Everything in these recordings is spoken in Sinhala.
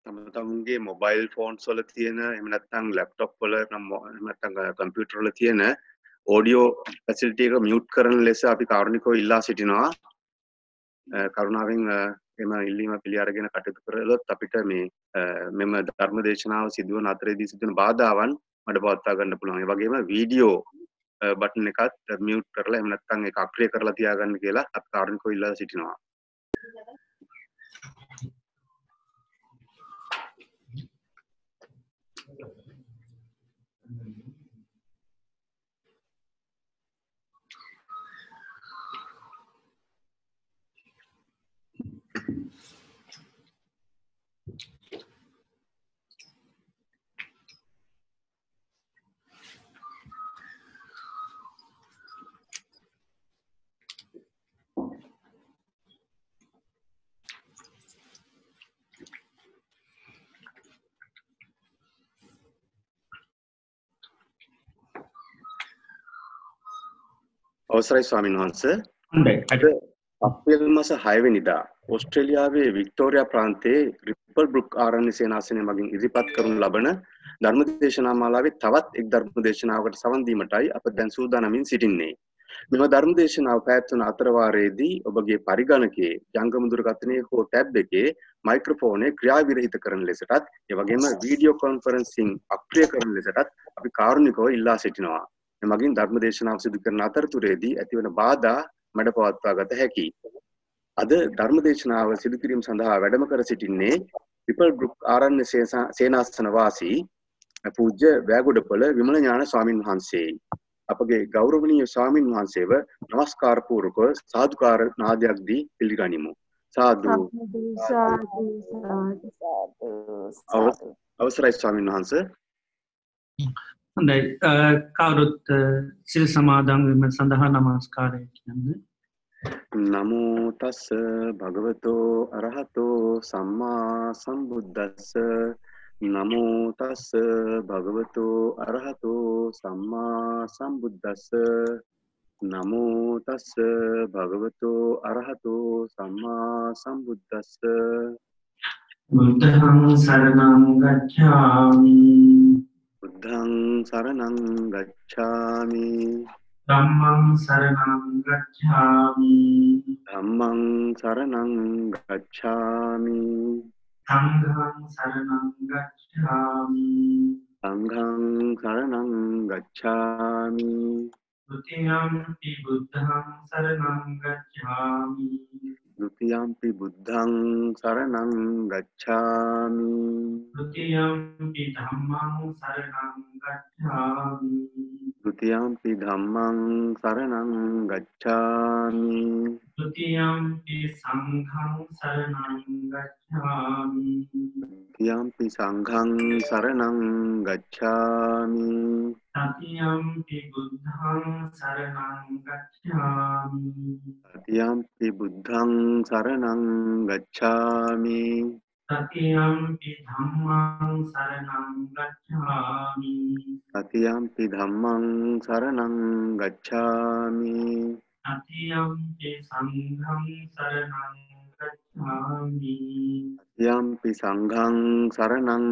තමුන්ගේ මොබයිල් ෆෝන්ස් වල තියෙන එහෙම නැත්නම් ලැප්ටොප් වල එහෙම නැත්නම් කම්පියුටර් වල තියෙන ඔඩියෝ ෆැසිලිටි එක මියුට් කරන ලෙස අපි කාරුණිකව ඉල්ලා සිටිනවා. කරුණාවෙන් එම ඉල්ලීම පිළි අරගෙන කටයුතු කරලොත් අපිට මේ මෙම ධර්ම දේශනාව සිදුවන අතරේදී සිදුවන බාධාවන් මඩපවත්වා ගන්න පුළුවන්. ඒ වගේම වීඩියෝ බටන් එකත් මියුට් කරලා එහෙම නැත්නම් ඒක අක්‍රිය කරලා තියාගන්න කියලා අපි කාරුණිකව ඉල්ලා සිටිනවා. අවසරයි ස්වාමීන් වහන්සේ. අප්‍රේල් මාස 6 වෙනිදා ඕස්ට්‍රේලියාවේ වික්ටෝරියා ප්‍රාන්තයේ රිපල් බ්‍රුක් ආරණ්‍ය සේනාසනය මගින් ඉදිරිපත් කරනු ලබන ධර්මදේශනා මාලාවේ තවත් එක් ධර්මදේශනාවකට සවන් දීමටයි අප දැන් සූදානමින් සිටින්නේ. මෙම ධර්මදේශනාව පැවැත්වන අතරවාරයේදී ඔබගේ පරිගණකයේ ජංගම දුරකථනයේ හෝ ටැබ් එකේ මයික්‍රොෆෝනය ක්‍රියාවිරහිත කරන ලෙසටත් ඒ වගේම වීඩියෝ කොන්ෆරන්සින් අක්‍රිය කරන ලෙසටත් අපි කාරුණිකව ඉල්ලා සිටිනවා. එමගින් ධර්මදේශනාව සිදු කරන අතරතුරේදී ඇතිවන බාධා මැඩපවත්වා ගත හැකියි. අද ධර්මදේශනාව සිදු කිරීම සඳහා වැඩම කර සිටින්නේ රිපල් බ්‍රුක් ආරණ්‍ය සේනාසන වාසී පූජ්‍ය වැගොඩපොළ විමල ඥාන ස්වාමින් වහන්සේයි. අපගේ ගෞරවනීය ස්වාමින් වහන්සේව නමස්කාර පූර්වක සාදුකාර නාදයක් දී පිළිගනිමු. සාදු. අවසරයි ස්වාමින් වහන්සේ. හොඳයි කවුරුත් සිල් සමාදන් වීම සඳහා නමස්කාරය කියන්නේ. නමෝ තස්ස භගවතෝ අරහතෝ සම්මා සම්බුද්දස්ස නමෝ තස්ස භගවතෝ අරහතෝ සම්මා සම්බුද්දස්ස නමෝ තස්ස භගවතෝ අරහතෝ සම්මා සම්බුද්දස්ස බුද්ධං සරණං ගච්ඡාමි බුද්ධං සරණං ගච්ඡාමි ධම්මං සරණං ගච්ඡාමි ධම්මං සරණං ගච්ඡාමි සංඝං සරණං ගච්ඡාමි සංඝං සරණං ගච්ඡාමි ဒုတိယံ පි බුද්ධං සරණං ගච්ඡාමි ဒုတိယံ පි බුද්ධං සරණං ගච්ඡාමි ဒုတိယံ පි ධම්මං සරණං ගච්ඡාමි ဒုတိယံ පි ධම්මං සරණං ගච්ඡාමි ဒုတိယံ පි සංඝං සරණං ගච්ඡාමි ဒုတိယံ පි සංඝං සරණං ගච්ඡාමි တတိယံ පි බුද්ධං සරණං ගච්ඡාමි တတိယံ පි බුද්ධං සරණං ගච්ඡාමි တတိယံ පි ධම්මං සරණං ගච්ඡාමි တတိယံ පි ධම්මං සරණං ගච්ඡාමි တတိယံ පි සංඝං සරණං ගච්ඡාමි တတိယံ පි සංඝං සරණං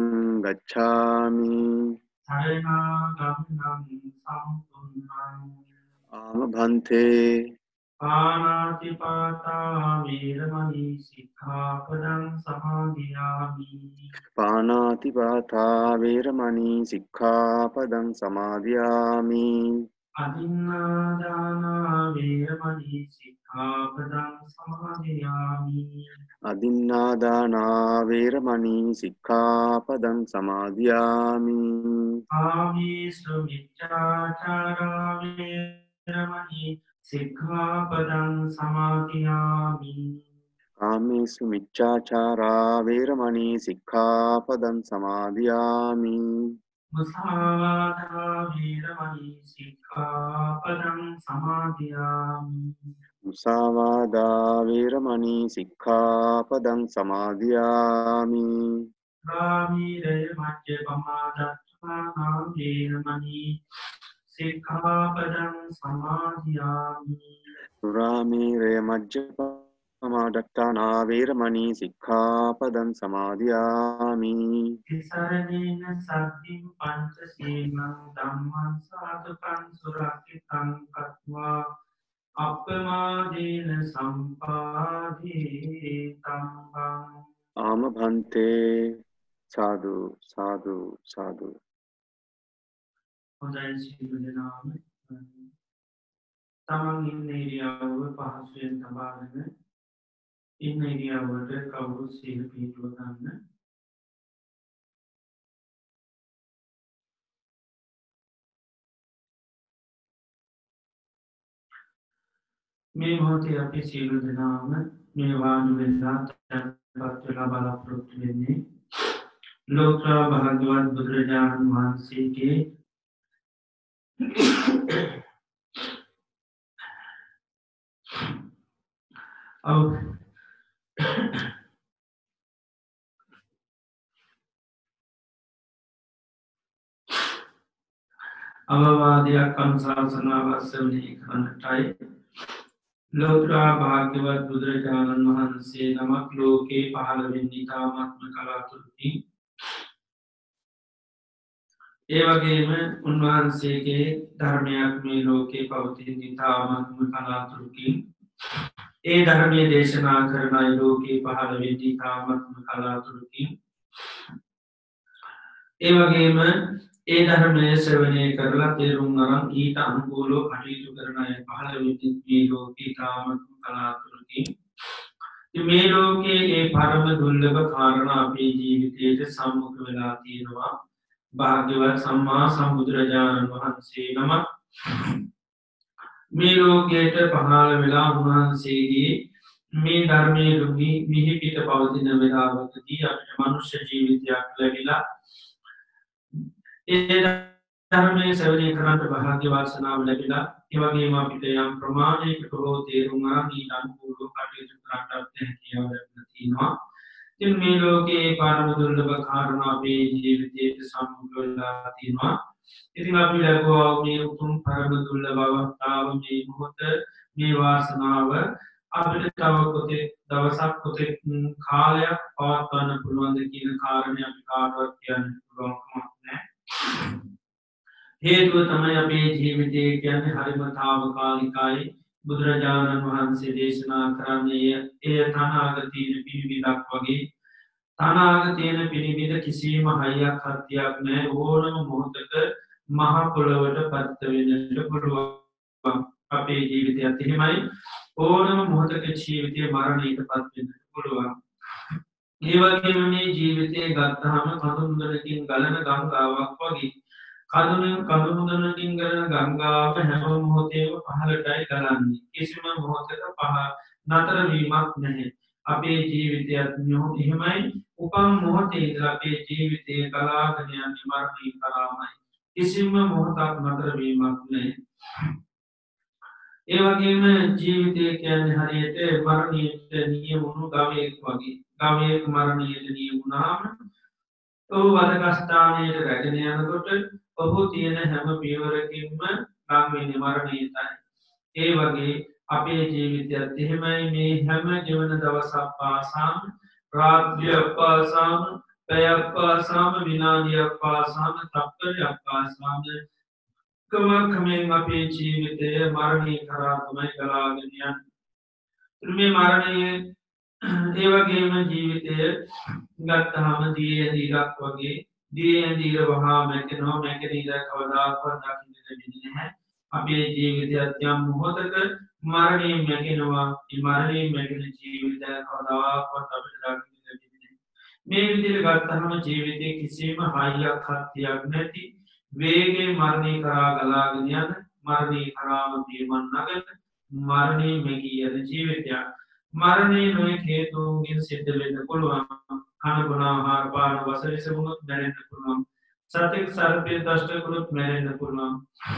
ගච්ඡාමි สรณังกัมนังสัมปุณัง ආමභන්තේ ปานาติปาตาเวรมณีสิกขาปดังสมาธิยามิ පානාතිපාතා වේරමණී සික්ඛාපදං සමාදියාමි อดินนาดานาเวรมณีสิกขาปดังสมาธิยามิ අදින්නාදානා වේරමණී සික්ඛාපදං සමාදියාමි อามิสุมิจฉาจาราเวรมณีสิกขาปดังสมาธิยามิ කාමේසු මිච්ඡාචාරා වේරමණී සික්ඛාපදං සමාදියාමි มุสาวาทาเวรมณีสิกขาปดังสมาธิยามิ මුසාවාදා වේරමණී සික්ඛාපදං සමාදියාමි รามิเรมัจเจปมาดัฏฐานาเวรมณีสิกขาปดังสมาธิยามิ සුරාමේරය මජ්ජපමාදත්තානා සමාදත්තානා වේරමණී සික්ඛාපදං සමාදියාමි. තිසරණේන සද්ධින් පංචශීලං ධම්මං සාධුකං සුරක්ෂිතං කତ୍වා අප්පමාදේන සම්පාදී තම්බං. ආම භන්තේ සාදු සාදු සාදු. හොඳයි සියලු දෙනාම තමන් ඉන්න ඉරියව්ව පහසුවෙන් තබාගෙන ඉන්න ඉරියව්වට කවුරුත් සීල පිහිටුව ගන්න. මේ මොහොතේ අපි සියලු දෙනාම මේ වාඩි වෙලා තැන්පත් වෙලා බලාපොරොත්තු වෙන්නේ ලෝකා භාග්‍යවත් බුදුරජාණන් වහන්සේගේ අවවාදයක් අනුශාසනාවක් ශ්‍රවණය කරන්නටයි ලෝතුරා භාග්‍යවත් බුදුරජාණන් වහන්සේ නමක් ලෝකේ පහළ වෙන්නේ තාමත්ම කලාතුරකින්. ඒ වගේම උන්වහන්සේගේ ධර්මයක් මේ ලෝකේ පවතින ඉතාමත්ම කලාතුරකින්. ඒ ධර්මය දේශනා කරනයි ලෝකේ පහළ වෙන්නේ තාමත්ම කලාතුරකින්. ඒ වගේම ඒ ධර්මය ශ්‍රවණය කරලා තේරුම් අරන් ඊට අනුකූලෝ කටයුතු කරනය පහළ වෙන්නේ මේ ලෝකේ තාමත්ම කලාතුරකින්. මේ ලෝකයේ ඒ පරම දුර්ලභ කාරණා අපේ ජීවිතයට සම්මුඛ වෙලා තියෙනවා. භාග්‍යවත් සම්මා සම්බුදුරජාණන් වහන්සේ නමක් මේ ලෝකයට පහළ වෙලා උන්වහන්සේගේ මේ ධර්මය ලුගී මිහිපිට පවතින වෙලාවකදී අපට මනුෂ්‍ය ජීවිතයක් ලැබිලා ඒ ධර්මය සැවනය කරන්නට භාග්‍යවාසනාව ලැබිලා ඒවගේම අපිට යම් ප්‍රමාණයකට හෝ තේරුම්වා ඊ අනුකූලෝ කටයුතු කරන්නට හැකියාව ලැබිලා තින් මේ ලෝකයේ පරම දුර්ලභ කාරණා අපේ ජීවිතයට සම්මුඛ වෙලා තියෙනවා. ඉතින් අපි ලැබුවා මේ උතුම් පරම දුර්ලභ අවස්ථාව මේ මොහොත මේ වාසනාව අපිට තව කොතෙක් දවසක් කොතෙක් කාලයක් පවත්වන්න පුළුවන්ද කියන කාරණය අපි කාටවත් කියන්න පුළුවන්කමක් නැහැ. හේතුව තමයි අපේ ජීවිතය කියන්නේ හරිම තාවකාලිකයි. බුදුරජාණන් වහන්සේ දේශනා කරන්නේ එය තනාගතීන පිළිවිදක් වගේ. තනාගතයන පිළිබිඳ කිසිීම හයියක් හත්තියක් නෑ ඕනම මොහොතක මහපොළොවට පත්ත වෙනට පුළුවන් අපේ ජීවිතය අතිහෙමයි ඕනම මොහොතක ජීවිතය මරණයට පත්වෙනට පුළුවන්. ඒවගේ මේ ජීවිතය ගත්තහම කඳුන්දරකින් ගලන ගංගාවක් වගේ. කඳුමුදනකින් කරන ගංගාව හැම මොහොතේම පහලටයි කරන්නේ. කිසිම මොහොතක පහ නතරවීමක් නැහැ. අපේ ජීවිතයත් යොහු එහෙමයි උපම් මොහොතේ අපේ ජීවිතය කලාගනයන් නිමර්ණී කරාමයි. කිසිම මොහොතක් නතරවීමක් නෑ. ඒවගේම ජීවිතය කියන්න හරියට මරණයට නියමුණු ගවයෙක් වගේ ගවයෙක් මරණයට නියමුණාම ඔහු වදකස්ථානයට රැගෙන යනකොට ඔහු තියෙන හැම පියවරකින්ම ගංවෙනි මරණීතයි. ඒ වගේ අපේ ජීවිතයත් එහෙමයි මේ හැම ගෙවන දවසක් පාසාම රාත්‍රියක් පාසාම පැයක් පාසාම විනාඩියක් පාසාම තප්පරයක් පාසාම කමකමෙන් අපේ ජීවිතය මරණී කරාතුමයි ගලාගෙනයන්. මේ මරණය ඒවගේම ජීවිතය ගත්තහම දිය දීරක් වගේ දිය දීර වහා මැකෙනවා මැකරීද කවදාක්වත් දකිට ලැබෙන්නේ. අපේ ජීවිතයත් යම් මොහොතක මරණී මැකෙනවා මරණී මැකෙන ජීවිතය කවදාක්වත් අපට දකිට ලැබෙන්නේ. මේ විදිර ගත්තහම ජීවිතය කිසිීම හයියක් හත්තියක් නැති වේගේ මරණය කරා ගලාගෙනයන මරණී කරාම පියමන් නගත මරණී මැකී යන ජීවිතයක්. මරණය නොය හේතුූගෙන් සිද්ධ වෙන්න පුළුවන්. කණගුණාහාර පාන වසරිසමුණුත් මැරෙන්න්න පුළුවන්. සතෙක් සර්පය දෂ්ටකුරුත් මැරෙන්න්න පුළුවන්.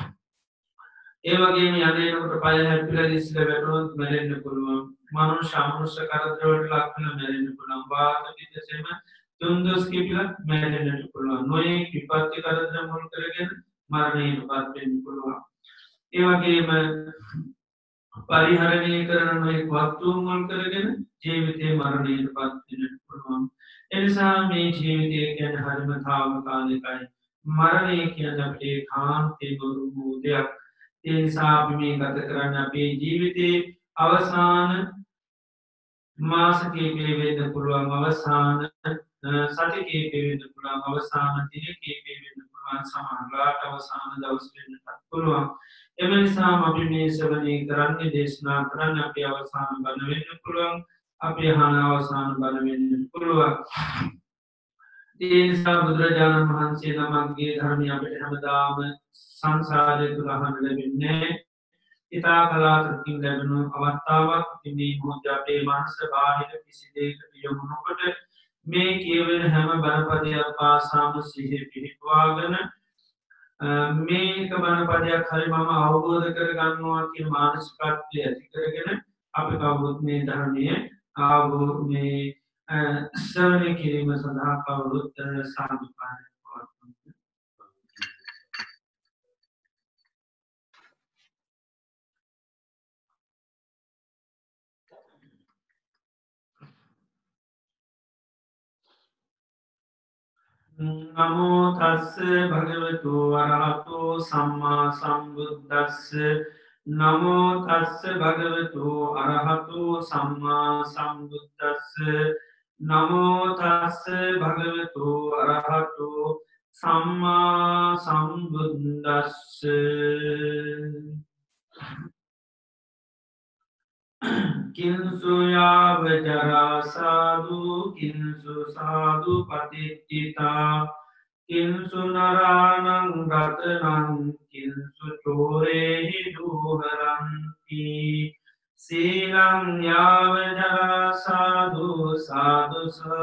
ඒවගේ යනකට පය හැපිල දිස්ල වැටුවත් මැරෙන්න්න පුළුවන්. මනු ශාමෘෂ කරදරවට ලක්වන මැරෙන්න්න පුළන් වාත පිතසම තුන්දොස් කිපිලත් මැරෙන්න්නට පුළුවන්. නොයේ විපත්ති කරදර මුල් කරගෙන මරණයට පත්වෙන්න පුළුවන්. ඒවගේම පරිහරණය කරන නොයෙක් වස්තුන් මුල් කරගෙන ජීවිතේ මරණයට පත් වෙන්නට පුළුවන්. එනිසා මේ ජීවිතය ගැන හරිම තාවකාලිකයි. මරණය කියන අපේ කාන්තේ ගොරු වූ දෙයක්. ඒ නිසා අපි මේ ගත කරන්න අපේ ජීවිතේ අවසාන මාසකීපේ වෙන්න පුළුවන් අවසාන සතිකීපේ වෙන්න පුළුවන් අවසාන දිනකීපේ වෙන්න පුළුවන් සමහරලාට අවසාන දවස් වෙන්නටත් පුළුවන්. එම නිසා අපි මේ ශ්‍රවණය කරන්නේ දේශනා කරන්න අපි අවසාන බණ වෙන්න පුළුවන්. අපි අහන අවසාන බණ වෙන්න පුළුවන්. ඒ නිසා බුදුරජාණන් වහන්සේ නමක්ගේ ධර්මය අපට හැමදාම සංසාරය තුළ අහන්න ලැබෙන්නේ ඉතා කලාතුරකින් ලැබෙනු අවස්ථාවක්. තිබී මොහොත අපේ මනස බාහිර කිසි දෙයකට යොමුනකොට මේ කියවෙන හැම බණපදයක් පාසාම සිහිය පිහිටුවාගෙන මේක බණපදයක් හරි මම අවබෝධ කරගන්නවා කියන මානසිකත්වය ඇති කරගෙන අපි කවුරුත් මේ ධර්මය මේ ශ්‍රවණය කිරීම සඳහා කවුරුත් සාදුකාරය පවත්වමු. නමෝ තස්ස භගවතු වරහතෝ සම්මා සම්බුද්දස්ස නමෝ තස්ස භගවතු අරහතෝ සම්මා සම්බුද්දස්ස නමෝ තස්ස භගවතු අරහතෝ සම්මා සම්බුද්දස්ස කින්සු යාව ජරා සාදු කින්සු සාදු පතිට්ඨිතා කින්සු නරාණං රතනං කින්සු චෝරේහි දුහරන්ති සීලං යාව ජරා සාදු සාදු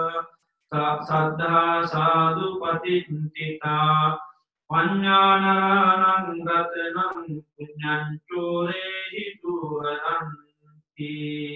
සද්ධා සාදු පතිට්ඨිතා පඤ්ඤානරාණං රතනං පුඤ්ඤං චෝරේහි දුහරන්ති.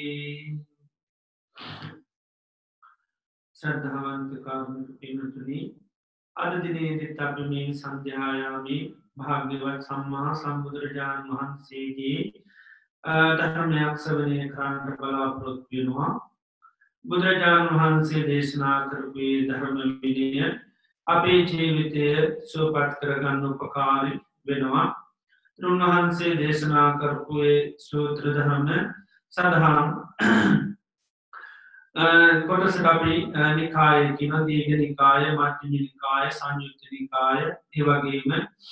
ශ්‍රද්ධාවන්ත කාරුණික පින්වතුනි, අද දිනේදීත් අපි මේ සන්ධ්‍යායාමේ භාග්‍යවත් සම්මා සම්බුදුරජාණන් වහන්සේගේ ධර්මයක් ශ්‍රවණය කරන්නට බලාපොරොත්තු වෙනවා. බුදුරජාණන් වහන්සේ දේශනා කරපු ධර්ම විනය අපේ ජීවිතය සුවපත් කරගන්න උපකාරී වෙනවා. උන්වහන්සේ දේශනා කරපු සූත්‍ර ධර්ම සඳහන් කොටසට අපි නිකාය කියන දීඝ නිකාය, මජ්ක්‍ධිම නිකාය, සංයුත්ත නිකාය, ඒ වගේම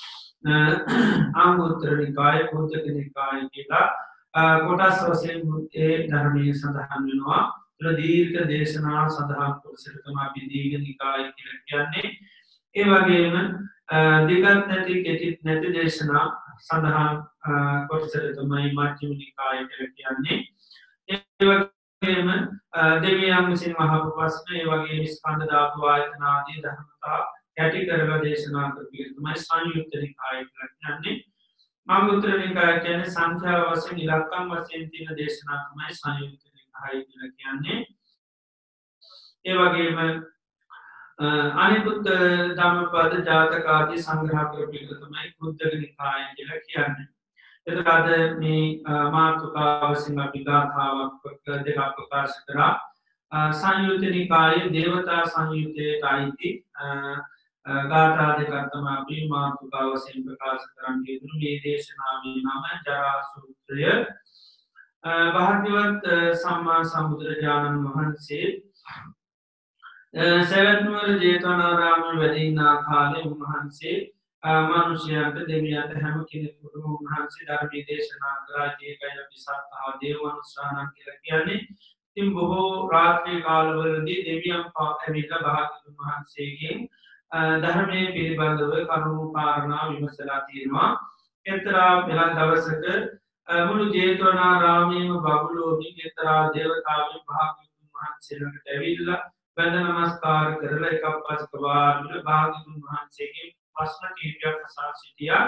අංගුත්තර නිකාය, කුද්දක නිකාය කියලා කොටස් වශයෙන් ඒ ධර්මයේ සඳහන් වෙනවා. දීර්ඝ දේශනා සඳහන් කොටසට තමයි අපි දීඝ නිකාය කියලා කියන්නේ. ඒ වගේම දිගත් නැති කෙටිත් නැති දේශනා සඳහන් කොටසට තමයි මජ්ක්‍ධිම නිකාය කියලා කියන්නේ. ඒ වගේම දෙවියන් විසින් අහපු ප්‍රශ්න, ඒ වගේම ස්කන්ධ ධාතු ආයතන ආදී ධර්මතා යටි කරලා දේශනා කරපු එක තමයි සංයුත්ත නිකාය කියලා කියන්නේ. අංගුත්තර නිකාය කියන්නේ සංඛ්‍යා වශයෙන් ඉලක්කම් වශයෙන් තියෙන දේශනා තමයි සංයුත්ත නිකාය කියලා කියන්නේ. ඒ වගේම අනිකුත් ධම්මපද ජාතක ආදී සංග්‍රහ කරපු එක තමයි කුද්දක නිකාය කියලා කියන්නේ. එතකොට මේ මාතෘකාව වශයෙන් අපි ගාථාවක් දෙකක් ප්‍රකාශ කරා. සංයුත්ත නිකායේ දේවතා සංයුත්තේට අයිති ගාථා දෙකක් තමයි අපි මාතෘකාව වශයෙන් ප්‍රකාශ කරන්නේ. ඉදිරි මේ දේශනාවේ නම ජරා සූත්‍රය. භාග්‍යවත් සම්මා සම්බුදුරජාණන් වහන්සේ සැවැත්නුවර ජේතවනාරාමයේ වැඩ ඉන්න කාලේ උන්වහන්සේ මනුෂ්‍යයන්ට දෙවියන්ට හැම කෙනෙකුටම උන්වහන්සේ ධර්මයේ දේශනා කරා. ඒකයි අපි සත්තා දේවානුස්සාරණ කියලා කියන්නේ. ඉතින් බොහෝ රාත්‍රී කාලවලදී දෙවියන් ඇවිල්ලා භාග්‍යවතුන් වහන්සේගෙන් ධර්මයේ පිළිබඳව කරුණු කාරණා විමසලා තියෙනවා. එක්තරා වෙලා දවසක මුළු ජේතවනාරාමයේම බබළුවමින් එක්තරා දේවතාවෙක් භාග්‍යවතුන් වහන්සේ ළඟට ඇවිල්ලා වැඳ නමස්කාර කරලා එකක් පස්ක වාඩිලා භාග්‍යවතුන් වහන්සේගෙන් ප්‍රශ්න කීපයක් අසා සිටියා.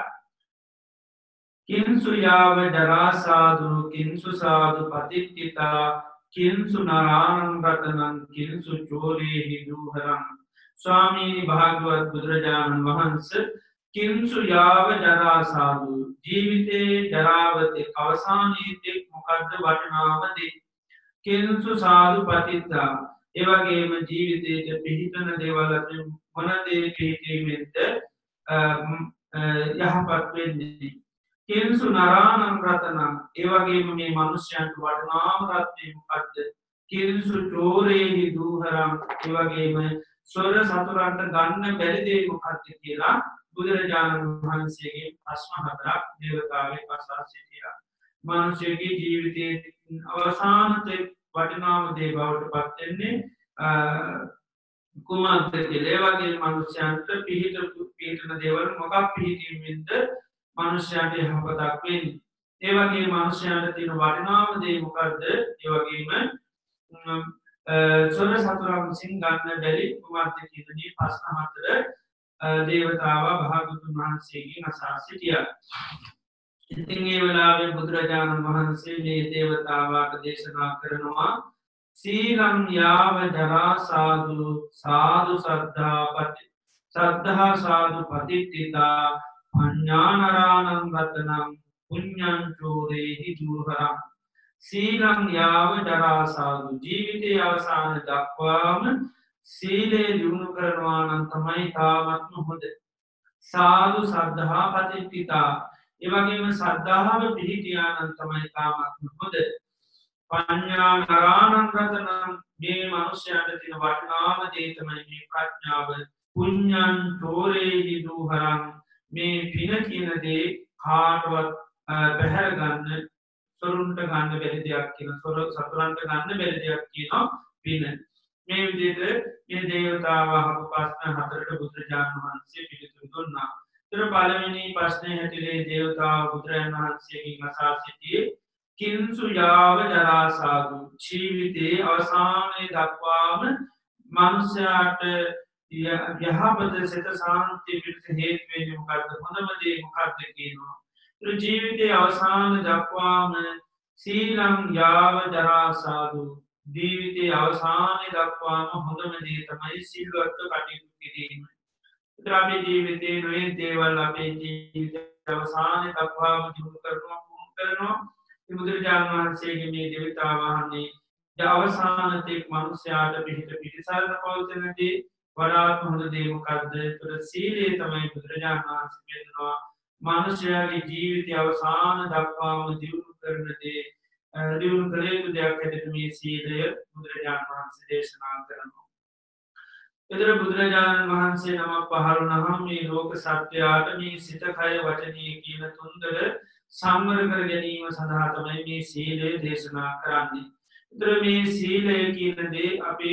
කිංසු යාව ජරා සාදු කිංසු සාදු පතිට්ඨිතා කිංසු නරාණං රතනං කිංසු චෝරේහි දුහරං. ස්වාමීනි භාග්‍යවත් බුදුරජාණන් වහන්සේ, කින්සු යාව ජරා සාදු ජීවිතේ ජරාවතේ අවසානයේදී මොකද්ද වටිනාම දේ කින්සු සාදු පතිත්තා ඒ වගේම ජීවිතේට පිහිටන දේවල් අතර මොන දේ පිහිටීමෙන්ද යහපත් වෙන්නේ කින්සු නරාණං රතනං ඒ වගේම මේ මනුෂ්‍යයන්ට වටිනාම රත්නේ මොකද්ද කින්සු චෝරේහි දූහරං ඒ වගේම සොර සතුරන්ට ගන්න බැරි දේ මොකක්ද කියලා බුදුරජාණන් වහන්සේගේ ප්‍රශ්න හතරක් දේවතාවෙක් අසා සිටියා. මනුෂ්‍යගේ ජීවිතයේ අවසානතෙක් වටිනාම දේ බවට පත් වෙන්නේ කුමක්ද කියලා. ඒ වගේ මනුෂ්‍යයන්ට පිහිටන දේවල් මොකක් පිහිටීමෙන්ද මනුෂ්‍යයන්ට යහපතක් වෙන්නේ. ඒ වගේ මනුෂ්‍යයන්ට තියෙන වටිනාම දේ මොකද්ද? ඒ වගේම සොර සතුරන් විසින් ගන්න බැරි කුමක්ද කියන මේ ප්‍රශ්න හතර දේවතාවා භාගතුන් වහන්සේගෙන් අසා සිටියා. ඉතින් ඒ වෙලාවේ බුදුරජාණන් වහන්සේ මේ දේවතාවාට දේශනා කරනවා සීලං යාව ජරා සාදු සාදු සද්ධා සාදු පතිත්තිතා පඤ්ඤානරාණං රතනං පුඤ්ඤං චෝරේහි දූහරං සීලං යාව ජරා සාදු ජීවිතයේ අවසාන දක්වාම සීලේ දියුණු කරනවා නම් තමයි තාමත්ම හොඳ. සාදු සද්ධා පතිත්තිතා ඒ වගේම සද්ධාව පිහිටියා නම් තමයි තාමත්ම හොඳ. පඤ්ඤා නරාණං රතනං මේ මනුෂ්‍යයන්ට තියෙන වටිනාම දේ තමයි මේ ප්‍රඥාව. පුඤ්ඤං චෝරේහි දූහරං මේ පින කියන දේ කාටවත් බැහැර ගන්න සොරුන්ට ගන්න බැරි දෙයක් කියන සතුරන්ට ගන්න බැරි දෙයක් කියනවා පින. මේ විදිහට මේ දේවතාව අහපු ප්‍රශ්න හතරට බුදුරජාණන් වහන්සේ පිළිතුරු දුන්නා. ඊට පළවෙනි ප්‍රශ්නේ හැටියේ දේවතාව බුදුරජාණන් වහන්සේගෙන් අසා සිටියේ කින්සු යාව ජරා සාදු ජීවිතේ අවසානයේ දක්වාම මනුෂ්‍යයාට යහපත සිත සාන්තිය පිණිස හේතු වෙන්නේ මොකද්ද? හොඳම දේ මොකක්ද කියනවා. ඒ ජීවිතේ අවසාන දක්වාම සීලං යාව ජරා සාදු ජීවිතේ අවසානයේ දක්වාම හොඳම දේ තමයි සිල්වත් කටයුතු කිරීම. ඒතර අපේ ජීවිතේ නොයේ දේවල් අපේ ජීවිතේ අවසානයේ දක්වාම දිනු කරනවා බුදුරජාණන් වහන්සේගේ මේ දේවතාවාහනේ අවසානතෙක් මනුෂ්‍යයාට පිහිට පිළිසරණ පවතිනදී වඩාත් හොඳ දේ මොකද්ද? ඒතර සීලය තමයි බුදුරජාණන් වහන්සේ කියනවා මනුෂ්‍යයාගේ ජීවිතය අවසාන දක්වාම දියුණු කරන දේ දියුණු කළ යුතු දෙයක් හැටියට මේ සීලය බුදුරජාණන් වහන්සේ දේශනා කරනවා. ඒතර බුදුරජාණන් වහන්සේ නමක් පහළ වුණාම මේ ලෝක සත්‍යයට මේ සිත කය වචනය කියන තුන්දර සංවර කර ගැනීම සඳහා තමයි මේ සීලය දේශනා කරන්නේ. ඒතර මේ සීලය කියන දේ අපි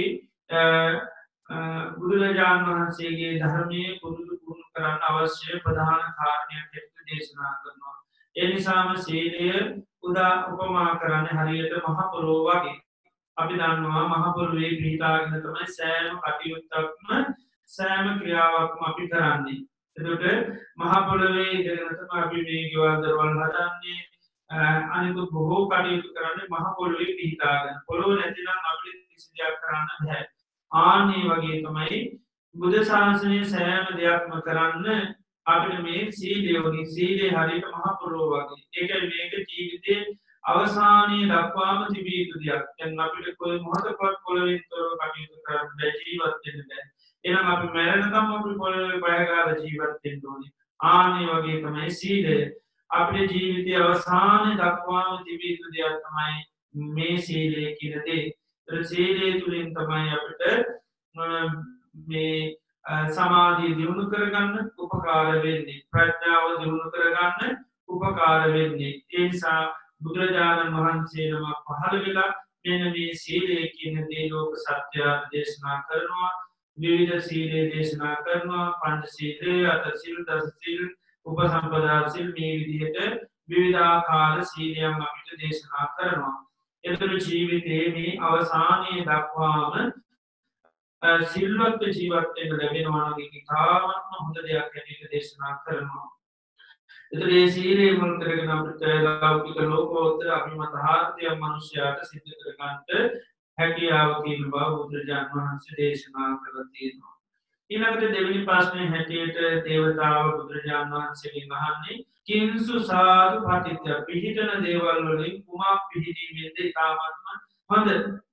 බුදුරජාණන් වහන්සේගේ ධර්මයේ පුරුදු පුහුණු කරන්න අවශ්‍ය ප්‍රධාන කාරණයක් හැටියට දේශනා කරනවා. ඒ නිසාම සීලය උපමා කරන්නේ හරියට මහ පොළොව වගේ. අපි දන්නවා මහ පොළොවේ පිහිටාගෙන තමයි සෑම කටයුත්තක්ම සෑම ක්‍රියාවක්ම අපි කරන්නේ. එතකොට මහ පොළොවේ ඉඳගෙන තමයි අපි මේ ගෙවල් දොරවල් හදන්නේ අනිකුත් බොහෝ කටයුතු කරන්නේ මහ පොළොවේ පිහිටාගෙන. පොළොව නැතිනම් අපිට කිසි දෙයක් කරන්න බෑ. ආන්නේ වගේ තමයි බුද්ධ ශාසනයේ සෑම දෙයක්ම කරන්න අපිට මේ සීලය වගේ සීලය හරියට මහ පොළොව වගේ. ඒකයි මේක ජීවිතේ අවසානයේ දක්වාම තිබිය යුතු දෙයක්. දැන් අපිට කොයි මොහොතකවත් පොළොවෙන් තොරව කටයුතු කරන්න බැහැ, ජීවත් වෙන්න බැහැ. එහෙනම් අපි මැරෙනකම් අපි පොළොවේ බය ගාලා ජීවත් වෙන්න ඕනේ. ආන්නේ වගේ තමයි සීලය. අපේ ජීවිතයේ අවසානයේ දක්වාම තිබිය යුතු දෙයක් තමයි මේ සීලය කියන දේ. ඒ සීලය තුලින් තමයි අපිට මේ සමාධිය දියුණු කරගන්න උපකාර වෙන්නේ. ප්‍රඥාව දියුණු කරගන්න උපකාර වෙන්නේ. ඒ නිසා බුදුරජාණන් වහන්සේ නමක් පහළ වෙලා මෙන්න මේ සීලය කියන දේ ලෝක සත්‍යයට දේශනා කරනවා. විවිධ සීලය දේශනා කරනවා. පංච සීලය, අට සීල, දස සීල, උපසම්පදා සීල මේ විදිහට විවිධාකාර සීලයන් අපිට දේශනා කරනවා. එතකොට ජීවිතයේ මේ අවසානයේ දක්වාම සිල්වත් ජීවත් වෙන්න ලැබෙනවා නම් ඒක තාමත්ම හොඳ දෙයක් හැටියට දේශනා කරනවා. ඒතර මේ සීලය මුල් කරගෙන අපිට ලෞකික ලෝකෝත්තර අභිමතාර්ථය මනුෂ්‍යයාට සිද්ධ කරගන්නට හැකියාව තියෙන බව බුදුරජාණන් වහන්සේ දේශනා කළා තියෙනවා. ඊළඟට දෙවෙනි ප්‍රශ්නය හැටියට දේවතාව බුදුරජාණන් වහන්සේගෙන් අහන්නේ කිංසු සාදු පටිත්‍ය පිහිටන දේවල් වලින් කුමක් පිහිටීමේද ඉතාමත්ම හොඳ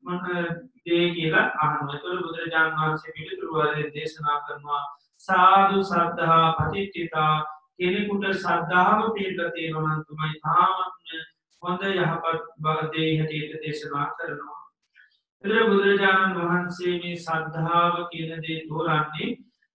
දේ කියලා අහනවා. එතකොට බුදුරජාණන් වහන්සේ පිළිතුරු වශයෙන් දේශනා කරනවා සාදු සද්ධා පටිච්චිතා කෙනෙකුට ශ්‍රද්ධාව පිහිටලා තියෙනවා නම් තමයි තාමත්ම හොඳ යහපත් දේ හැටියට දේශනා කරනවා. එතකොට බුදුරජාණන් වහන්සේ මේ ශ්‍රද්ධාව කියන දේ තෝරන්නේ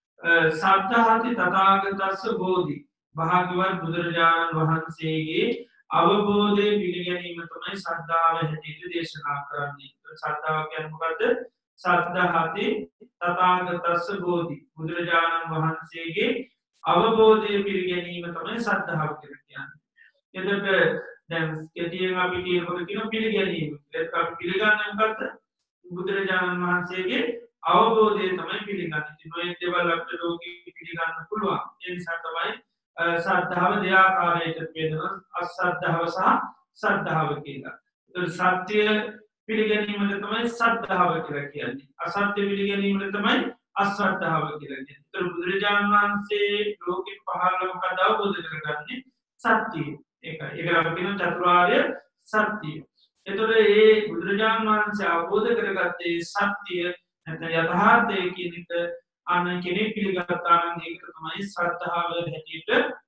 සද්ධාති තථාගතස්ස බෝධි භාග්‍යවත් බුදුරජාණන් වහන්සේගේ අවබෝධය පිළිගැනීම තමයි ශ්‍රද්ධාව හැටියට දේශනා කරන්නේ. ශ්‍රද්ධාව කියන්නේ මොකද්ද? සද්ධාති තථාගතස්ස බෝධි බුදුරජාණන් වහන්සේගේ අවබෝධය පිළිගැනීම තමයි ශ්‍රද්ධාව කියලා කියන්නේ. එතකොට දැන් කෙටියෙන් අපි කියනකොට කියන පිළිගැනීම. ඒක අපි පිළිගන්නේ මොකද්ද? බුදුරජාණන් වහන්සේගේ අවබෝධය තමයි පිළිගන්නේ. ඉතින් ඔය දේවල් අපිට ලෝකෙ පිළිගන්න පුළුවන්. ඒ නිසා තමයි ශ්‍රද්ධාව දෙආකාරයකට බෙදනවා. අශ්‍රද්ධාව සහ ශ්‍රද්ධාව කියලා. ඒතර සත්‍ය පිළිගැනීමට තමයි ශ්‍රද්ධාව කියලා කියන්නේ. අසත්‍ය පිළිගැනීමට තමයි අශ්‍රද්ධාව කියලා කියන්නේ. ඒතර බුදුරජාණන් වහන්සේ ලෝකෙ පහළ මොකද අවබෝධ කරගන්නේ? සත්‍යය. ඒකයි. ඒක අපි කියන චතුරාර්ය සත්‍යය. එතකොට මේ බුදුරජාණන් වහන්සේ අවබෝධ කරගත්තේ සත්‍ය නැත්නම් යථාර්ථය කියන එක අන්න කෙනෙක් පිළිගත්තා නම් ඒක තමයි ශ්‍රද්ධාව හැටියට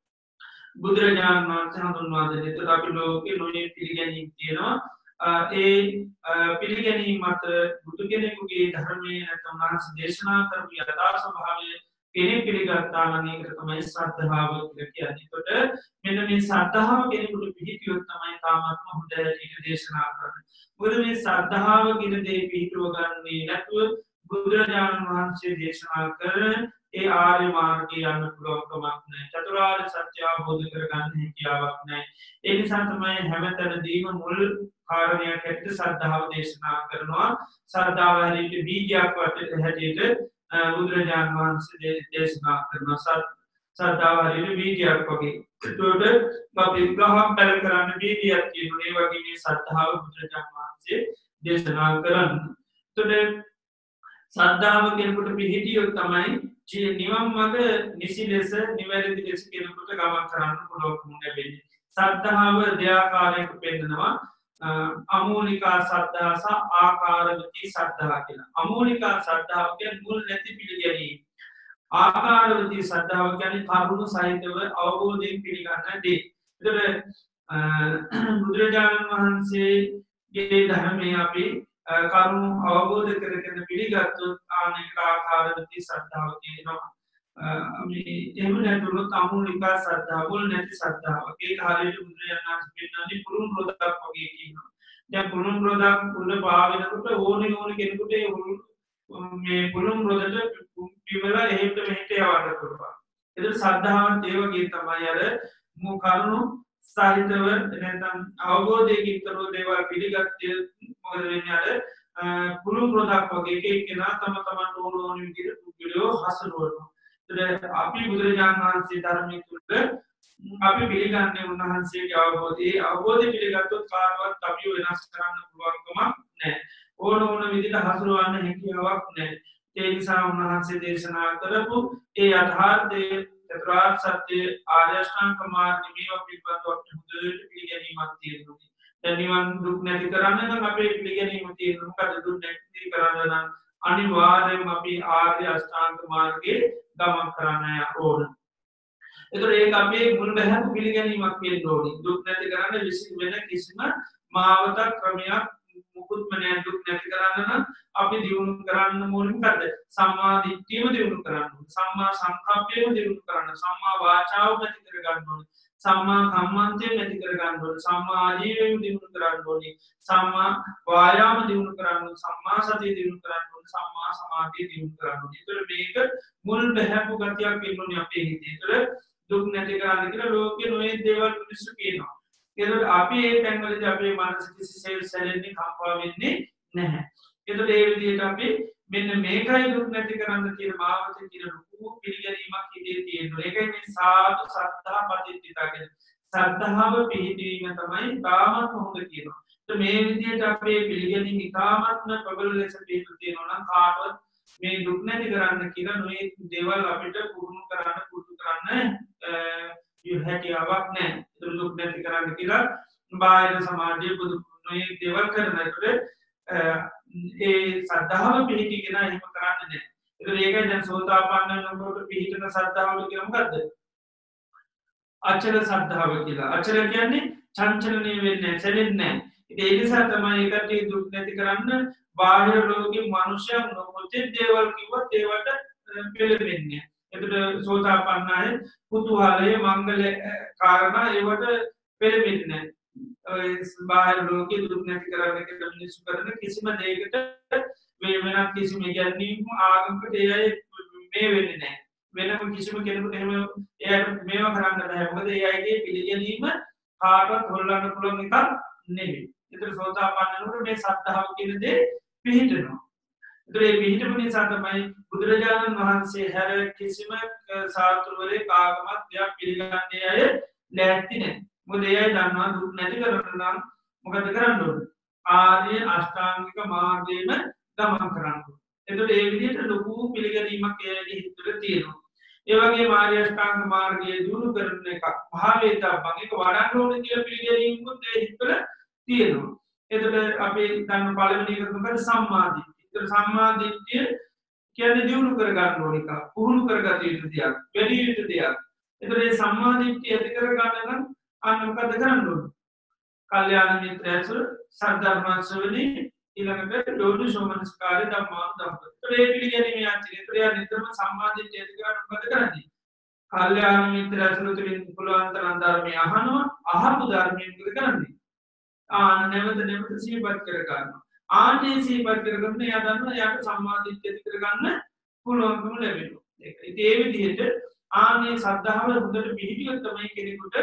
බුදුරජාණන් වහන්සේ හඳුන්වා දෙන්නේ. එතකොට අපි ලෝකේ නොයේ පිළිගැනීම් තියෙනවා. ඒ පිළිගැනීම මත බුදු කෙනෙකුගේ ධර්මයේ නැත්නම් වහන්සේ දේශනා කරපු යථා ස්වභාවය කෙනෙක් පිළිගත්තා නම් ඒක තමයි ශ්‍රද්ධාව කියලා කියන්නේ. එතකොට මෙන්න මේ ශ්‍රද්ධාව කෙනෙකුට පිළිපියොත් තමයි තාමත්ම හොඳ හැටියට දේශනා කරන්නේ. මොකද මේ ශ්‍රද්ධාව කියන දේ පිළිපියව ගන්නේ නැතුව බුදුරජාණන් වහන්සේ දේශනා කරන ඒ ආර්ය මාර්ගය යන්න පුළුවන් කමක් නැහැ. චතුරාර්ය සත්‍ය අවබෝධ කරගන්න හැකියාවක් නැහැ. ඒ නිසා තමයි හැමතැනදීම මුල් කාරණයක් ඇත්ත ශ්‍රද්ධාව දේශනා කරනවා. ශ්‍රද්ධාව හරියට බීජයක් හැටියට බුදුරජාණන් වහන්සේ දේශනා කරනවා. ශ්‍රද්ධාව හරියට බීජයක් වගේ. එතකොට අපි ගහක් පැල කරන්න බීජයක් කියනවා. ඒ වගේ මේ ශ්‍රද්ධාව බුදුරජාණන් වහන්සේ දේශනා කරන්නේ. එතකොට ශ්‍රද්ධාව කෙනෙකුට පිහිටියොත් තමයි නිවන් මඟ නිසි ලෙස නිවැරදි ලෙස කෙනෙකුට ගමන් කරන්න පුළුවන්කම ලැබෙන්නේ. ශ්‍රද්ධාව දෙආකාරයකට පෙන්නනවා. අමූලිකා ශ්‍රද්ධා සහ ආකාරවති ශ්‍රද්ධා කියලා. අමූලිකා ශ්‍රද්ධාව කියන්නේ මුල් නැති පිළිගැනීම. ආකාරවති ශ්‍රද්ධාව කියන්නේ කරුණු සහිතව අවබෝධයෙන් පිළිගන්න දේ. ඒතර බුදුරජාණන් වහන්සේගේ ධර්මයේ අපි කරුණු අවබෝධ කරගෙන පිළිගත්තොත් ආනෙක ආකාරවති ශ්‍රද්ධාව කියනවා. එහෙම නැතුනොත් අමූලිකා ශ්‍රද්ධාව මුල් නැති ශ්‍රද්ධාව. ඒක හරියට බුදුරජාණන් වහන්සේ පෙන්නන්නේ පුරුම් රොදක් වගේ කියනවා. දැන් පුරුම් රොදක් උඩ පාවෙනකොට ඕනේ කෙනෙකුට මේ පුරුම් රොදට පිවලා එහෙට මෙහෙට යවන්න පුළුවන්. ඒක ශ්‍රද්ධාවත් ඒ වගේ තමයි අර කරුණු සාහිත්‍යව නැත්නම් අවබෝධයකින් තොරව දේවල් පිළිගත්තේ මොකද වෙන්නේ අර පුරුම් රොදක් වගේ එක එක්කෙනා තම තමන්ට ඕන විදිහට පුද්ගලයෝ හසුරුවනවා. අපි බුදුරජාණන් වහන්සේ ධර්මය තුළ අපි පිළිගන්නේ උන්වහන්සේගේ අවබෝධය. අවබෝධය පිළිගත්තොත් කාටවත් අපිව වෙනස් කරන්න පුළුවන්කමක් නැහැ. ඕන විදිහට හසුරවන්න හැකියාවක් නැහැ. ඒ නිසා උන්වහන්සේ දේශනා කරපු ඒ යථාර්ථය චතුරාර්ය සත්‍ය ආර්ය අෂ්ටාංග මාර්ගය මේවා පිළිබඳව අපිට හොඳට පිළිගැනීමක් තියෙනවා. දැන් නිවන් දුක් නැති කරන්න නම් අපේ පිළිගැනීම තියෙනවා. මොකද දුක් නැති කරන්න නම් අනිවාර්යයෙන්ම අපි ආර්ය අෂ්ටාංග මාර්ගයේ ගමන් කරන්න ඕන. ඒතර ඒක අපේ මුල් බැහැපු පිළිගැනීමක් වෙන්න ඕනි. දුක් නැති කරන්න විසින් වෙන කිසිම මාවතක් ක්‍රමයක් මුකුත්ම නැහැ. දුක් නැති කරන්න නම් අපි දියුණු කරන්න ඕනේ මොකද? සම්මා දිට්ඨියම දියුණු කරන්න ඕනේ. සම්මා සංකප්පයම දියුණු කරන්න. සම්මා වාචාව නැති කර ගන්න ඕනේ. සම්මා කම්මන්තය නැති කර ගන්න ඕනේ. සම්මා ආජීවය දියුණු කරන්න ඕනේ. සම්මා වායාම දියුණු කරන්න ඕනේ. සම්මා සතිය දියුණු කරන්න ඕනේ. සම්මා සමාධිය දියුණු කරන්න ඕනේ. ඒතර මේක මුල් බැහැපු ගතියක් වෙන්නේ අපේ හිතේ. ඒතර දුක් නැති කරන්න කියලා ලෝකේ නොයේ දේවල් මිනිස්සු කියනවා. ඒකට අපි මේ තැන්වලදී අපේ මනස කිසිසේත් සැලෙන්නේ කම්පා වෙන්නේ නැහැ. ඒකට ඒ විදිහට අපි මෙන්න මේකයි දුක් නැති කරන්න තියෙන මාවත කියන ලොකු පිළිගැනීමක් හිතේ තියෙනවා. ඒකයි මේ සාදු සද්ධා පටිච්චිතා කියන්නේ. සද්ධාව පිහිටීම තමයි තාමත් හොඳ කියනවා. මේ විදිහට අපේ පිළිගැනීම ඉතාමත්ම ප්‍රබල ලෙස පිහිටු තියෙනවා නම් කාටවත් මේ දුක් නැති කරන්න කියලා නොයේ දේවල් අපිට පුහුණු කරන්න පුරුදු කරන්න හැකියාවක් නෑ. ඒතර දුක් නැති කරන්න කියලා බාහිර සමාජයේ බුදු නොයේ දේවල් කරනකොට ඒ සද්ධාව පිහිටිගෙන එහෙම කරන්න නෑ. ඒතර ඒකයි දැන් සෝතාපන්න වෙනකොට පිහිටන සද්ධාවට කියන මොකද්ද? අචල සද්ධාව කියලා. අචල කියන්නේ චංචලනය වෙන්නේ නැහැ, සැලෙන්නේ නැහැ. ඉතින් ඒ නිසා තමයි ඒකට දුක් නැති කරන්න බාහිර ලෝකේ මිනිසයන් නොකොච්චර දේවල් කිව්වත් ඒවට පෙළෙන්නේ. එතකොට සෝතාපන්න අය කුතුහලය මංගල කාරණා ඒවට පෙළෙන්නේ නැහැ. බාහිර ලෝකේ දුක් නැති කරන්න කියලා මිනිස්සු කරන කිසිම දෙයකට වෙනත් කිසිම ගැනීම ආගමකට ඒ අය මේ වෙන්නේ නැහැ. වෙනම කිසිම කෙනෙකුට එහෙම එයාට මේවා කරන්න බෑ. මොකද ඒ අයගේ පිළිගැනීම කාටවත් හොල්ලන්න පුළුවන් එකක් නෙවෙයි. ඒතර සෝතාපන්න වෙනකොට මේ සද්ධාව කියන දේ පිහිටනවා. ඒතර මේ පිහිටපු නිසා තමයි බුදුරජාණන් වහන්සේ හැර කිසිම සාතුරුවරේ ආගමක් දෙයක් පිළිගන්නේ අය නැති නෑ. මොකද ඒ අය දන්නවා දුක් නැති කරන්න නම් මොකද කරන්න ඕනේ? ආර්ය අෂ්ටාංගික මාර්ගයේම ගමන් කරන්න ඕනේ. එතකොට ඒ විදිහට ලොකු පිළිගැනීමක් ඒ අයගේ හිත තුළ තියෙනවා. ඒ වගේ ආර්ය අෂ්ටාංග මාර්ගයේ දියුණු කරන එකක් භාවේතබ්බන් එක වඩන්න ඕනේ කියලා පිළිගැනීමකුත් ඒ හිත තුළ තියෙනවා. එතකොට අපි ගන්න පළවෙනි එක තමයි සම්මාදිට්ඨිය. ඒතර සම්මාදිට්ඨිය කියන්නේ දියුණු කර ගන්න ඕන එක, පුහුණු කරගත යුතු දෙයක්, වැඩි යුතු දෙයක්. එතකොට මේ සම්මාදිට්ඨිය ඇති කර ගන්න නම් අන්න මොකද කරන්න ඕනේ? කල්යාණ මිත්‍රයසු සද්ධර්ම ශ්‍රවණේ ඊළඟට යෝනි සෝමනස්කාරය ධම්මානුධම්ම. ඒ පිළිගැනීමේ ආචාර්යය නිතරම සම්මාදිට්ඨිය ඇති කරගන්න මොකද කරන්නේ? කල්යාණ මිත්‍රයසු තුලින් පුළුවන් තරම් ධර්මය අහනවා, අහපු ධර්මයෙන් මොකද කරන්නේ? නැවත නැවත සිහිපත් කර ගන්නවා. ආන්නේ සිහිපත් කරගන්න එයා දන්නවා එයාට සම්මාදිට්ඨිය ඇති කරගන්න පුළුවන්කම ලැබෙනවා. ඒක. ඉතින් ඒ විදිහට ආන්නේ ශ්‍රද්ධාව හොඳට පිළිපියොත් තමයි කෙනෙකුට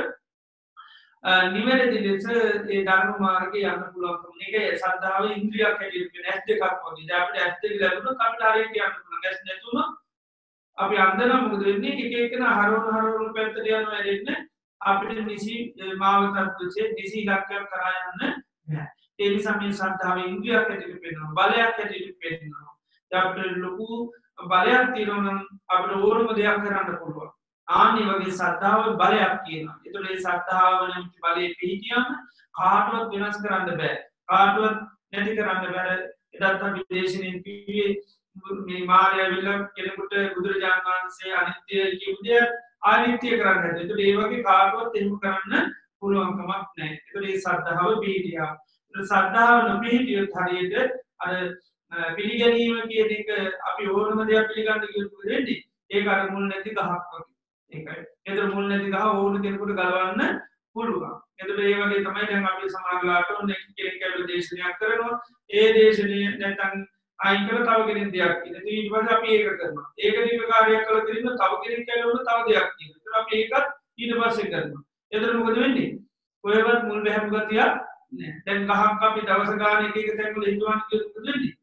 නිවැරදි ලෙස ඒ ධර්ම මාර්ගයේ යන්න පුළුවන්කම. මේක ශ්‍රද්ධාව ඉන්ද්‍රියක් හැටියට වෙන ඇස් දෙකක් වගේ. දැන් අපිට ඇස් දෙක ලැබුණොත් අපිට හරියට යන්න පුළුවන්. ඇස් නැතුණොත් අපි අන්ධ නම් මොකද වෙන්නේ? එක එකන හරවන පැත්තට යනවා ඇරෙන්න අපිට නිසි මාවතක් තුසේ නිසි ඉලක්කයක් කරා යන්න බැහැ. ඒ නිසා මේ ශ්‍රද්ධාව ඉන්ද්‍රියක් හැටියට පෙන්වනවා. බලයක් හැටියට පෙන්වනවා. අපිට ලොකු බලයක් තියෙනවා නම් අපිට ඕනම දෙයක් කරන්න පුළුවන්. ආනි වගේ ශ්‍රද්ධාව බලයක් කියනවා. ඒතකොට මේ ශ්‍රද්ධාව නැමැති බලයේ පිහිටියම කාටවත් වෙනස් කරන්න බෑ. කාටවත් නැති කරන්න බෑ. එදත් අපි දේශනෙන් කිව්වේ මේ මායя විල කෙනෙකුට බුදුරජාණන් වහන්සේ අනිත්‍ය කියපු දේ අනිත්‍ය කරන්න හැද. ඒතකොට ඒ වගේ කාටවත් එහෙම කරන්න පුළුවන්කමක් නැහැ. ඒතකොට මේ ශ්‍රද්ධාව පිහිටියා. ඒ ශ්‍රද්ධාව නොපිහිටියොත් හරියට අර පිළිගැනීම කියන එක අපි ඕනම දෙයක් පිළිගන්න කිව්වොත් වෙන්නේ ඒක අර මුල් නැති ගහක් වගේ. ඒකයි. ඒතර මුල් නැති ගහ ඕන කෙනෙකුට ගලවන්න පුළුවන්. එතකොට ඒ වගේ තමයි දැන් අපි සමාජලාට ඕනේ කෙනෙක් කියලා දේශනයක් කරනවා. ඒ දේශනේ නැත්නම් අයින් කරලා තව කෙනෙක් දෙයක් කියනවා. ඊට පස්සේ අපි ඒක කරනවා. ඒක නිකකාරයක් කළා දෙන්න තව කෙනෙක් කියලා තව දෙයක් කියනවා. ඒතර අපි ඒකත් ඊට පස්සේ කරනවා. එතන මොකද වෙන්නේ? කොහෙවත් මුල් බැහැපු ගතියක් නැහැ. දැන් ගහක් අපි දවස ගාන එක එක තැන් වල හිටවන්න කිව්වොත් වෙන්නේ.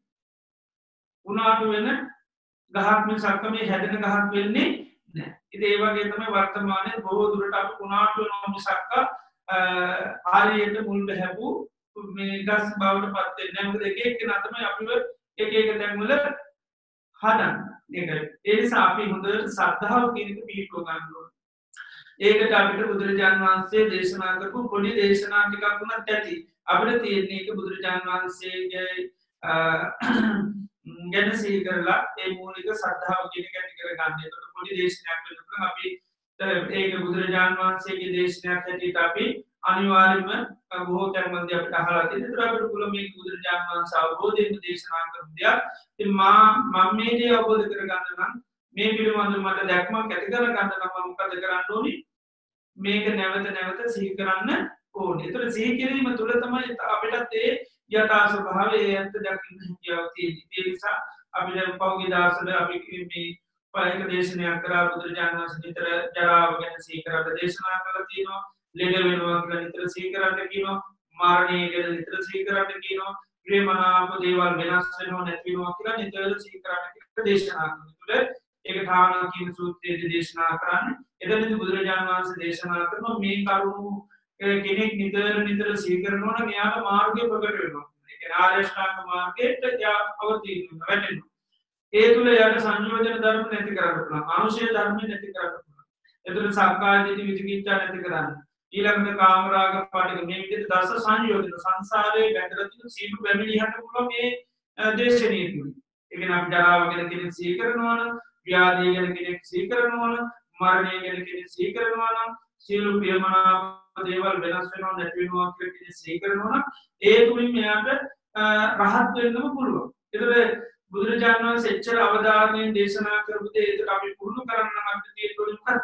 උනාට වෙන ගහක් මිසක් මේ හැදෙන ගහක් වෙන්නේ නැහැ. ඉතින් ඒ වගේ තමයි වර්තමානයේ බොහෝ දුරට අපි කුණාටු වෙනවා මිසක් ආරියට මුල් බැහැපු මේ ගස් බවට පත් වෙන්නේ නැහැ. මොකද එක එක්කෙනා තමයි අපිව එක එක තැන් වල හදන්නේ. ඒකයි. ඒ නිසා අපි හොඳට ශ්‍රද්ධාව කියන එක පිළිපො ගන්න ඕනේ. ඒකට අපිට බුදුරජාණන් වහන්සේ දේශනා කරපු පොඩි දේශනා ටිකක් වුණත් ඇති. අපිට තියෙන්නේ ඒක බුදුරජාණන් වහන්සේගේ ගැන සිහි කරලා ඒ මූලික ශ්‍රද්ධාව කියන එක ඇති කරගන්න. ඒකට පොඩි දේශනයක් වෙනකොට අපි ඒක බුදුරජාණන් වහන්සේගේ දේශනයක් හැටියට අපි අනිවාර්යයෙන්ම බොහෝ තැන්වලදී අපිට අහලා තියෙනවා. ඒතර අපිට පුළුවන් මේ බුදුරජාණන් වහන්සේ අවබෝධයෙන් දේශනා කරපු දෙයක්. ඉතින් මම මේ දේ අවබෝධ කරගන්න නම් මේ පිළිබඳව මට දැක්මක් ඇති කරගන්න නම් මම මොකද කරන්න ඕනේ? මේක නැවත නැවත සිහි කරන්න ඕනේ. ඒතර සිහි කිරීම තුළ තමයි අපිටත් ඒ යථා ස්වභාවය ඇත්ත දකින්න හැකියාව තියෙන්නේ. ඒ නිසා අපි දැන් පෞගේ දාසල අපි මේ පළවෙනි දේශනයක් කරා බුදුරජාණන් වහන්සේ නිතර ජරාව ගැන සිහි කරලා දේශනා කරලා තියෙනවා. ලෙඩ වෙනවා කියලා නිතර සිහි කරන්න කියනවා. මරණය ගැන නිතර සිහි කරන්න කියනවා. ප්‍රේමනාප දේවල් වෙනස් වෙනවා නැති වෙනවා කියලා නිතර සිහි කරන්න කියලා දේශනා කරනවා. ඒක ඨාන කියන සූත්‍රයේදී දේශනා කරන්නේ. එතනදී බුදුරජාණන් වහන්සේ දේශනා කරනවා මේ කරුණු කෙනෙක් නිතර සිහි කරනවා නම් එයාට මාර්ගය ප්‍රකට වෙනවා. ඒ කියන්නේ ආර්ය අෂ්ටාංග මාර්ගයට එයා අවතීර්ණ වෙනවා. ඒ තුළ යට සංයෝජන ධර්ම නැති කරන්න පුළුවන්. අනුශය ධර්ම නැති කරන්න පුළුවන්. එතකොට සක්කාය දිට්ඨි විචිකිච්ඡා නැති කරන්න. ඊළඟට කාමරාග පාටික මේ විදිහට දස සංයෝජන සංසාරයේ බැඳලා තියෙන සීල පැමිණියන්න පුළුවන් මේ දේශනීය තුලින්. ඒ කියන්නේ අපි ජරාව ගැන කෙනෙක් සිහි කරනවා නම්, ව්‍යාධිය ගැන කෙනෙක් සිහි කරනවා නම්, මරණය ගැන කෙනෙක් සිහි කරනවා නම්, සියලු ප්‍රියමනාප දේවල් වෙනස් වෙනවා නැති වෙනවා කියලා කෙනෙක් සිහි කරනවා නම් ඒ තුලින් මෙයාට රහත් වෙන්නම පුළුවන්. ඒතර බුදුරජාණන් වහන්සේ එච්චර අවධානයෙන් දේශනා කරපු දේ ඒකට අපි පුරුදු කරන්න නම් අපිට තියෙන්නේ මොකක්ද?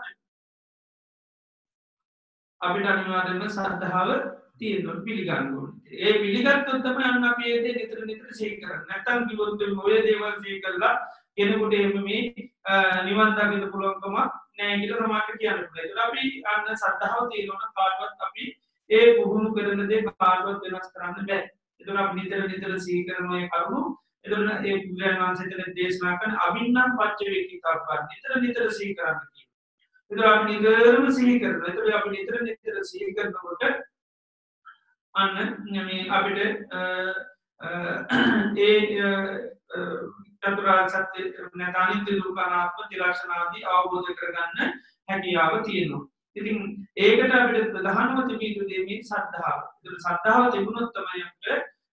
අපිට අනිවාර්යයෙන්ම ශ්‍රද්ධාව තියෙන්න පිළිගන්න ඕනේ. ඒ පිළිගත්තොත් තමයි අන්න අපි ඒ දේ නිතර නිතර සිහි කරන්නේ. නැත්නම් කිව්වොත් ඔය දේවල් සිහි කරලා කෙනෙකුට එහෙම මේ නිවන් දකින්න පුළුවන්කම නැහැ කියලා සමහරට කියන්න පුළුවන්. ඒකට අපි අන්න ශ්‍රද්ධාව තියෙනවා නම් කාටවත් අපි ඒ පුහුණු කරන දේ කාටවත් වෙනස් කරන්න බෑ. ඒකට අපි නිතර සිහි කරන මේ කරුණු එතකොට ඒ බුදුරජාණන් වහන්සේ දේශනා කරන අභින්නම් පච්ච වේකිකාප්පා නිතර සිහි කරන්න කියනවා. එතකොට අපි නිතරම සිහි කරනවා. එතකොට අපි නිතර සිහි කරනකොට අන්න මේ අපිට ඒ චතුරාර්ය සත්‍ය නැත්නම් දුක්ඛ අනාත්ම ත්‍රිලක්ෂණ ආදී අවබෝධ කරගන්න හැකියාව තියෙනවා. ඉතින් ඒකට අපිට ප්‍රධානම තිබීතු දේ මේ ශ්‍රද්ධාව. ඒතර ශ්‍රද්ධාව තිබුණොත් තමයි අපිට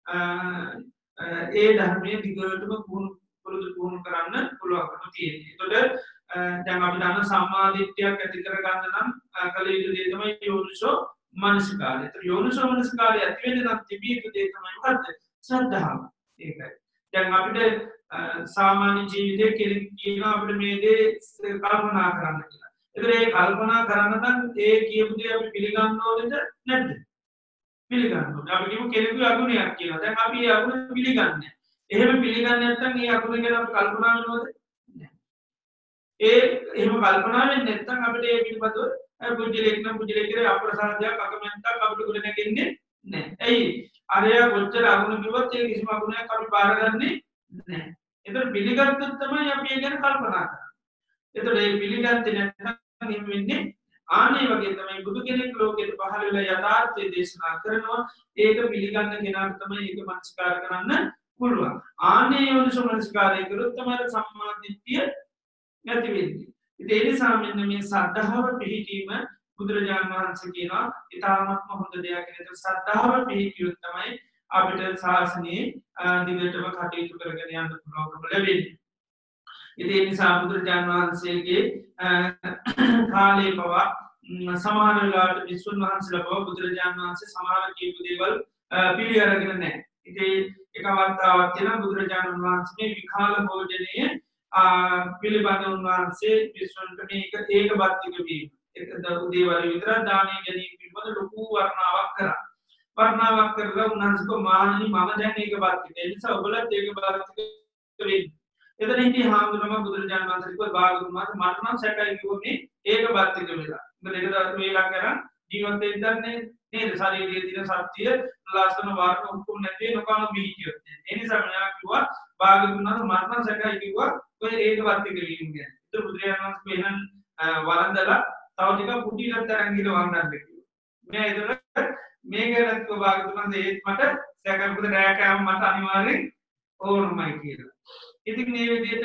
ඒ ධර්මයේ දිගටම පුරුදු කරන්න පුළුවන්කම තියෙන්නේ. ඒතකොට දැන් අපි දන්න සම්මා දිට්ඨියක් ඇති කරගන්න නම් කල යුතු දේ තමයි යෝනිසෝ මනසිකාරය. ඒතර යෝනිසෝ මනසිකාරය ඇති වෙන්න නම් තිබිය යුතු දේ තමයි මොකද්ද? ශ්‍රද්ධාව. ඒකයි. දැන් අපිට සාමාන්‍ය ජීවිතයේ කෙනෙක් කියනවා අපිට මේ දේ කල්පනා කරන්න කියලා. ඒතර ඒ කල්පනා කරන්න නම් ඒ කියපු දේ අපි පිළිගන්න ඕනේද නැද්ද? පිළිගන්න ඕනේ. අපි කියමු කෙනෙකුගේ අගුණයක් කියලා. දැන් අපි ඒ අගුණ පිළිගන්නේ. එහෙම පිළිගන්නේ නැත්නම් ඒ අගුණ ගැන අපි කල්පනා වෙනවද? නැහැ. ඒ එහෙම කල්පනා වෙන්නේ නැත්නම් අපිට ඒ පිළිබඳව පුජ්‍යලෙක් නම් පුජ්‍යලෙක් කියලා අප්‍රසාදයක් අකමැත්තක් අපිට ගොඩ නැගෙන්නේ නැහැ. ඇයි? අරයා කොච්චර අගුණ කිව්වත් ඒ කිසිම අගුණයක් අපි බාරගන්නේ නැහැ. ඒතර පිළිගත්තොත් තමයි අපි ඒ ගැන කල්පනා කරන්නේ. ඒතර ඒ පිළිගත්තේ නැත්නම් එහෙම වෙන්නේ ආනේ වගේ තමයි බුදු කෙනෙක් ලෝකෙට පහළ වෙලා යථාර්ථය දේශනා කරනවා. ඒක පිළිගන්න කෙනාට තමයි ඒක මනස්කාර කරන්න පුළුවන්. ආනේ යෝනිසෝ මනස්කාරය කරොත් තමයි සම්මා දිට්ඨිය නැති වෙන්නේ. ඉතින් ඒ නිසා මෙන්න මේ ශ්‍රද්ධාව පිහිටීම බුදුරජාණන් වහන්සේ කියනවා ඊටාත්ම හොඳ දෙයක් කියලා. ශ්‍රද්ධාව පිහිටියොත් තමයි අපිට ශාසනයේ දිගටම කටයුතු කරගෙන යන්න පුළුවන්කම ලැබෙන්නේ. ඉතින් ඒ නිසා බුදුරජාණන් වහන්සේගේ කාලේ පවා සමහර වෙලාවට විසුණු වහන්සේලා පවා බුදුරජාණන් වහන්සේ සමහර කියපු දේවල් පිළි අරගෙන නැහැ. ඉතින් එක අවස්ථාවක් තියෙනවා බුදුරජාණන් වහන්සේ මේ විකාල භෝජනයේ පිළිබඳ උන්වහන්සේ විසුණුන්ට මේක ඒකබද්ධික වීම. ඒක දේවල් විතර දානය ගැනීම පිළිබඳ ලොකු වර්ණාවක් කරා. වර්ණාවක් කරලා උන්වහන්සේ කෝ මහණනි මම දැන් ඒකබද්ධික. ඒ නිසා ඔබලත් ඒකබද්ධික වෙන්න. එතන හිටිය හාමුදුරුවෝ බුදුරජාණන් වහන්සේ කිව්වා භාගතුන් වහන්සේ මට නම් සැකයි කිව්වනේ ඒකබද්ධික වෙලා. මොකද ඒක වේලා කරන් ජීවත් වෙන්නන්නේ නේද? ශරීරයේ තියෙන ශක්තිය ලස්සන වර්ණ ඔක්කොම නැති නොකම බීජියොත්. ඒ නිසා මම කිව්වා භාගතුන් වහන්සේ මට නම් සැකයි කිව්වා ඔය ඒකබද්ධික වීම ගැන. ඒක බුදුරජාණන් වහන්සේ එහෙනම් වළඳලා තව ටිකක් කුටියට තරන් ගිහලා වන්දන්න කිව්වා. මේ ඒතර මේ ගැනත් භාගතුන් වහන්සේ ඒත් මට සැකයි මොකද නෑ කෑම මට අනිවාර්යෙන් ඕනමයි කියලා. ඉතින් මේ විදිහට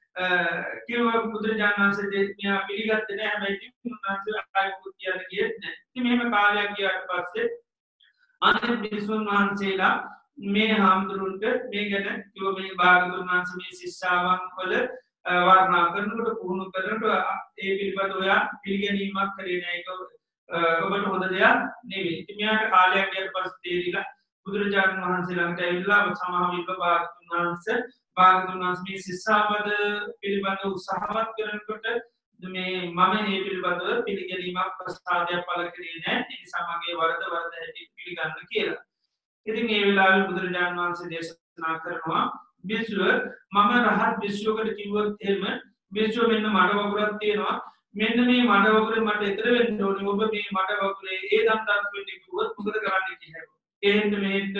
කිව්ව බුදුරජාණන් වහන්සේ දෙවියන් පිළිගත්තේ නැහැ. හැබැයි උන්වහන්සේ ආයුත් කියන ගියේ නැහැ. ඉතින් මෙහෙම කාලයක් ගියාට පස්සේ අනිත් බිසුන් වහන්සේලා මේ හාමුදුරුන්ට මේ ගැන කිව්ව මේ භාගතුන් වහන්සේ මේ ශිෂ්‍යාවන් වල වර්ණනා කරනකොට පුහුණු කරනකොට ඒ පිළිබඳව ඔයා පිළිගැනීමක් කරේ නැහැ. ඒක ඔබට හොඳ දෙයක් නෙවෙයි. ඉතින් මෙයාට කාලයක් ගියාට පස්සේ තේරිලා බුදුරජාණන් වහන්සේ ළඟට ඇවිල්ලා සමාවිල්ව භාගතුන් වහන්සේ මේ ශිෂ්‍යාපද පිළිබඳ උත්සාහවත් කරනකොට මේ මම මේ පිළිබඳව පිළිගැනීමක් ප්‍රසාදයක් පළ කරේ නැහැ. ඒ නිසා මගේ වරද හැටියට පිළිගන්න කියලා. ඉතින් මේ වෙලාවේ බුදුරජාණන් වහන්සේ දේශනා කරනවා විශ්ව මම රහත් විශ්වකට කිව්වොත් එහෙම විශ්ව මෙන්න මඩ වගුරක් තියෙනවා. මෙන්න මේ මඩ වගුරේ මට ඊතර වෙන්න ඕනේ. ඔබ මේ මඩ වගුරේ ඒ දණ්ඩක් වෙන්න කිව්වොත් මොකද කරන්නේ කියලා. එහෙනම් මෙහෙට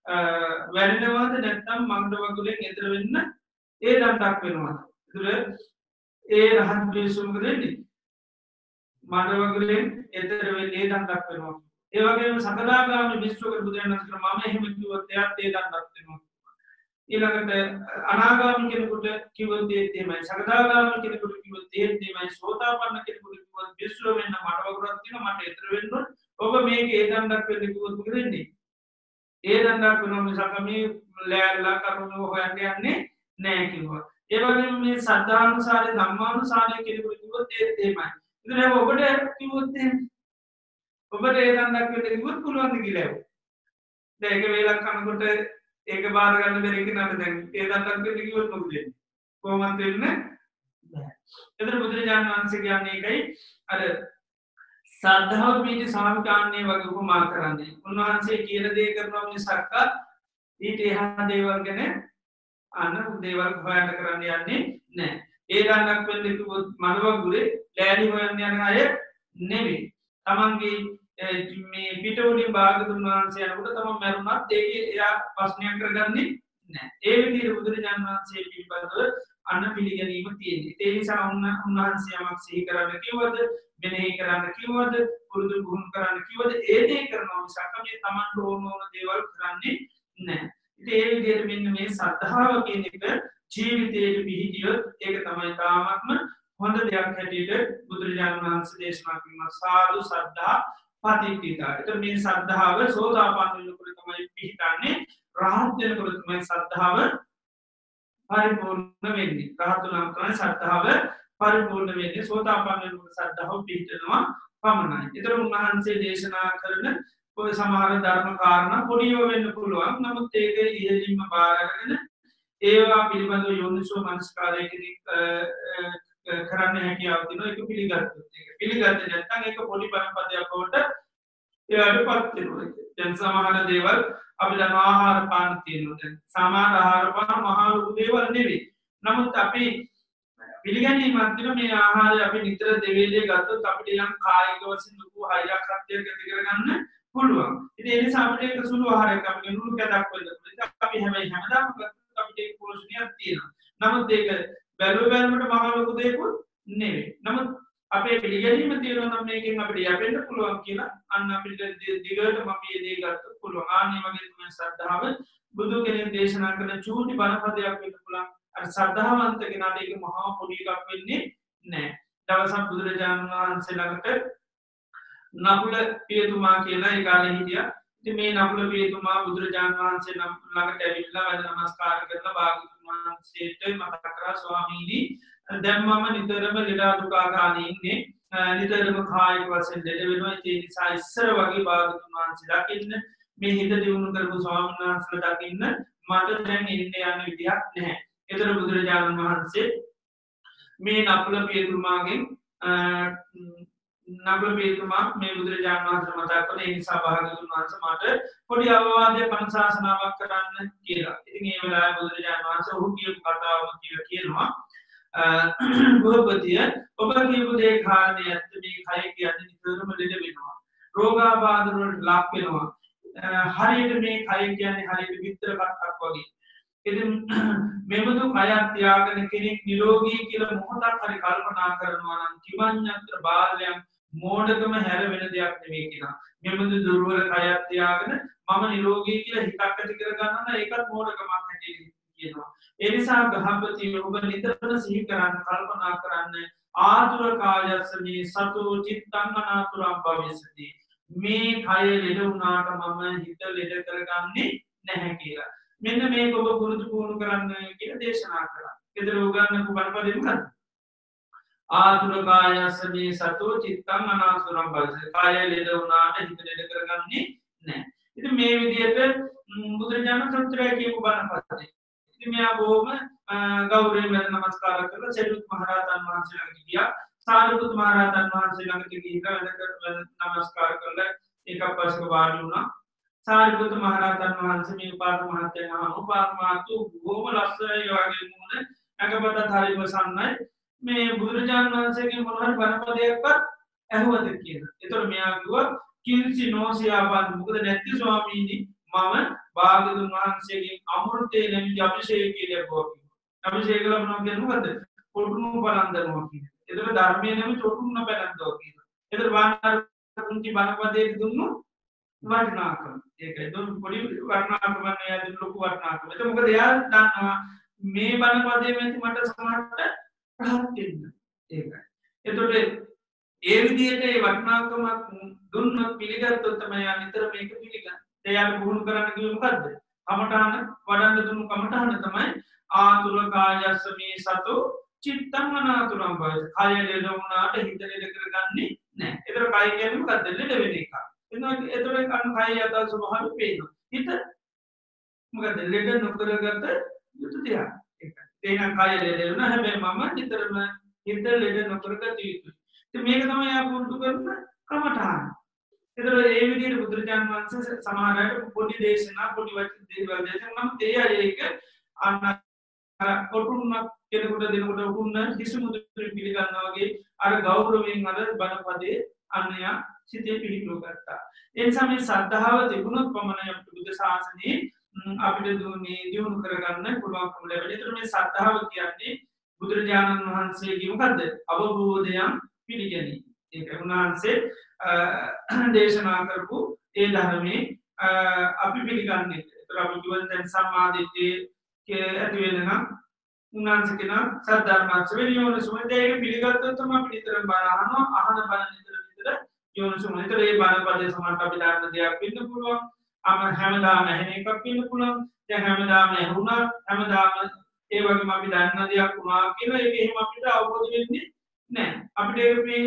වැරෙනවද නැත්නම් මඟ වගුරෙන් ඊතර වෙන්න ඒ දණ්ඩක් වෙනවද? ඒතර ඒ රහත් විශ්ව මොකද වෙන්නේ? මඩ වගුරෙන් ඊතර වෙන්නේ ඒ දණ්ඩක් වෙනවා. ඒ වගේම සකදාගාමී විශ්වක බුදුරජාණන් වහන්සේ මම එහෙම කිව්වොත් එයාත් ඒ දණ්ඩක් වෙනවා. ඊළඟට අනාගාමී කෙනෙකුට කිව්වොත් ඒ තේමයි සකදාගාමී කෙනෙකුට කිව්වොත් ඒ තේමයි සෝතාපන්න කෙනෙකුට කිව්වොත් විශ්ව වෙන්න මට වගුරක් තියෙනවා මට ඊතර වෙන්න ඕන ඔබ මේක ඒ දණ්ඩක් වෙන්න කිව්වොත් මොකද වෙන්නේ ඒ දණ්ඩක් වෙනවා මිසක මේ ලෑල්ලා කරුණු හොයන්න යන්නේ නෑ කිව්වා ඒ වගේම මේ සද්ධානුසාරේ ධම්මානුසාරේ කෙනෙකුට කිව්වොත් ඒ තේමයි ඉතින් ඔබට කිව්වොත් ඔබට ඒ දණ්ඩක් වෙන්න කිව්වොත් පුළුවන් ද කියලා දැන් ඒක වේලක් කනකොට ඒක බාර ගන්න බැරි කෙනාට දැන් ඒ දණ්ඩක් වෙන්න කිව්වොත් මොකද වෙන්නේ කොහොමද වෙන්නේ බෑ එතන බුදුරජාණන් වහන්සේ කියන්නේ ඒකයි අර සද්ධාව පිටි සාමිකාන්නේ වගේ උපමා කරන්නේ උන්වහන්සේ කියන දේ කරනවා මිසක් ඊට එහා දේවල් ගැන අන්න දේවල් හොයන්න කරන්න යන්නේ නැහැ ඒ දණ්ඩක් වෙන්න කිව්වොත් මනවගුරේ ලෑලි හොයන්න යන අය නෙවෙයි තමන්ගේ මේ පිටෝඩින් භාගතුන් වහන්සේ යනකොට තමන් මැරුණත් ඒකේ එයා ප්‍රශ්නයක් කරගන්නේ නැහැ ඒ විදිහට බුදුරජාණන් වහන්සේ පිළිබඳව අන්න පිළිගැනීම තියෙන්නේ ඒ නිසා උන්වහන්සේ යමක් සිහි කරන්න කිව්වද මෙනෙහි කරන්න කිව්වද පුරුදු පුහුණු කරන්න කිව්වද ඒ දේ කරනවා මිසක් මේ තමන්ට ඕන දේවල් කරන්නේ නැහැ ඉතින් ඒ විදිහට මෙන්න මේ සද්ධාව කියන එක ජීවිතයේ පිහිටියොත් ඒක තමයි තාමත්ම හොඳ දෙයක් හැටියට බුදුරජාණන් වහන්සේ දේශනා කරන සාදු සද්ධා පතිට්ඨිතා. ඒතර මේ සද්ධාව සෝතාපන්න වෙනකොට තමයි පිහිටන්නේ රහත් වෙනකොට තමයි සද්ධාව පරිපූර්ණ වෙන්නේ. රහත් වුණාම තමයි සද්ධාව පරිපූර්ණ වෙන්නේ. සෝතාපන්න වෙනකොට සද්ධාව පිහිටනවා පමණයි. ඒතර උන්වහන්සේ දේශනා කරන ඔය සමහර ධර්ම කාරණා පොඩිව වෙන්න පුළුවන්. නමුත් ඒක ඉහළින්ම බාර අරගෙන ඒවා පිළිබඳව යෝනිසෝ මනස්කාරයකින් කරන්න හැකියාව තියෙනවා ඒක පිළිගත්තොත් ඒක පිළිගත්තේ නැත්නම් ඒක පොඩි බණපදයක් වලට එයාටපත් වෙනවා දැන් සමහර දේවල් අපි දැන් ආහාර පාන තියෙනවා දැන් සමහර ආහාර පාන මහා ලොකු දේවල් නෙවෙයි නමුත් අපි පිළිගැනීමක් තියෙන මේ ආහාරය අපි නිතර දෙවේලේ ගත්තොත් අපිට යම් කායික වශයෙන් ලොකු හයියක් හත්යක් ඇති කරගන්න පුළුවන් ඉතින් ඒ නිසා අපිට ඒක සුළු ආහාරයක් අපිට නුරු කැදක් වෙන්න පුළුවන් අපි හැමදාම ගත්තොත් අපිට ඒක පෝෂණයක් තියෙනවා නමුත් ඒක බැලුවමට මහා ලොකු දෙයක්වත් නෙවෙයි. නමුත් අපේ පිළිගැනීම තියෙනවා නම් මේකෙන් අපිට යැපෙන්න පුළුවන් කියලා අන්න අපිට දිගටම අපි ඒ දේ ගත්තොත් පුළුවන්. ආන්නේ වගේ තමයි ශ්‍රද්ධාව බුදු කෙනෙක් දේශනා කරන චූටි බණපදයක් වෙන්න පුළුවන්. අර ශ්‍රද්ධාවන්ත කෙනාට ඒක මහා පොඩි එකක් වෙන්නේ නැහැ. දවසක් බුදුරජාණන් වහන්සේ ළඟට නකුල පියතුමා කියලා ඒ කාලේ හිටියා. ඉතින් මේ නකුල පියතුමා බුදුරජාණන් වහන්සේ ළඟට ඇවිල්ලා වැඳ නමස්කාර කරලා භාග්‍යවතුන් වහන්සේට මතක් කරා ස්වාමීනි දැන් මම නිතරම ලෙඩ දුකාගානේ ඉන්නේ නිතරම කායික වශයෙන් ලෙඩ වෙනවා ඒ නිසා ඉස්සර වගේ භාග්‍යවතුන් වහන්සේ දකින්න මේ හිත දියුණු කරපු ස්වාමීන් වහන්සේලා දකින්න මට දැන් ඉන්න යන්න විදියක් නැහැ. ඒතර බුදුරජාණන් වහන්සේ මේ නකුල පියතුමාගෙන් නගල පියතුමා මේ බුදුරජාණන් වහන්සේ මතක් කරන ඒ නිසා භාග්‍යවතුන් වහන්සේ මට පොඩි අවවාදයක් අනුශාසනාවක් කරන්න කියලා. ඉතින් ඒ වෙලාවේ බුදුරජාණන් වහන්සේ ඔහු කියපු කතාවම කියලා කියනවා ගෘහපතිය ඔබ කියපු දේ කාරණේ ඇත්ත මේ කය කියන්නේ නිතරම ලෙඩ වෙනවා. රෝගාබාධ වලට ලක් වෙනවා. හරියට මේ කය කියන්නේ හරියට විතර කට්ටක් වගේ. ඉතින් මෙබඳු කයක් තියාගෙන කෙනෙක් නිරෝගී කියලා මොහොතක් හරි කල්පනා කරනවා නම් කිවඤ්ඤත්‍ර බාල්‍යම් මෝඩකම හැර වෙන දෙයක් නෙවෙයි කියලා. මෙබඳු දුර්වල කයක් තියාගෙන මම නිරෝගී කියලා හිතක් ඇති කරගන්නවා නම් ඒකත් මෝඩකමක් හැටියට කියනවා. ඒ නිසා ගහපති ඔබ නිතරම සිහි කරන්න කල්පනා කරන්න ආතුර කායස්සමේ සතෝ චිත්තං අනාතුරං භවිස්සති. මේ කය ලෙඩ වුණාට මම හිත ලෙඩ කරගන්නේ නැහැ කියලා. මෙන්න මේක ඔබ පුරුදු පුහුණු කරන්න කියලා දේශනා කරා. ඒතර උගන්වපු බණපදෙ මොකක්ද? ආතුර කායස්සමේ සතෝ චිත්තං අනාතුරං භවිස්සති. කය ලෙඩ වුණාට හිත ලෙඩ කරගන්නේ නැහැ. ඉතින් මේ විදිහට බුදුරජාණන් සත්‍යය කියපු බණපදෙ. ඉතින් මෙයා බොහොම ගෞරවයෙන් වැඳ නමස්කාර කරලා සරියුත් මහ රහතන් වහන්සේ ළඟට ගියා. සාරිපුත් මහ රහතන් වහන්සේ ළඟට ගිහින් වැඳ නමස්කාර කරලා එකක් පස්සක වාඩි වුණා. සාරිපුත් මහ රහතන් වහන්සේ මේ උපාස මහත්තයන් අහනවා උපාස මහතු බොහොම ලස්සනයි වගේ මුණ නැගපතත් හරි වසන්නයි මේ බුදුරජාණන් වහන්සේගේ මොන හරි බණපදයක්වත් ඇහුවද කියලා. ඒතකොට මෙයා කිව්වා කිල්සි නොසියාපන් මොකද නැති ස්වාමීනි මම භාග්‍යවතුන් වහන්සේගෙන් අමෘතේ නැමැති අභිෂේකය ලැබුවා කිව්වා. අභිෂේක ලැබුණා කියන්නේ මොකද? පොටුණු බලන්දනවා කියන්නේ. ඒතකොට ධර්මයේ නැමැති පොටුණු බලන්දනවා කියනවා. ඒතකොට වානාර කුංචි බණපදයේ දුන්නු වටිනාකම ඒකයි දුන් පොඩි වටිනාකම නෑ ලොකු වටිනාකම ඒක මොකද එයා දන්නවා මේ බණ පදේ මෙති මට සමහරට රහත් වෙන්න ඒකයි එතකොට ඒ විදිහට ඒ වටිනාකමක් දුන්නොත් පිළිගත්තොත් තමයි යා නිතර මේක පිළිගන්නේ එයාට පුහුණු කරන්න කිව්වේ මොකද්ද කමඨාන වඩන්න දුන්නු කමඨාන තමයි ආතුර කායස්ස මේ සතු චිත්තං අනාතුරං බය කය ලෙඩ වුණාට හිත ලෙඩ කරගන්නේ නැහැ ඒතර කය කියන්නේ මොකද්ද ලෙඩ වෙන එක එතකොට කන් කය යථා ස්වභාවය පේනවා හිත මොකද ලෙඩ නොකරගත යුතු දෙයක් ඒකයි එහෙනම් කය ලෙඩ වෙනවා හැබැයි මම නිතරම හිත ලෙඩ නොකරගත යුතුයි ඉතින් මේක තමයි ආ පුරුදු කරන කමඨාන එතකොට ඒ විදිහට බුදුරජාණන් වහන්සේ සමහර අයට පොඩි දේශනා පොඩි වචන දේවල් දේශනා නම් ඒ ඒක අන්න කොටුන්න කෙනෙකුට දෙනකොට උකුන්න කිසි මුදුරින් පිළිගන්නවා වගේ අර ගෞරවයෙන් අර බණ පදේ අන්නයා සිතේ පිහිටුව ගත්තා. ඒ නිසා මේ ශ්‍රද්ධාව තිබුණොත් පමණයි අපිට බුද්ධ ශාසනයේ අපිට දුන්නේ දියුණු කරගන්න පුළුවන්කම ලැබෙන්නේ. ඒතර මේ ශ්‍රද්ධාව කියන්නේ බුදුරජාණන් වහන්සේගේ මොකද්ද? අවබෝධයන් පිළිගැනීම. ඒක උන්වහන්සේ දේශනා කරපු ඒ ධර්මයේ අපි පිළිගන්නේ. ඒතර අපි කියවන දැන් සම්මාදිට්ඨිය ඇති වෙනනම් උන්වහන්සේ කියන සද්ධර්මච්ච වෙනියෝනසුම දෙයක පිළිගත්තොත් තමයි අපිට විතර බණ අහන බණ විතර යෝනසුම. ඒතර ඒ බණ පදේ සමානට අපි දාන්න දෙයක් වෙන්න පුළුවන්. හැමදාම ඇහෙන එකක් වෙන්න පුළුවන්. දැන් හැමදාම ඇහුණා හැමදාම ඒ වගේම අපි දන්න දෙයක් වුණා කියලා ඒක එහෙම අපිට අවබෝධ වෙන්නේ නැහැ. අපිට මේ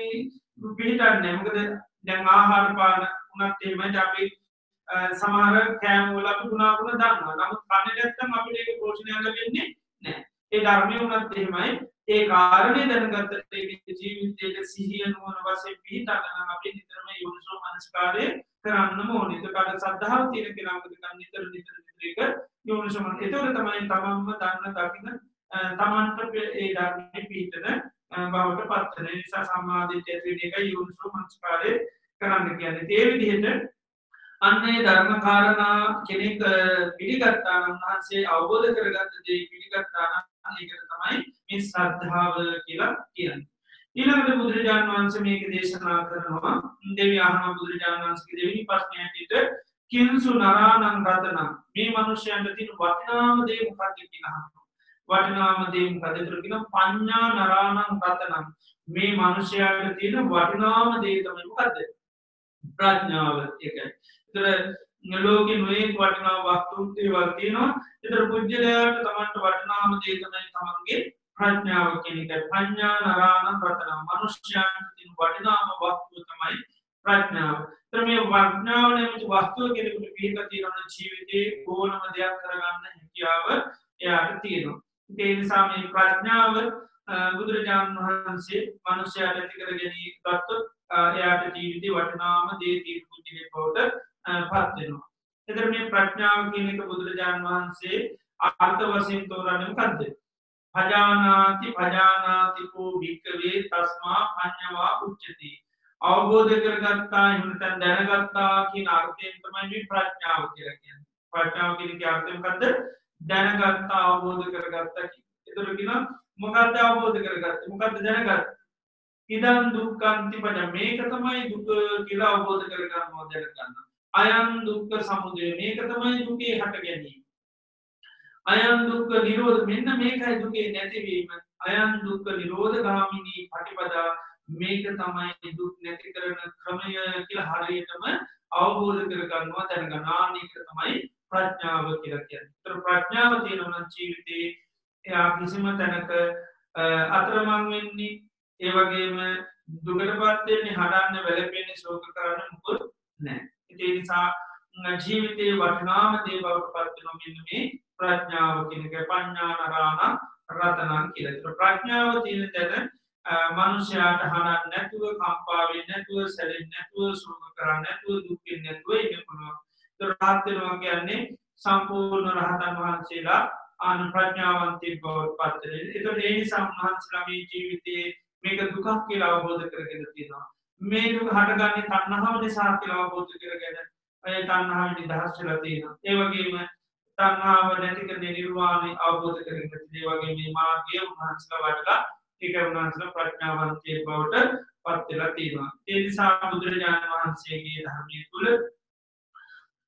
පිළිගන්නේ මොකද දැන් ආහාර පාන උනත් එහෙමයි අපි සමහර කෑම වල අපි ගුණාගුණ දන්නවා. නමුත් කන්නේ නැත්නම් අපිට ඒක පෝෂණය ලැබෙන්නේ නැහැ. ඒ ධර්මයේ උනත් එහෙමයි. ඒ කාරණේ දැනගත්තට ඒ ජීවිතයේ සිහිය නුවණ වශයෙන් පිහිටගෙන අපි නිතරම යොමුසෝ මනස්කාරය කරන්න ඕනේ. ඒකට සද්ධාව තියෙන කෙනා මොකද කරන්නේ? නිතර ඒක යොමුසෝ මන. ඒතකොට තමයි තමන්ම දන්න දකින්න තමන්ට ඒ ධර්මයේ පිහිටන බවට පත් වෙන නිසා සම්මාදිට්ඨිය කියන එක යොමුසෝ මනස්කාරය කරන්න කියන්නේ. ඒ විදිහට අන්නේ ධර්ම කාරණා කෙනෙක් පිළිගත්තා නම් උන්වහන්සේ අවබෝධ කරගත්ත දේ පිළිගත්තා නම් ඒකට තමයි මේ ශ්‍රද්ධාව කියලා කියන්නේ. ඊළඟට බුදුරජාණන් වහන්සේ මේක දේශනා කරනවා දෙවියන් අහන බුදුරජාණන් වහන්සේගේ දෙවෙනි ප්‍රශ්නයට කිංසු නරාණං රතනං මේ මිනිස්යන්ට තියෙන වටිනාම දේ මොකක්ද කියලා අහනවා. වටිනාම දේ මොකද? ඒතර කියන පඤ්ඤා නරාණං රතනං මේ මිනිස්යාට තියෙන වටිනාම දේ තමයි මොකද්ද? ප්‍රඥාව. ඒකයි. ඒතර ලෝකේ නොයෙක් වටිනා වස්තුන් දේවල් තියෙනවා. ඒතර පුජ්‍යලයට තමන්ට වටිනාම දේ තමයි තමන්ගේ ප්‍රඥාව කියන එක. පඤ්ඤා නරාණං රතනං මනුෂ්‍යයන්ට තියෙන වටිනාම වස්තුව තමයි ප්‍රඥාව. ඒතර මේ ප්‍රඥාව නැමැති වස්තුව කෙනෙකුට පිළිගත තියෙනවා ජීවිතේ ඕනම දෙයක් කරගන්න හැකියාව එයාට තියෙනවා. ඒ නිසා මේ ප්‍රඥාව බුදුරජාණන් වහන්සේ මනුෂ්‍යයාට ඇති කර ගැනීම ගත්තොත් එයාට ජීවිතේ වටිනාම දේ තියෙන පුජ්‍යලෙක් බවට පත් වෙනවා. එතන මේ ප්‍රඥාව කියන එක බුදුරජාණන් වහන්සේ අර්ථ වශයෙන් තෝරන්නේ මොකද්ද? භජානාති කෝ භික්ඛවේ තස්මා පඤ්ඤවා උච්චති. අවබෝධ කරගත්තා එහෙම නැත්නම් දැනගත්තා කියන අර්ථයෙන් තමයි මේ ප්‍රඥාව කියලා කියන්නේ. ප්‍රඥාව කියන අර්ථය මොකද්ද? දැනගත්තා අවබෝධ කරගත්තා කියන. ඒතර කියන මොකද්ද අවබෝධ කරගත්තේ? මොකද්ද දැනගත්තේ? ඉදං දුක්ඛන්ති පද මේක තමයි දුක කියලා අවබෝධ කරගන්නවා දැනගන්නවා. අයං දුක්ඛ සමුදය මේක තමයි දුකේ හට ගැනීම. අයං දුක්ඛ නිරෝධ මෙන්න මේකයි දුකේ නැතිවීම. අයං දුක්ඛ නිරෝධ ගාමිනී පටිපදා මේක තමයි දුක් නැති කරන ක්‍රමය කියලා හරියටම අවබෝධ කරගන්නවා දැනගන්නවා. මේක තමයි ප්‍රඥාව කියලා කියන්නේ. ඒතර ප්‍රඥාව තියෙනවා නම් ජීවිතේ එයා කිසිම තැනක අතරමං වෙන්නේ ඒ වගේම දුකටපත් වෙන්නේ හදන්න වැළපෙන්නේ ශෝක කරන්න මොකද නැහැ. ඒ නිසා ජීවිතේ වටිනාම දේ බවට පත් වෙනවා මෙන්න මේ ප්‍රඥාව කියන එක. පඤ්ඤා නරාණං රතනං කියලා. ඒක ප්‍රඥාව තියෙන තැන මනුෂ්‍යයාට හනක් නැතුව කම්පා වෙන්නේ නැතුව සැලෙන්නේ නැතුව ශෝක කරන්නේ නැතුව දුක් වෙන්නේ නැතුව ඉන්න පුළුවන්. ඒක රහත් වෙනවා කියන්නේ සම්පූර්ණ රහතන් වහන්සේලා ආන ප්‍රඥාවන්තයෙක් බවට පත් වෙනවා. ඒක ඒ නිසා උන්වහන්සේලා මේ ජීවිතේ මේක දුකක් කියලා අවබෝධ කරගෙන තියෙනවා. මේ දුක හටගන්නේ තණ්හාව නිසා කියලා අවබෝධ කරගෙන ඒ තණ්හාව නිදහස් වෙලා තියෙනවා. ඒ වගේම තණ්හාව නැති කරන නිර්වාණය අවබෝධ කරගෙන තියෙනවා. ඒ වගේ මේ මාර්ගයේ උන්වහන්සේලා වඩලා ඒක උන්වහන්සේලා ප්‍රඥාවන්තයෙක් බවට පත් වෙලා තියෙනවා. ඒ නිසා බුදුරජාණන් වහන්සේගේ ධර්මයේ තුල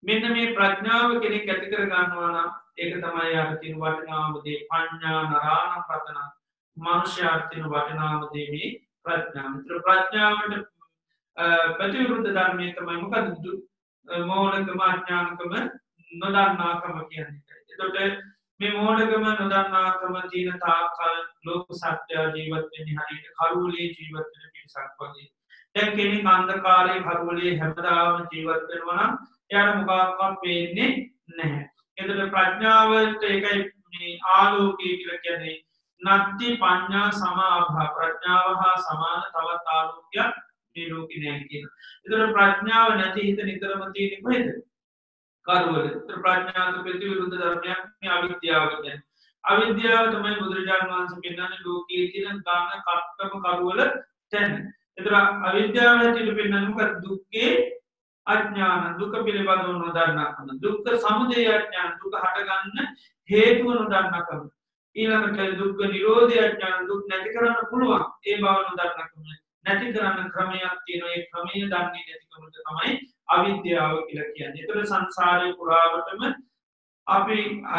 මෙන්න මේ ප්‍රඥාව කෙනෙක් ඇති කර ගන්නවා නම් ඒක තමයි යාට තියෙන වටිනාම දේ පඤ්ඤා නරාණ පතන මනුෂ්‍යයාට තියෙන වටිනාම දේ මේ ප්‍රඥාව. ඒතර ප්‍රඥාවට ප්‍රතිවිරුද්ධ ධර්මයේ තමයි මොකද මෝඩකම අඥානකම නොදන්නාකම කියන්නේ. එතකොට මේ මෝඩකම නොදන්නාකම තියෙන තාක්කල් ලෝක සත්‍ය ජීවත් වෙන්නේ හරියට කරුවලේ ජීවත් වෙන පිරිසක් වගේ. දැන් කෙනෙක් අන්ධකාරයේ කරුවලේ හැමදාම ජීවත් වෙනවා නම් එයාට මොකක්වත් පේන්නේ නැහැ. එතකොට ප්‍රඥාවට ඒකයි මේ ආලෝකය කියලා කියන්නේ නත්ති පඤ්ඤා සමාභා ප්‍රඥාව හා සමාන තවත් ආලෝකයක් මේ ලෝකේ නැහැ කියලා. එතකොට ප්‍රඥාව නැති හිත නිතරම තියෙන්නේ කොහෙද? කරුවල. ඒතර ප්‍රඥාවට ප්‍රතිවිරුද්ධ ධර්මයක් මේ අවිද්‍යාව කියන්නේ. අවිද්‍යාව තමයි බුදුරජාණන් වහන්සේ පෙන්නන්නේ ලෝකයේ තියෙන ගාන කර්තම කරුවල තැන. ඒතර අවිද්‍යාව හැටියට පෙන්නන්නේ මොකද? දුක්ඛේ අඥාන දුක පිළිබඳව නොදන්නාකම. දුක්ඛ සමුදය අඥාන දුක හටගන්න හේතුව නොදන්නාකම. ඊළඟට දුක්ඛ නිරෝධය අඥාන දුක් නැති කරන්න පුළුවන් ඒ බව නොදන්නාකම. නැති කරන්න ක්‍රමයක් තියෙනවා ඒ ක්‍රමය දන්නේ නැතිකමට තමයි අවිද්‍යාව කියලා කියන්නේ. ඒතර සංසාරේ පුරාවටම අපි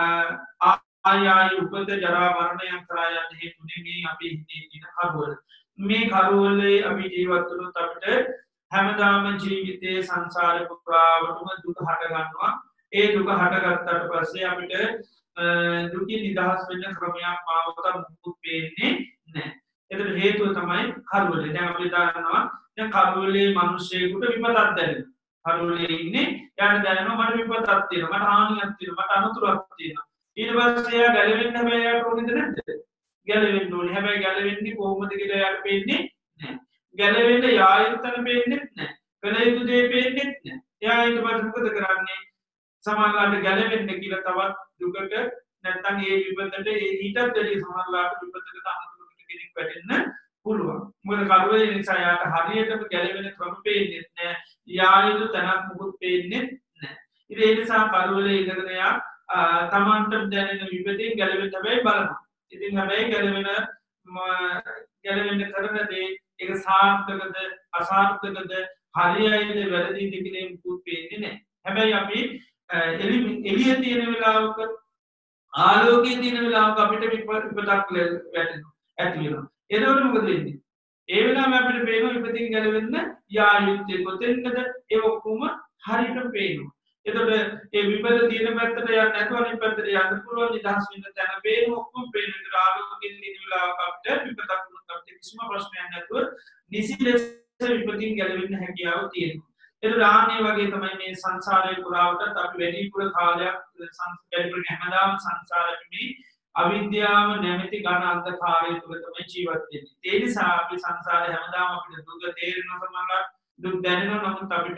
ආය උපත ජරා මරණ යන්ත්‍රා යන හේතුනේ මේ අපි හිතේ තියෙන කරුවල. මේ කරුවලේ අපි ජීවත් වුණොත් අපිට හැමදාම ජීවිතයේ සංසාරේ පුරාවටම දුක හට ගන්නවා. ඒ දුක හටගත්තට පස්සේ අපිට දුකින් නිදහස් වෙන්න ක්‍රමයක් මාවතක් මුකුත් පේන්නේ නැහැ. ඒකට හේතුව තමයි කරුවල. දැන් අපි දන්නවා දැන් කරුවලේ මිනිස්සෙකුට විපතක් දැනෙනවා. කරුවලේ ඉන්නේ යාට දැනෙනවා මට විපතක් තියෙනවා මට හානියක් තියෙනවා මට අනතුරක් තියෙනවා. ඊට පස්සේ එයා ගැලවෙන්න හැබැයි යාට ඕනෙද නැද්ද? ගැලවෙන්න ඕනේ. හැබැයි ගැලවෙන්නේ කොහොමද කියලා යාට පේන්නේ නැහැ. ගැලවෙන්න යායුත්තන පේන්නේ නැහැ. කළ යුතු දේ පේන්නේ නැහැ. එයා ඊට පස්සේ මොකද කරන්නේ? සමානලාට ගැලවෙන්න කියලා තවත් දුකට නැත්තම් ඒ විපතට ඊටත් වැඩි සමානලාට විපතකට අනතුරකට කෙනෙක් වැටෙන්න පුළුවන්. මොකද කරුවේ නිසා යාට හරියටම ගැලවෙන ක්‍රම පේන්නේ නැහැ. යායුතු තැනක් මුකුත් පේන්නේ නැහැ. ඉතින් ඒ නිසා කරුවලේ ඉඳගෙන යා තමන්ට දැනෙන විපතෙන් ගැලවෙන්න හැබැයි බලනවා. ඉතින් හැබැයි ගැලවෙන්න කරන දේ ඒක සාර්ථකද අසාර්ථකද හරියයිද වැරදිද කියලා මුකුත් පේන්නේ නැහැ. හැබැයි අපි එළිය තියෙන වෙලාවක ආලෝකයේ තියෙන වෙලාවක අපිට විපතක් වැටෙනවා ඇති වෙනවා. එතකොට මොකද වෙන්නේ? ඒ වෙලාවෙ අපිට පේනවා විපතින් ගැලවෙන්න යා යුත්තේ කොතෙන්ද? ඒ ඔක්කොම හරියට පේනවා. එතකොට ඒ විපත තියෙන පැත්තට යන්න නැතුව අනිත් පැත්තට යන්න පුළුවන් නිදහස් වෙන්න තැන පේන ඔක්කොම පේන විතර ආලෝකයේ තියෙන වෙලාවක අපිට විපතක් වුණත් අපිට කිසිම ප්‍රශ්නයක් නැතුව නිසි ලෙස විපතින් ගැලවෙන්න හැකියාව තියෙනවා. එතකොට ආන්නේ වගේ තමයි මේ සංසාරේ පුරාවට අපි වැඩිපුර කාලයක් සංසාරේ හැමදාම සංසාරේ මේ අවිද්‍යාව නැමැති ඝන අන්ධකාරය තුළ තමයි ජීවත් වෙන්නේ. ඒ නිසා අපි සංසාරේ හැමදාම අපිට දුක තේරෙනවා සමහරවිට දුක් දැනෙනවා නමුත් අපිට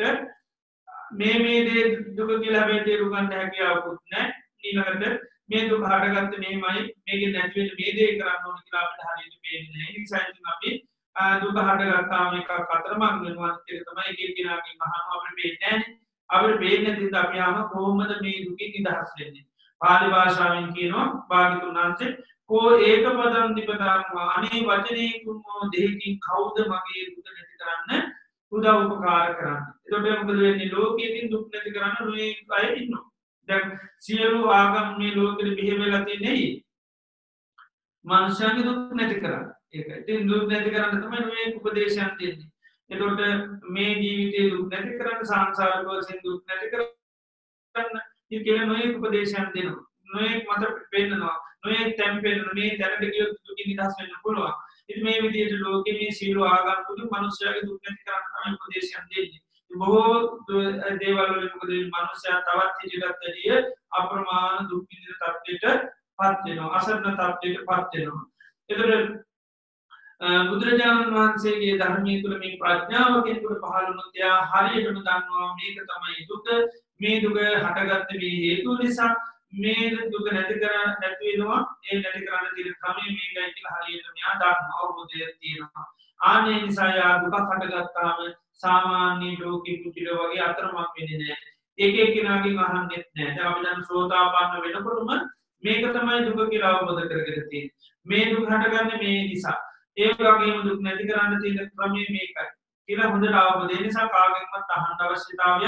මේ දේ දුක කියලා හැබැයි තේරුම් ගන්න හැකියාවකුත් නැහැ. ඊළඟට මේ දුක හටගත්තේ මේමයි මේකෙන් නැති වෙන මේ දේ කරන්න ඕන කියලා අපිට හරියට පේන්නේ නැහැ. ඒ නිසා ඉතින් අපි දුක හටගත්තාම එකක් අතරමං වෙනවා ඒක තමයි එක එක්කෙනාගෙන් අහනවා අපිට පේන්නේ නැහැ. අපිට පේන්නේ නැතිද අපි ආම කොහොමද මේ දුකින් නිදහස් වෙන්නේ? පාලි භාෂාවෙන් කියනවා භාග්‍යතුන් වහන්සේ කෝ ඒක පදං නිපදංවා අනේ වචනේ කුමෝ දෙහිකින් කවුද මගේ දුක නැති කරන්න උදව් උපකාර කරන්නේ. එතකොට මොකද වෙන්නේ? ලෝකයෙන් දුක් නැති කරන්න නොයේ අය ඉන්නවා. දැන් සියලු ආගම් මේ ලෝකෙට බිහි වෙලා තියෙන්නේ මනුෂ්‍යයන්ගේ දුක් නැති කරන්න. ඒකයි. ඉතින් දුක් නැති කරන්න තමයි මේ උපදේශයන් දෙන්නේ. එතකොට මේ ජීවිතේ දුක් නැති කරන්න සංසාරික වශයෙන් දුක් නැති කරන්න කියලා නොයේ උපදේශයන් දෙනවා. නොයේ මත පෙන්නනවා. නොයේ තැන් පෙන්නනවා. මේ දැනට කියොත් දුකින් නිදහස් වෙන්න පුළුවන්. ඉතින් මේ විදිහට ලෝකයේ මේ සියලු ආගම් වල මනුෂ්‍යයාගේ දුක් නැති කරන්න තමයි උපදේශයන් දෙන්නේ. බොහෝ දේවල් වල මොකද මනුෂ්‍යයා තවත් හිතට ඇදිය අප්‍රමාණ දුක් විඳින තත්ත්වයට පත් වෙනවා. අසරණ තත්ත්වයට පත් වෙනවා. එතකොට බුදුරජාණන් වහන්සේගේ ධර්මයේ තුල මේ ප්‍රඥාව කෙනෙකුට පහළ වුණොත් එයා හරියටම දන්නවා මේක තමයි දුක. මේ දුක හටගත්තේ මේ හේතු නිසා. මේ දුක නැති වෙනවා. ඒ නැති කරන්න තියෙන ක්‍රමය මේකයි කියලා හරියටම එයා දන්නවා. අවබෝධයක් තියෙනවා. ආනේ නිසා යා දුක හටගත්තාම සාමාන්‍ය ලෝකෙ කුටිල වගේ අතරමං වෙන්නේ නැහැ. එක එක්කෙනාගෙන් අහන්නෙත් නැහැ. දැන් අපි දැන් සෝතාපන්න වෙනකොටම මේක තමයි දුක කියලා අවබෝධ කරගෙන තියෙන්නේ. මේ දුක හටගන්නේ මේ නිසා. ඒ වගේම දුක් නැති කරන්න තියෙන ක්‍රමය මේකයි කියලා හොඳට අවබෝධ. ඒ නිසා කාගෙන්වත් අහන්න අවශ්‍යතාවයක්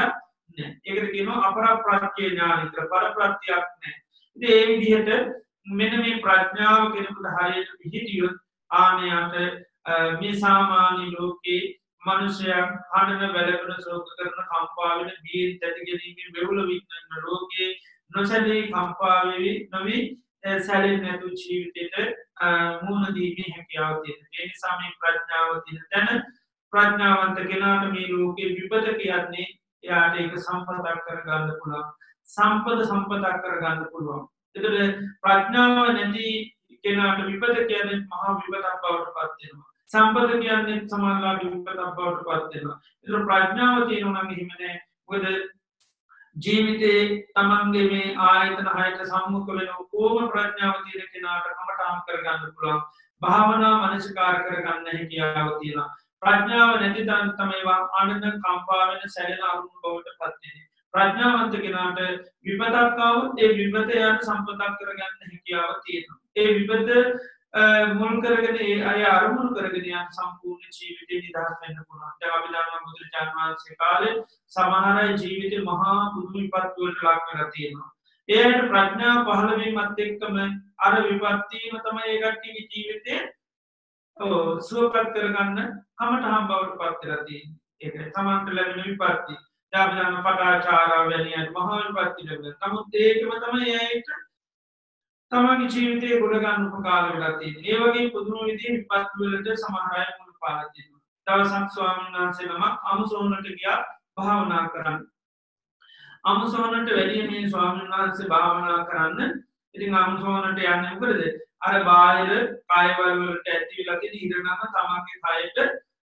නෑ. ඒකට කියනවා අපරප්‍රත්‍ය ඥාන කියලා. පරප්‍රත්‍යක් නෑ. ඉතින් ඒ විදිහට මෙන්න මේ ප්‍රඥාව කෙනෙකුට හරියට පිහිටියොත් ආනයට මේ සාමාන්‍ය ලෝකේ මනුෂ්‍යයන් හඬන වැළපෙන ශෝක කරන කම්පාවෙන බීර් තැතිගැනීමේ බෙවුල විඳින ලෝකේ නොසැලී කම්පා වෙවි නොවි සැලෙන්නේ නැතු ජීවිතයට මුහුණ දීමේ හැකියාව තියෙනවා. ඒ නිසා මේ ප්‍රඥාව තියෙන තැන ප්‍රඥාවන්ත කෙනාට මේ ලෝකේ විපත කියන්නේ එයාට ඒක සම්පතක් කරගන්න පුළුවන්. සම්පතක් කරගන්න පුළුවන්. එතකොට ප්‍රඥාව නැති කෙනාට විපත කියන්නේ මහා විපතක් බවට පත් වෙනවා. සම්පත කියන්නේ සමානලාභ විපතක් බවට පත් වෙනවා. ඒතර ප්‍රඥාව තියෙනවා නම් එහෙම නැහැ. මොකද ජීවිතේ තමන්ගේ මේ ආයතන හයට සම්මුඛ වෙන කොම ප්‍රඥාව තියෙන කෙනාට කමඨාන් කරගන්න පුළුවන්. භාවනා මනසිකාර කරගන්න හැකියාව තියෙනවා. ප්‍රඥාව නැති තැන තමයි ආනන්ද කම්පා වෙන සැලෙන අරුණ බවට පත් වෙන්නේ. ප්‍රඥාවන්ත කෙනාට විපතක් ආවොත් ඒ විපත යන සම්පතක් කරගන්න හැකියාව තියෙනවා. ඒ විපත මුල් කරගෙන ඒ අය අරමුණු කරගෙන යන සම්පූර්ණ ජීවිතේ නිදහස් වෙන්න පුළුවන්. දැන් අපි දන්නවා බුදුරජාණන් වහන්සේ කාලේ සමහර අය ජීවිතේ මහා පුදුම විපත් වලට ලක් වෙලා තියෙනවා. ඒකට ප්‍රඥාව පහළ වීමත් එක්කම අර විපත්තියම තමයි ඒ කට්ටියගේ ජීවිතේ සුවපත් කරගන්න කමඨහම් බවට පත් වෙලා තියෙන්නේ. ඒක තමන්ට ලැබෙන විපත්තිය. දැන් අපි දන්නවා පටාචාරා වැනියන් මහා විපත්ති ලැබෙනවා. නමුත් ඒකම තමයි ඒකට තමන්ගේ ජීවිතේ ගොඩ ගන්න උපකාර වෙලා තියෙන්නේ. ඒ වගේ පුදුම විදිහේ විපත් වලට සමහර අය මුණ පාලා තියෙනවා. දවසක් ස්වාමීන් වහන්සේ නමක් අමුසොහොනට ගියා භාවනා කරන්න. අමුසොහොනට වැඩි මේ ස්වාමීන් වහන්සේ භාවනා කරන්න. ඉතින් අමුසොහොනට යන්නේ මොකද? අර බාහිර කායවල වලට ඇතිවිලා තියෙන ඉරණම තමන්ගේ කයට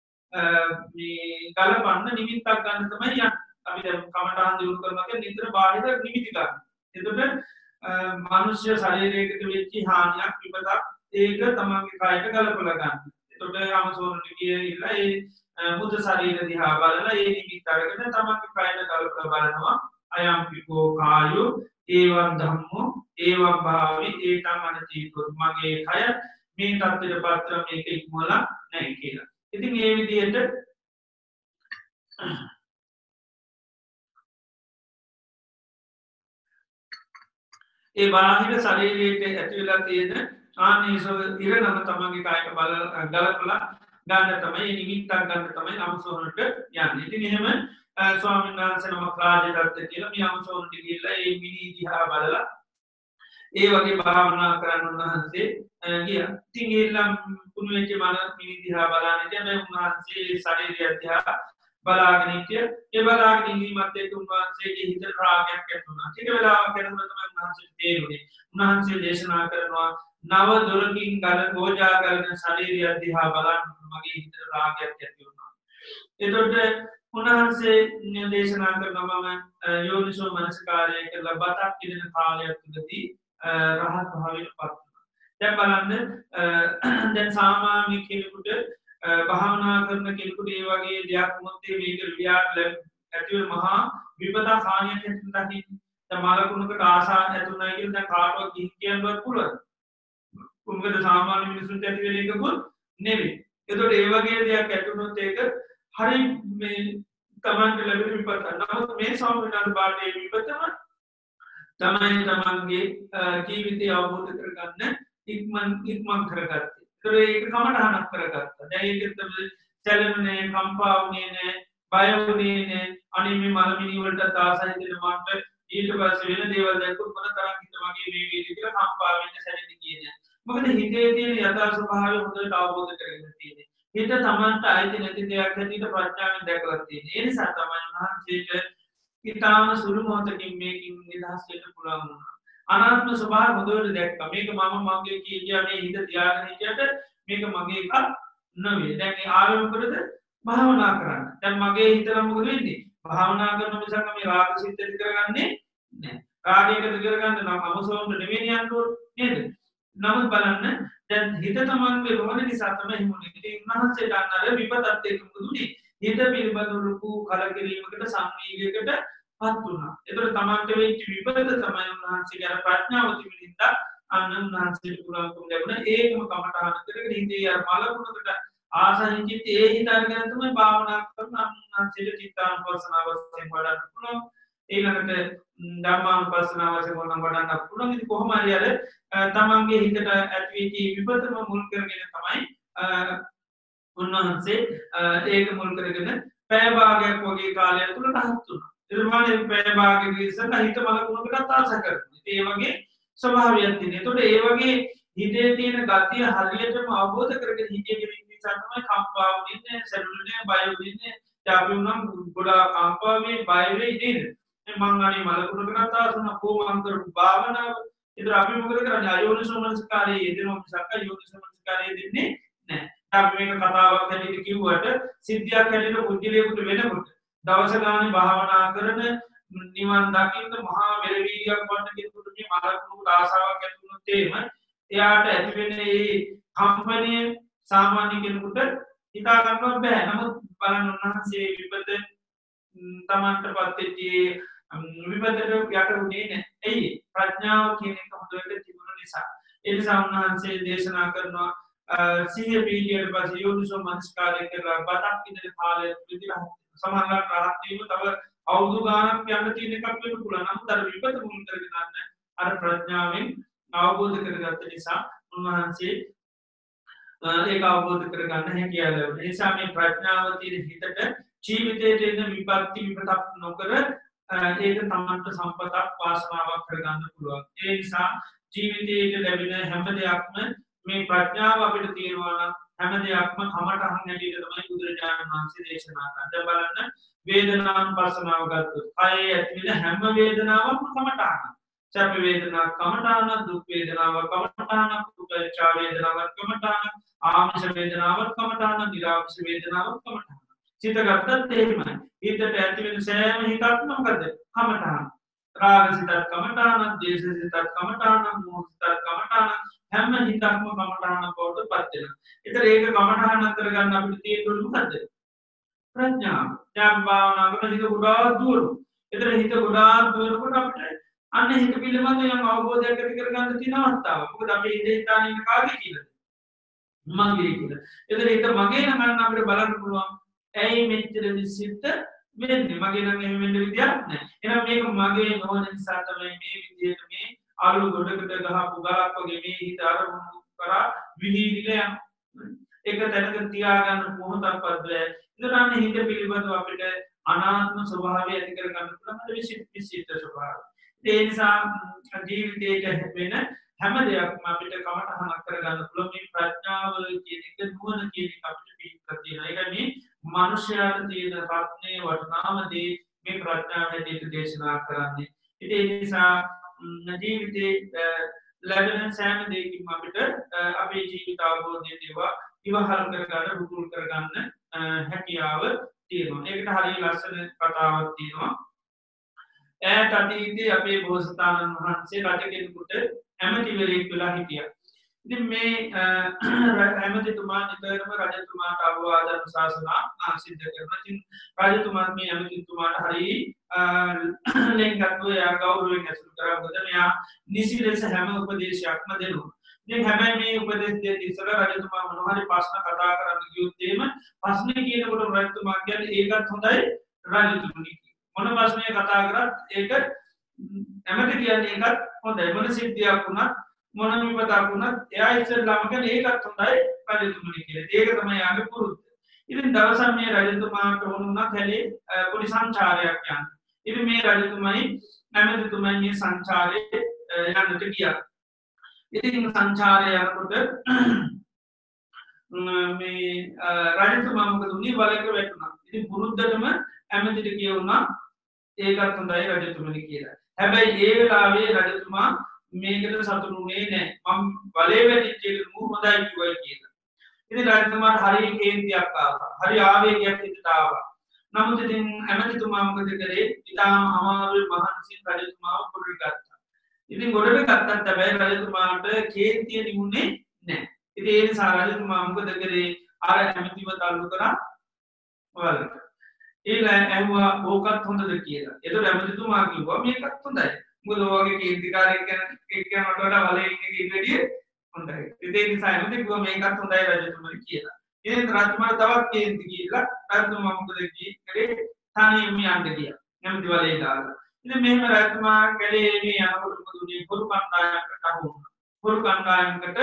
මේ ගලපන්න නිමිත්තක් ගන්න තමයි යන්නේ. අපි දැන් කමඨාන් දියුණු කරනවා නිතර බාහිර නිමිති ගන්න. එතකොට මනුෂ්‍ය ශරීරයකට වෙච්ච හානියක් විපතක් ඒක තමන්ගේ කයට ගලපලා ගන්න. එතකොට අමසෝරට ගිහිල්ලා ඒ මුද ශරීර දිහා බලලා ඒ නිමිත්ත අරගෙන තමන්ගේ කයට ගලපලා බලනවා. අයම් පිකෝ කායෝ ඒවං ධම්මෝ ඒවං භාවි ඒතං අනතීතෝ මගේ කය මේ තත්ත්වයට පත්‍ර මේක ඉක්මවලා නැහැ කියලා. ඉතින් මේ විදිහට ඒ බාහිර ශරීරයට ඇති වෙලා තියෙන ආනීසව ඉරණම තමන්ගේ කායට බල ගලපලා ගන්න තමයි නිමිත්තක් ගන්න තමයි අමුසොහොනට යන්නේ. ඉතින් එහෙම ස්වාමීන් වහන්සේ නමක් රාජදත්ත කියලා මේ අමුසොහොනට ගිහිල්ලා ඒ මිනි දිහා බලලා ඒ වගේ භාවනා කරන්න උන්වහන්සේ ගියා. ඉතින් ඊළඟ කුණු වෙච්ච මන මිනි දිහා බලන ඉතින් මේ උන්වහන්සේ ශරීරය දිහා බලාගෙන හිටිය. ඒ බලාගෙන ඉඳීමත් එක්ක උන්වහන්සේගේ හිතට රාගයක් ඇති වුණා. ටික වෙලාවක් යනකොට තමයි උන්වහන්සේට තේරුනේ. උන්වහන්සේ දේශනා කරනවා නව දොරකින් ගල ගෝජා ගලන ශරීරය දිහා බලන මගේ හිතට රාගයක් ඇති වුණා. එතකොට උන්වහන්සේ දේශනා කරනවා මම යෝනිසෝ මනසිකාරය කරලා බතක් ඉදෙන කාලයක් තුලදී රහත් භාවයට පත් වුණා. දැන් බලන්න දැන් සාමාන්‍ය කෙනෙකුට භාවනා කරන කෙනෙකුට ඒ වගේ දෙයක් වුණොත් මේක රියාට ඇතිවෙන මහා විපතක් හානියක් ඇති දකින්න. දැන් මලකුණකට ආසා ඇතුණයි කියලා දැන් කාටවත් කියන්නවත් පුළුවන්. මොකද සාමාන්‍ය මිනිසුන්ට ඇති වෙන එකකුත් නෙවෙයි. ඒතකොට ඒ වගේ දෙයක් ඇතුණොත් ඒක හරි මේ තමන්ට ලැබෙන විපතක්. නමුත් මේ ස්වාමීන් වහන්සේ විපතම තමයි තමන්ගේ ජීවිතය අවබෝධ කරගන්න ඉක්මන් කරගත්තේ. ඒක කමටහනක් කරගත්තා. දැන් ඒකත් සැලෙන්නේ කම්පා වුණේ නැහැ, බය වුණේ නැහැ. අනේ මේ මලමිනි වලට ආසයි දෙන මට ඊට පස්සේ වෙන දේවල් දැක්කොත් මොන තරම් හිත වගේ මේ වේවි කියලා කම්පා වෙන්න සැලෙන්නේ කියන්නේ. මොකද හිතේ තියෙන යථා ස්වභාවය හොඳට අවබෝධ කරගෙන තියෙන්නේ. හිත තමන්ට අයිති නැති දෙයක් හැටියට ප්‍රඥාවෙන් දැකලා තියෙන්නේ. ඒ නිසා තමයි මහන්සියට ඊටාම සුළු මොහොතකින් මේකින් නිදහස් වෙන්න පුළුවන් වුණා. අනාත්ම ස්වභාවය හොඳට දැක්කා. මේක මම මගේ කියන්නේ මේ හිත තියාගෙන හිටියට මේක මගේ එකක් නෙවෙයි. දැන් මේ ආවෙ මොකද? භාවනා කරන්න. දැන් මගේ හිතලා මොකද වෙන්නේ? භාවනා කරන මිසක් මේ රාග සිත් ඇති කරගන්නේ නැහැ. රාගයක ඇති කරගන්න නම් අමසෝන්න නෙවෙයි යන්න ඕනේ නේද? නමුත් බලන්න දැන් හිත තමන්ගේ රෝහණ නිසා තමයි හිමුනේ. ඉතින් උන්වහන්සේ ගන්නර විපතත් එක්ක මුදුනේ. හිත පිළිබඳව ලොකු කලකිරීමකට සංවේගයකට පත් වුණා. ඒතර තමන්ට වෙච්ච විපත තමයි උන්වහන්සේගේ අර ප්‍රඥාව තිබුණින්ද අන්න උන්වහන්සේට පුළුවන්කම ලැබුණා. ඒකම කමටහන කරගෙන ඉඳී අර මලකුණකට ආසහින් චිත්ත ඒ හිතාගෙන තමයි භාවනා කරන අනුන්නාන්සේට චිත්තානුපස්සනාව වශයෙන් වඩන්න පුළුවන්. ඊළඟට ධම්මානුපස්සනාව වශයෙන් වඩන්න පුළුවන්. ඉතින් කොහොම හරි අර තමන්ගේ හිතට ඇතිවෙච්ච විපතම මුල් කරගෙන තමයි උන්වහන්සේ ඒක මුල් කරගෙන පැය භාගයක් වගේ කාලයක් තුල රහත් වුණා. ඊළඟට පැය භාගයක ඉස්සෙල්ලා හිත බලකුණකට ආස කරනවා. ඒ වගේ ස්වභාවයක් තියෙනවා. ඒතකොට ඒ වගේ හිතේ තියෙන ගතිය හරියටම අවබෝධ කරගෙන හිතේ නිසා තමයි කම්පාව වෙන්නේ, සැලුනේ, බය වෙන්නේ. අපි උනම් ගොඩාක් කම්පාවේ බය වෙයි නේද? මං අනේ මලකුණකට ආස වුණා කොහොම කරපු භාවනාව. ඒතර අපි මොකද කරන්නේ? අයෝනිසෝ මනසිකාරයේ යෙදෙනවා මිසක් අයෝනිසෝ මනසිකාරයේ දෙන්නේ නැහැ. අපි මේක කතාවක් හැටියට කිව්වට සිද්ධියක් හැටියට බුද්ධිලේකට වෙනකොට දවස ගානේ භාවනා කරන නිවන් දකින්න මහා මෙලවීරියක් වන්න කෙනෙකුට මේ මලකුණු ආසාවක් ඇති වුණොත් එයාට ඇති වෙන්නේ මේ කම්පණය සාමාන්‍ය කෙනෙකුට හිතා ගන්නවත් බෑ. නමුත් බලන්න උන්වහන්සේ විපත තමන්ට පත්වෙච්ච විපතට යට වුණේ නැහැ. ඇයි? ප්‍රඥාව කියන එක හොඳට තිබුණ නිසා. ඒ නිසා උන්වහන්සේ දේශනා කරනවා සිහිය පිළියෙල පස්සේ යෝනිසෝ මනස්කාරය කරලා බතක් ඉදිරි කාලය විදිහට සමානලා රහත් වීම තව අවුරුදු ගානක් යන්න තියෙන එකක් වෙන්න පුළුවන්. නමුත් අර විපත මුල් කරගෙන අර ප්‍රඥාවෙන් අවබෝධ කරගත්ත නිසා උන්වහන්සේ ඒක අවබෝධ කරගන්න හැකියාව ලැබුණා. ඒ නිසා මේ ප්‍රඥාව තියෙන හිතට ජීවිතයේ එන විපත්ති විපතක් නොකර ඒක තමන්ට සම්පතක් වාසනාවක් කරගන්න පුළුවන්. ඒ නිසා ජීවිතයේ ලැබෙන හැම දෙයක්ම මේ ප්‍රඥාව අපිට තියෙනවා නම් හැම දෙයක්ම කමටහන් හැටියට තමයි බුදුරජාණන් වහන්සේ දේශනා කරන්නේ. දැන් බලන්න වේදනානුපස්සනාව ගත්තොත් කයේ ඇති වෙන හැම වේදනාවක්ම කමටහන. සැප වේදනාවක් කමටහන, දුක් වේදනාවක් කමටහන, උපේක්ෂා වේදනාවක් කමටහන, ආමිෂ වේදනාවක් කමටහන, නිරාමිෂ වේදනාවක් කමටහන. සිත ගත්තත් එහෙමයි. හිතට ඇති වෙන සෑම හිතක්ම මොකද? කමටහන. රාග සිතක් කමටහන, ද්වේෂ සිතක් කමටහන, මෝහ සිතක් කමටහන, හැම හිතක්ම කමටහන බවට පත් වෙනවා. ඒතර ඒක කමටහන කරගන්න අපිට තියෙන්නේ මොකද්ද? ප්‍රඥාව. ඥාන භාවනා කරන හිත ගොඩාක් දුවනවා. ඒතර හිත ගොඩාක් දුවනකොට අපිට අන්න හිත පිළිබඳ යම් අවබෝධයක් ඇති කරගන්න තියෙන අවස්ථාවක්. මොකද අපි ඉඳේ හිතාන ඉන්න කාගේ කියලාද? මගේ කියලා. ඒතර හිත මගේ නම් ගන්න අපිට බලන්න පුළුවන්. ඇයි මෙච්චර විසිට වෙන්නේ? මගේ නම් එහෙම වෙන්න විදියක් නැහැ. එහෙනම් මේක මගේ නොවන නිසා තමයි මේ විදියට මේ අලු ගොඩකට ගහපු ගලක් වගේ මේ හිත අරමුණු කරා විහිදිලා යනවා. ඒක දැනග තියාගන්න මොහොතක්වත් බෑ. ඒතර අන්න හිත පිළිබඳව අපිට අනාත්ම ස්වභාවය ඇති කරගන්න පුළුවන් විසිට ස්වභාවය. ඒ නිසා ජීවිතයේ වෙන හැම දෙයක්ම අපිට කමටහනක් කරගන්න පුළුවන්. මේ ප්‍රඥාව කියන එක නුවණ කියන එක අපිට පිළිගන්න තියෙනවා. ඒක මේ මනුෂ්‍යයාට තියෙන රත්නේ වටිනාම දේ මේ ප්‍රඥාව හැටියට දේශනා කරන්නේ. ඉතින් ඒ නිසා ජීවිතේ ලැබෙන සෑම දෙයකින්ම අපිට අපේ ජීවිත අවබෝධය දේවා ඉවහල් කරගන්න රුකුල් කරගන්න හැකියාව තියෙනවා. ඒකට හරිය ලස්සන කතාවක් තියෙනවා. ඈත අතීතයේ අපේ බෝසතාණන් වහන්සේ රජ කෙනෙකුට ඇමතිවරයෙක් වෙලා හිටියා. ඉතින් මේ ඇමතිතුමා නිතරම රජතුමාට අවවාද අනුශාසනා සිද්ධ කරනවා. ඉතින් රජතුමාත් මේ ඇමතිතුමාට හරි ලෙන්ගත්ව එයා ගෞරවයෙන් ඇසුරු කරා. මොකද මෙයා නිසි ලෙස හැම උපදේශයක්ම දෙනවා. ඉතින් හැබැයි මේ උපදේශ දෙන්න ඉස්සෙල්ලා රජතුමා මොනවා හරි ප්‍රශ්න කතා කරන්න ගියොත් එහෙම ප්‍රශ්නේ කියනකොට රජතුමා කියන්නේ ඒකත් හොඳයි රජතුමනි. මොන ප්‍රශ්නය කතා කරත් ඒක ඇමති කියන්නේ ඒකත් හොඳයි. මොන සිද්ධියක් වුණත් මොන විපතක් වුණත් එයා ඉස්සෙල්ලාම කියන්නේ ඒකත් හොඳයි රජතුමනි කියලා. ඒක තමයි යාගේ පුරුද්ද. ඉතින් දවසක් මේ රජතුමාට ඕන වුණා කැලේ පොඩි සංචාරයක් යන්න. ඉතින් මේ රජතුමයි ඇමතිතුමයි මේ සංචාරේ යන්නට ගියා. ඉතින් සංචාරය යනකොට මේ රජතුමා මොකද උනේ? වලක වැටුණා. ඉතින් පුරුද්දටම ඇමතිට කියුණා ඒකත් හොඳයි රජතුමනි කියලා. හැබැයි ඒ වෙලාවේ රජතුමා මේකට සතුටුුනේ නැහැ. මම බලේ වැටිච්ච එක නූ හොඳයි කිව්වයි කියලා. ඉතින් රජතුමාට හරි කේන්තියක් ආවා. හරි ආවේගයක් හිතට ආවා. නමුත් ඉතින් ඇමතිතුමා මොකද කරේ? ඉතාලම අමාරුයි මහන්සියෙන් රජතුමාව පොඩි ගත්තා. ඉතින් ගොඩට ගත්තත් හැබැයි රජතුමාට කේන්තිය නිමුනේ නැහැ. ඉතින් ඒ නිසා රජතුමා මොකද කරේ? අර ඇමතිව තල්ලු කරා වලට. ඇහුවා ඕකත් හොඳද කියලා. එතකොට ඇමතිතුමා කිව්වා මේකත් හොඳයි. මොකද ඔයගේ කීර්තිකාරයෙක් කෙනෙක්ට වඩා වලේ ඉන්න කෙනෙක් වැඩිය හොඳයි. ඒ නිසා ඇමති කිව්වා මේකත් හොඳයි රජතුමනි කියලා. ඉතින් රජතුමාට තවත් කේන්ති ගිහිල්ලා රජතුමා මොකද කරේ තනියම යන්න ගියා නැමැති වලේ දාලා. ඉතින් මෙහෙම රජතුමා කැලේ මේ යනකොට මොකද උනේ පොරු කණ්ඩායමකට අහු වුණා. පොරු කණ්ඩායමකට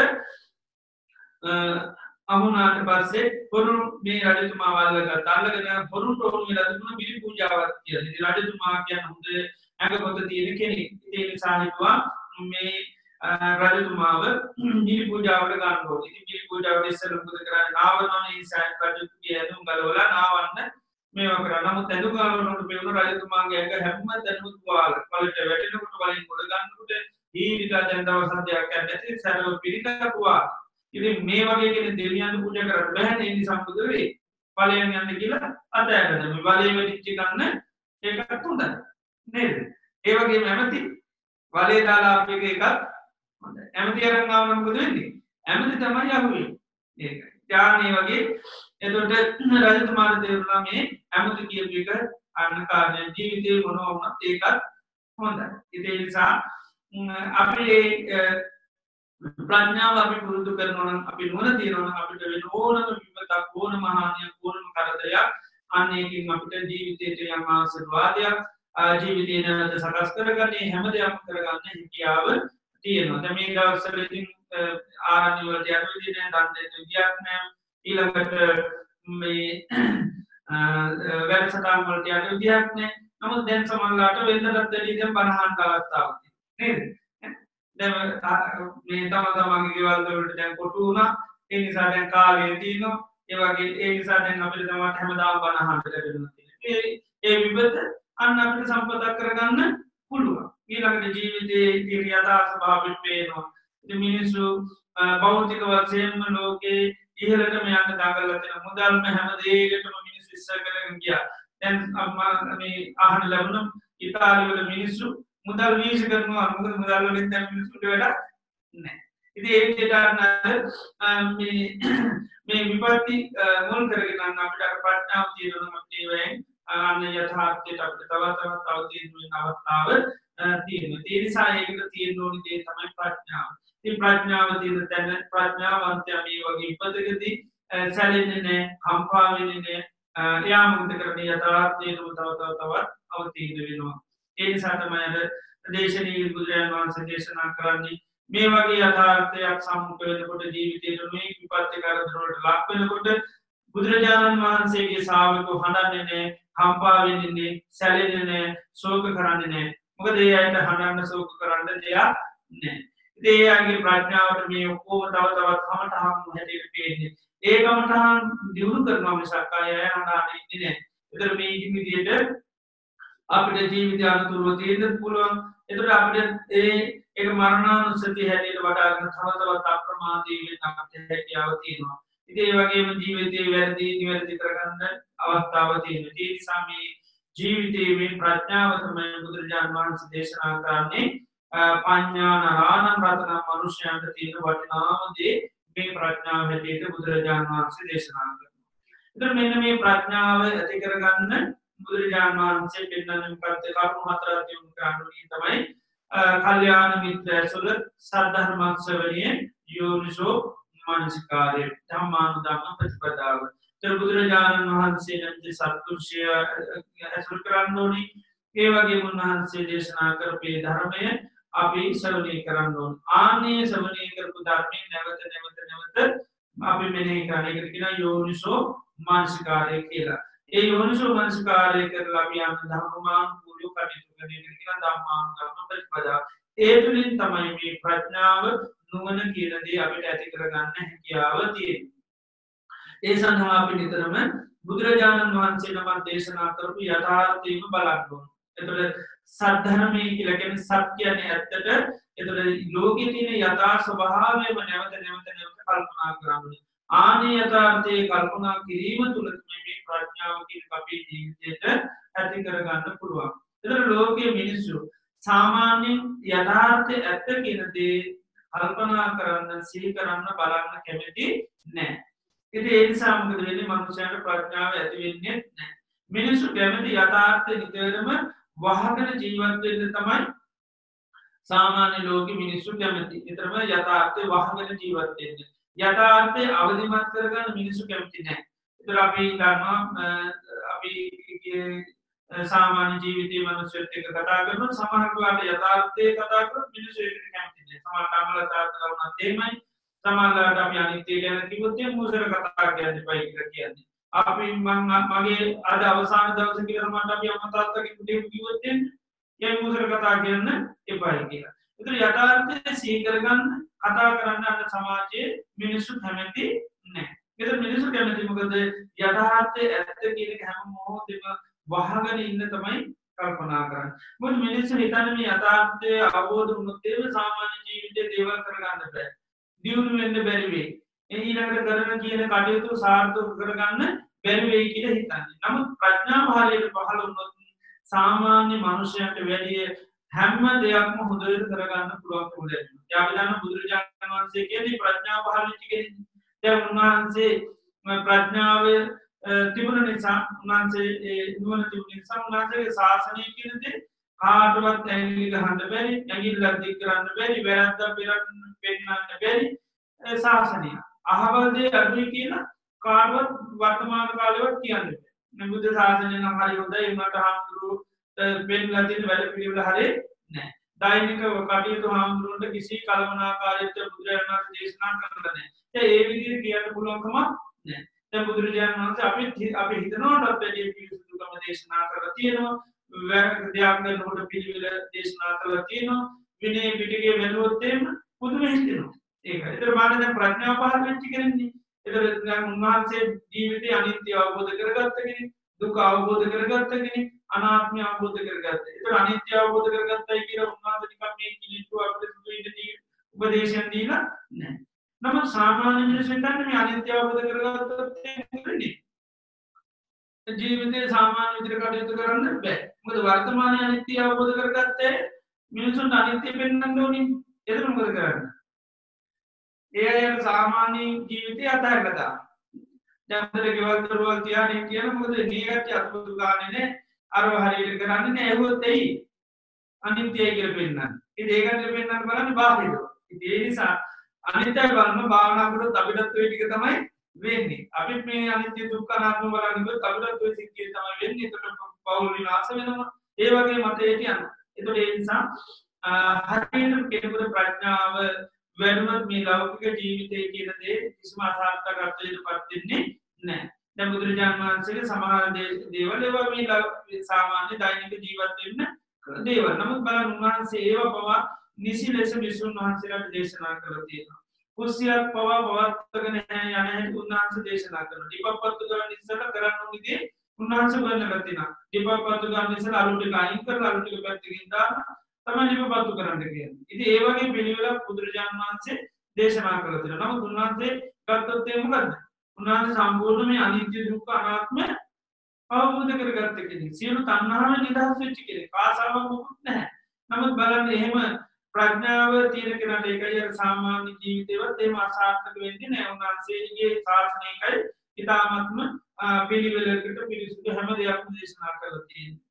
අහුනාට පස්සේ පොරු මේ රජතුමා වල්ලගත්තා. අල්ලගෙන පොරුන්ට ඕන රජතුමා බිලි පූජාවක් කියලා. ඉතින් රජතුමා කියන හොඳ ඇඟ පොත තියෙන කෙනෙක්. ඉතින් ඒ නිසා හිතුවා මේ රජතුමාව බිලි පූජාවට ගන්න ඕනේ. ඉතින් බිලි පූජාවට ඉස්සෙල්ලා මොකද කරන්නේ? නාවනෝනේ ඉස්සන් රජුගේ ඇඳුම් ගලවලා නාවන්න මේවා කරා. නමුත් ඇඳුම් ගලවනකොට මේ වුණ රජතුමාගේ ඇඟ හැම තැනම තුවාල. වලට වැටෙනකොට වලින් ගොඩ ගන්නකොට ඊරිලා දැන් දවස් හතක් නැති සරව පිළිකපුවා. ඉතින් මේ වගේ කෙනෙක් දෙවියන් පූජා කරන්න බෑනේ. ඒ නිසා මොකද වෙන්නේ? ඵලයන් යන්න කියලා අතෑරද මේ වලේ වෙටිච්ච ගන්න ඒකත් හොඳයි නේද? ඒ වගේම ඇමති වලේ දාලා අප එකක් හොඳයි. ඇමති අරන් ආවම මොකද වෙන්නේ? ඇමති තමයි යහුවේ. ඒකයි. ඥානේ වගේ එතකොට රජතුමාට තේරුණා මේ ඇමති කියපු එක අන්න කාර්ය ජීවිතේ මොනවා වුණත් ඒකත් හොඳයි. ඒ නිසා අපි ප්‍රඥාව අපි පුරුදු කරනවා නම් අපි නුවණ තියනවා නම් අපිට වෙන ඕනම විපතක් ඕනම හානියක් ඕනම කරදරයක් අන්න ඒකෙන් අපිට ජීවිතේට යම් ආශිර්වාදයක් ජීවිතේ නැවත සකස් කරගන්නේ හැම දෙයක්ම කරගන්න හැකියාව තියෙනවා. දැන් මේ දවස්වල ඉතින් ආරණ්‍ය වලට යන විදිහට දන් දෙන්න විදියක් නැහැ. ඊළඟට මේ වැඩසටහන් වලට යන විදියක් නැහැ. නමුත් දැන් සමහරවිට වෙනදටත් වැඩි දැන් බණහන් අවස්ථාවක් නේද? දැන් මේ තමන්ගේ ගෙවල් වලට දැන් කොටු වුණා. ඒ නිසා දැන් කාලය තියෙනවා. ඒ වගේ ඒ නිසා දැන් අපිට තමයි හැමදාම බණහන් ලැබෙනවා තියෙන්නේ. ඒ විපත අන්න අපිට සම්පතක් කරගන්න පුළුවන්. ඊළඟට ජීවිතයේ තියෙන යථා ස්වභාවය පේනවා. ඉතින් මිනිස්සු භෞතික වශයෙන්ම ලෝකේ ඉහළටම යන්න දඟලලා තියෙන මුදල්ම හැම දෙයකටම මිනිස්සු ඉස්සර කරගෙන ගියා. දැන් මේ අහන්න ලැබුණ ඉතාලිය වල මිනිස්සු මුදල් වීසි කරනවා. මොකද මුදල් වලින් දැන් මිනිස්සුන්ට වැඩක් නැහැ. ඉතින් ඒ විදිහට මේ විපත්ති මුල් කරගෙන අපිට ප්‍රඥාව තියෙනවා. අපිට වෙන්නේ අන්න යථාර්ථයට අපිට තව තියෙන අවස්ථාව තියෙනවා. ඒ නිසා ඒකට තියෙන ඕනි දේ තමයි ප්‍රඥාව. ඉතින් ප්‍රඥාව තියෙන තැන ප්‍රඥාවන්තයා මේ වගේ විපතකදී සැලෙන්නේ නැහැ, කම්පා වෙන්නේ නැහැ. එයා මොකද කරන්නේ? යථාර්ථයටම තවත් අවතීර්ණ වෙනවා. ඒ නිසා තමයි අර දේශනීය බුදුරජාණන් වහන්සේ දේශනා කරන්නේ මේ වගේ යථාර්ථයක් සම්මුඛ වෙනකොට ජීවිතේට මේ විපත්ති කරදර වලට ලක් වෙනකොට බුදුරජාණන් වහන්සේගේ ශ්‍රාවකෝ හඬන්නේ නැහැ, කම්පා වෙන්නේ නැහැ, සැලෙන්නේ නැහැ, ශෝක කරන්නේ නැහැ. මොකද ඒ අයට හඬන්න ශෝක කරන්න දෙයක් නැහැ. ඉතින් ඒ අයගේ ප්‍රඥාවට මේ ඔක්කොම තව තවත් කමටහන් හැටියට පේන්නේ. ඒ කමටහන් දියුණු කරනවා මිසක් අය හඬන්නේ නැහැ. ඒතර මේ විදිහට අපිට ජීවිතය අනුතුරුව තියෙන්න පුළුවන්. එතකොට අපිට ඒක මරණානුස්සතිය හැටියට වඩාගෙන තව තවත් අප්‍රමාදී වෙන්න අපිට හැකියාව තියෙනවා. ඉතින් ඒ වගේම ජීවිතේ වැරදි නිවැරදි කරගන්න අවස්ථාව තියෙනවා. ඒ නිසා මේ ජීවිතයේ මේ ප්‍රඥාව තමයි බුදුරජාණන් වහන්සේ දේශනා කරන්නේ පඤ්ඤානාරාණං රතනං මනුෂ්‍යයන්ට තියෙන වටිනාම දේ මේ ප්‍රඥාව හැටියට බුදුරජාණන් වහන්සේ දේශනා කරනවා. ඉතින් මෙන්න මේ ප්‍රඥාව ඇති කරගන්න බුදුරජාණන් වහන්සේ පෙන්වන පරිදි කරුණු හතරක් යොමු කරන්නේ තමයි කල්යාණ මිත්‍ර ඇසුර, සද්ධර්ම ශ්‍රවණය, යෝනිසෝ මනසිකාරය, ධම්මානුධම්ම ප්‍රතිපදාව. බුදුරජාණන් වහන්සේ නැමැති සත්පුරුෂය ඇසුරු කරන්න ඕනි. ඒ වගේම උන්වහන්සේ දේශනා කරපු ධර්මය අපි ශ්‍රවණය කරන්න ඕන. ආන්නේ ශ්‍රවණය කරපු ධර්මයෙන් නැවත අපි මෙනෙහි කරන එකට කියනවා යෝනිසෝ මනසිකාරය කියලා. ඒ යෝනිසෝ මනසිකාරය කරලා අපි යම් ධර්මානුකූලව කටයුතු කරන එකට කියනවා ධම්මානුධම්ම ප්‍රතිපදාව. ඒ තුලින් තමයි මේ ප්‍රඥාව නුවණ කියන දේ අපිට ඇති කරගන්න හැකියාව තියෙන්නේ. ඒ සඳහා අපි නිතරම බුදුරජාණන් වහන්සේ නමක් දේශනා කරපු යථාර්ථයම බලන්න ඕන. එතකොට සද්ධර්මය කියලා කියන්නේ සත්‍ය කියන්නේ ඇත්තට එතකොට ලෝකයේ තියෙන යථා ස්වභාවයම නැවත කල්පනා කරන්න. ආනේ යථාර්ථයේ කල්පනා කිරීම තුළ තමයි මේ ප්‍රඥාව කියන අපේ ජීවිතයට ඇති කරගන්න පුළුවන්. එතකොට ලෝකයේ මිනිස්සු සාමාන්‍යයෙන් යථාර්ථය ඇත්ත කියන දේ කල්පනා කරන්න, සිහි කරන්න, බලන්න කැමති නැහැ. ඉතින් ඒ නිසා මොකද වෙන්නේ? මනුෂ්‍යයන්ට ප්‍රඥාව ඇති වෙන්නේ නැහැ. මිනිස්සු කැමති යථාර්ථය නිතරම වහගෙන ජීවත් වෙන්න තමයි සාමාන්‍ය ලෝකෙ මිනිස්සු කැමති. නිතරම යථාර්ථය වහගෙන ජීවත් වෙන්න. යථාර්ථය අවදිමත් කරගන්න මිනිස්සු කැමති නැහැ. ඒතර අපි දන්නවා අපි සාමාන්‍ය ජීවිතයේ මනුස්සයෙක් එක්ක කතා කරනකොට සමහර වෙලාවට යථාර්ථය කතා කරනකොට මිනිස්සු ඒකට කැමති නැහැ. සමහරට අමල තාත්තලා වුණත් එහෙමයි. සමහරවිට අපි අනිත්‍ය ගැන කිව්වොත් මුසර කතා කියන්න එපා කියලා කියන්නේ. අපි මගේ අද අවසාන දවසේ කියලා මට අපි අම්මා තාත්තගෙන් දෙයක් කිව්වොත් ඒ මුසර කතා කියන්න එපායි කියලා. ඒතර යථාර්ථය සිහි කරගන්න කතා කරන්න අන්න සමාජයේ මිනිස්සු කැමති නැහැ. ඒතර මිනිස්සු කැමති මොකද යථාර්ථය ඇත්ත කියන එක හැම මොහොතෙම වහගෙන ඉන්න තමයි කල්පනා කරන්නේ. මොකද මිනිස්සු හිතන්නේ මේ යථාර්ථය අවබෝධ වුණොත් ඒ සාමාන්‍ය ජීවිතේ දේවල් කරගන්න බෑ. දියුණු වෙන්න බැරි වෙයි. ඊළඟට කරන කියන කටයුතු සාර්ථක කරගන්න බැරි වෙයි කියලා හිතන්නේ. නමුත් ප්‍රඥාව හරියට පහළ වුණොත් සාමාන්‍ය මනුෂ්‍යයන්ට වැඩිය හැම දෙයක්ම හොඳට කරගන්න පුළුවන් වෙනවා. ඒ අපි දන්න බුදුරජාණන් වහන්සේ කියන්නේ ප්‍රඥාව පහළ වෙච්ච කෙනෙක්. දැන් උන්වහන්සේ ප්‍රඥාව තිබුණ නිසා උන්වහන්සේ නුවණ තිබුණ නිසා උන්වහන්සේගේ ශාසනය කියන දේ කාටවත් ඇඟිලි ගහන්න බැරි, ඇඟිල්ලක් දික් කරන්න බැරි, වැරද්දක් පෙන්නන්න බැරි ශාසනය. අහවල් දේ අඩුයි කියලා කාටවත් වර්තමාන කාලෙවත් කියන්න බෑ. බුද්ධ ශාසනය නම් හරි හොඳයි උන්ට හාමුදුරුවෝ පෙන්නලා තියෙන වැඩ පිළිවෙල හරි නෑ. දෛනික කටයුතු හාමුදුරුවන්ට කිසි කළමනාකාරීත්වයක් බුදුරජාණන් වහන්සේ දේශනා කරලා නෑ. ඒ විදිහට කියන්න පුළුවන්කම නෑ. දැන් බුදුරජාණන් වහන්සේ අපි හිතනවටත් වැඩි පිළිසුදුකම දේශනා කරලා තියෙනවා. වැරදි දෙයක් කරනකොට පිළිවෙල දේශනා කරලා තියෙනවා. විනය පිටකේ වැළුවොත් එන්න පුදුම හිතෙනවා. ඒකයි. ඒතර බලන්න දැන් ප්‍රඥාව පහළ වෙච්ච කෙනෙක්නේ. ඒතර දැන් උන්වහන්සේ ජීවිතේ අනිත්‍ය අවබෝධ කරගත්ත කෙනෙක්, දුක අවබෝධ කරගත්ත කෙනෙක්, අනාත්මය අවබෝධ කරගත්තා. ඒතර අනිත්‍ය අවබෝධ කරගත්තයි කියලා උන්වහන්සේ නිකන් මේ කිලිටු අපිට සුදුයිදී උපදේශයන් දීලා නැහැ. නමුත් සාමාන්‍ය මිනිස්සු හිතන්නේ මේ අනිත්‍ය අවබෝධ කරගත්තොත් එන්නේ ජීවිතේ සාමාන්‍ය විදිහට කටයුතු කරන්න බෑ. මොකද වර්තමානයේ අනිත්‍ය අවබෝධ කරගත්තේ මිනිසුන්ට අනිත්‍ය පෙන්වන්න ඕනේ. ඒක මොකද කරන්නේ? ඒ අය සාමාන්‍ය ජීවිතය අතහැරලා දානවා. දැන් උදේ ගෙවල් දොරවල් තියාගෙන කියන මොකද මේකට අතුරු ගානේ නේ අරව හරියට කරන්නේ නෑ. ඒකත් එයි අනිත්‍යයි කියලා පෙන්නන්නේ. ඉතින් ඒකට පෙන්නන්න බලන්නේ බාහිරව. ඉතින් ඒ නිසා අනිත්‍ය බලන භාවනා කරොත් අපිටත් ඔය ටික තමයි වෙන්නේ. අපි මේ අනිත්‍ය දුක්ඛ අනාත්ම බලනකොට අපිටත් ඔය සිද්ධිය තමයි වෙන්නේ. ඒකට පෞල් විනාශ වෙනවා. ඒ වගේ මතයට යනවා. ඒකට ඒ නිසා හරියට කෙනෙකුට ප්‍රඥාව වැඩුණොත් මේ ලෞකික ජීවිතයේ කියන දේ කිසිම අසාර්ථකත්වයකට පත් වෙන්නේ නැහැ. දැන් බුදුරජාණන් වහන්සේගේ සමහර දේවල් ඒවා මේ සාමාන්‍ය දෛනික ජීවත් වෙන්න දේවල්. නමුත් බලන්න උන්වහන්සේ ඒවා පවා නිසි ලෙස විසුණු වහන්සේලාට දේශනා කරලා තියෙනවා. කුස්සියක් පවා පවත්වාගෙන යන හැටි උන්වහන්සේ දේශනා කරනවා. දීපපත්තු කරන් ඉස්සෙල්ලා කරන්න ඕනේ දේ උන්වහන්සේ වෙන්නලා තියෙනවා. දීපපත්තු ගන්න ඉස්සෙල්ලා අලු ටික අයින් කරලා අලු ටික පැත්තකින් දාලා තමයි දීපපත්තු කරන්න කියන්නේ. ඉතින් ඒ වගේ පිළිවෙලක් බුදුරජාණන් වහන්සේ දේශනා කරලා තියෙනවා. නමුත් උන්වහන්සේ ගත්තොත් ඒ මොකද්ද? උන්වහන්සේ සම්පූර්ණ මේ අනිත්‍ය දුක්ඛ අනාත්ම අවබෝධ කරගත්ත කෙනෙක්. සියලු තණ්හාවෙන් නිදහස් වෙච්ච කෙනෙක්. ආසාවක් මොකුත් නැහැ. නමුත් බලන්න එහෙම ප්‍රඥාව තියෙන කෙනාට ඒකයි අර සාමාන්‍ය ජීවිතේවත් එහෙම අසාර්ථක වෙන්නේ නැහැ. උන්වහන්සේගේ ශාසනයකයි ඊටාත්ම පිළිවෙලකට පිළිසුදු හැම දෙයක්ම දේශනා කරලා තියෙනවා.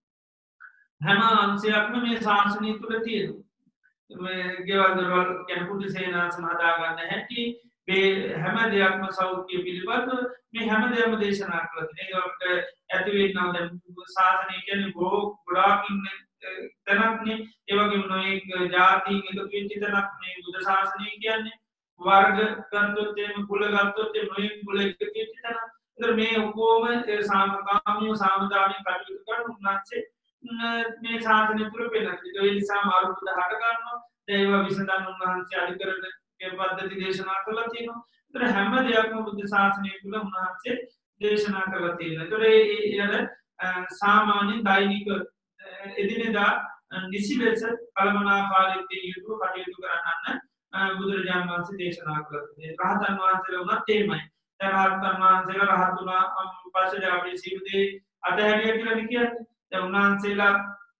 හැම අංශයක්ම මේ ශාසනය තුළ තියෙනවා. මේ ගෙවල් දොරවල් කෙනෙකුට සේනාසන හදාගන්න හැටි මේ හැම දෙයක්ම සෞඛ්‍ය පිළිබඳ මේ හැම දෙයක්ම දේශනා කරලා තියෙනවා. ඒකට ඇති වෙනවා දැන් ශාසනය කියන්නේ ගොඩාක් ඉන්නේ තැනක්නේ. ඒ වගේම නොයෙක් ජාතීන් එකතු වෙච්ච තැනක් මේ බුද්ධ ශාසනය කියන්නේ. වර්ග ගත්තොත් එහෙම කුල ගත්තොත් නොයෙක් කුල එකතු වෙච්ච තැනක්. ඒතර මේ ඔක්කොම සාමකාමීව සාමදානීය කටයුතු කරන උන්වහන්සේ මේ ශාසනය තුළ පෙන්නනවා. ඒ නිසා මාරු බුද්ධ හට ගන්නවා. ඒවා විසඳන්න උන්වහන්සේ අධිකරණ පද්ධති දේශනා කරලා තියෙනවා. ඒතර හැම දෙයක්ම බුද්ධ ශාසනය තුළ උන්වහන්සේ දේශනා කරලා තියෙනවා. ඒතර ඒ සාමාන්‍ය දෛනික එදිනෙදා නිසි ලෙස කළමනාකාරීත්වයෙන් යුතුව කටයුතු කරන්න බුදුරජාණන් වහන්සේ දේශනා කළා. රහතන් වහන්සේලා වුණත් එහෙමයි. දැන් රහතන් වහන්සේලා රහත් වුණා පස්සේ අපි සියලු දේ අතහැරියා කියලා කියන්නේ. දැන් උන්වහන්සේලා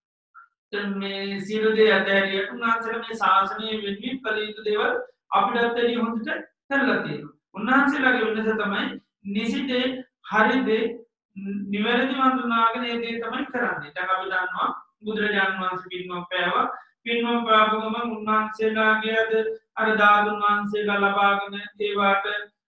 මේ සියලු දේ අතහැරියට උන්වහන්සේලා මේ ශාසනය වෙනුවෙන් කළ යුතු දේවල් අපිටත් වැඩි හොඳට කරලා තියෙනවා. උන්වහන්සේලාගේ වෙනස තමයි නිසි දේ හරි දේ නිවැරදි වඳුනාගෙන ඒ දේ තමයි කරන්නේ. දැන් අපි දන්නවා බුදුරජාණන් වහන්සේ පින්නම් පෑවා පින්වම් පාපගම උන්වහන්සේලාගේද අර ධාතුන් වහන්සේලා ලබාගෙන ඒවාට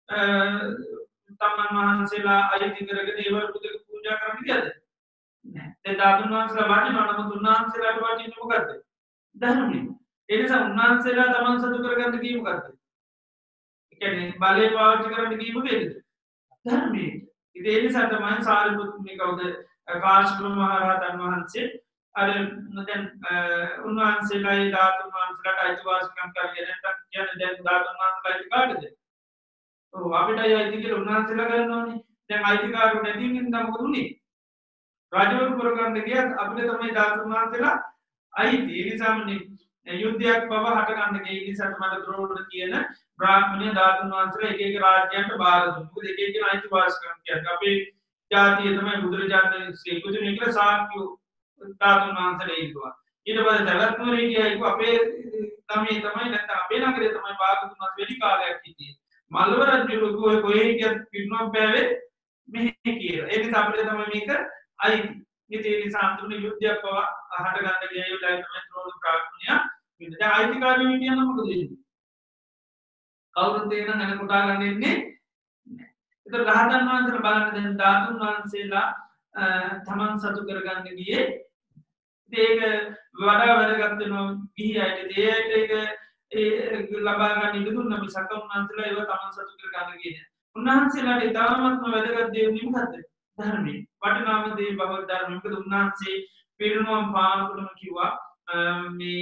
තමන් වහන්සේලා අයිති කරගෙන ඒවට පුදක පූජා කරන්න ගද ධාතුන් වහන්සේලා වටිනවා නමුත් උන්වහන්සේලාට වටින්නේ මොකද්ද ධර්මය එනිසා උන්වහන්සේලා තමන් සතු කරගන්න කීම මොකද්ද ඒ කියන්නේ බලය පාවිච්චි කරන්න කීම වේද ධර්මය ඉතින් ඒ නිසා තමයි සාරිපුත්තුනි කවුද කාශ්‍යප මහ රහතන් වහන්සේ අර දැන් උන්වහන්සේලායි ධාතුන් වහන්සේලාට අයිතිවාසිකම් කරගෙන නැත්නම් කියන්නේ දැන් ධාතුන් වහන්සේලාට කාටද ඔව් අපිට අයිති කියලා උන්වහන්සේලා ගන්නෝනේ දැන් අයිතිකාරු නැති නිසා මොකද උනේ රාජවරු කරගන්න ගියත් අපිට තමයි ධාතුන් වහන්සේලා අයිති ඒ නිසාමනේ යුද්ධයක් බව හට ගන්න ගේ නිසා තමයි ද්‍රෝණ කියන බ්‍රාහ්මණය ධාතුන් වහන්සේලා එක එක රාජ්‍යයන්ට බාර දුන්නා මොකද එක එක අයිතිවාසිකම් කියන්නේ අපේ ජාතිය තමයි බුදුරජාණන් ශ්‍රී කුතුනේ කියලා සාක්‍ය ධාතුන් වහන්සේලා ඉන්නවා ඊට පස්සේ දලත්නුවරේ කියයිකෝ අපේ තමයි නැත්නම් අපේ නගරේ තමයි භාගතුන් වහන්සේ වැඩි කාලයක් හිටියේ මල්ලව රජු කොහේ කියත් පින්නම් බෑවේ මෙහි කියලා ඒ නිසා අපිට තමයි මේක අයිති ඉතින් ඒ නිසා අන්තිම යුද්ධයක් පව අහට ගන්න ගිය වෙලාවේ තමයි ද්‍රෝණ ප්‍රාඥය ඉන්නේ දැන් අයිතිකාරයෝ කියනවා මොකද වෙන්නේ කවුරුත් දෙන නැන කොටා ගන්න ඉන්නේ ඒක රහතන් වහන්සේලා බලන්න දැන් ධාතුන් වහන්සේලා තමන් සතු කරගන්න ගියේ ඒක වඩා වැඩගත් වෙනවා ගිහි අයට ඒක ලබා ගන්න ඉඩ දුන්නා මිසක උන්වහන්සේලා ඒව තමන් සතු කරගන්න ගියේ උන්වහන්සේලාට ඉතාමත්ම වැදගත් දේ මොකද්ද ධර්මය වටිනාම දේ බව ධර්මය මොකද උන්වහන්සේ පිරිනුවම් පානකොටම කිව්වා මේ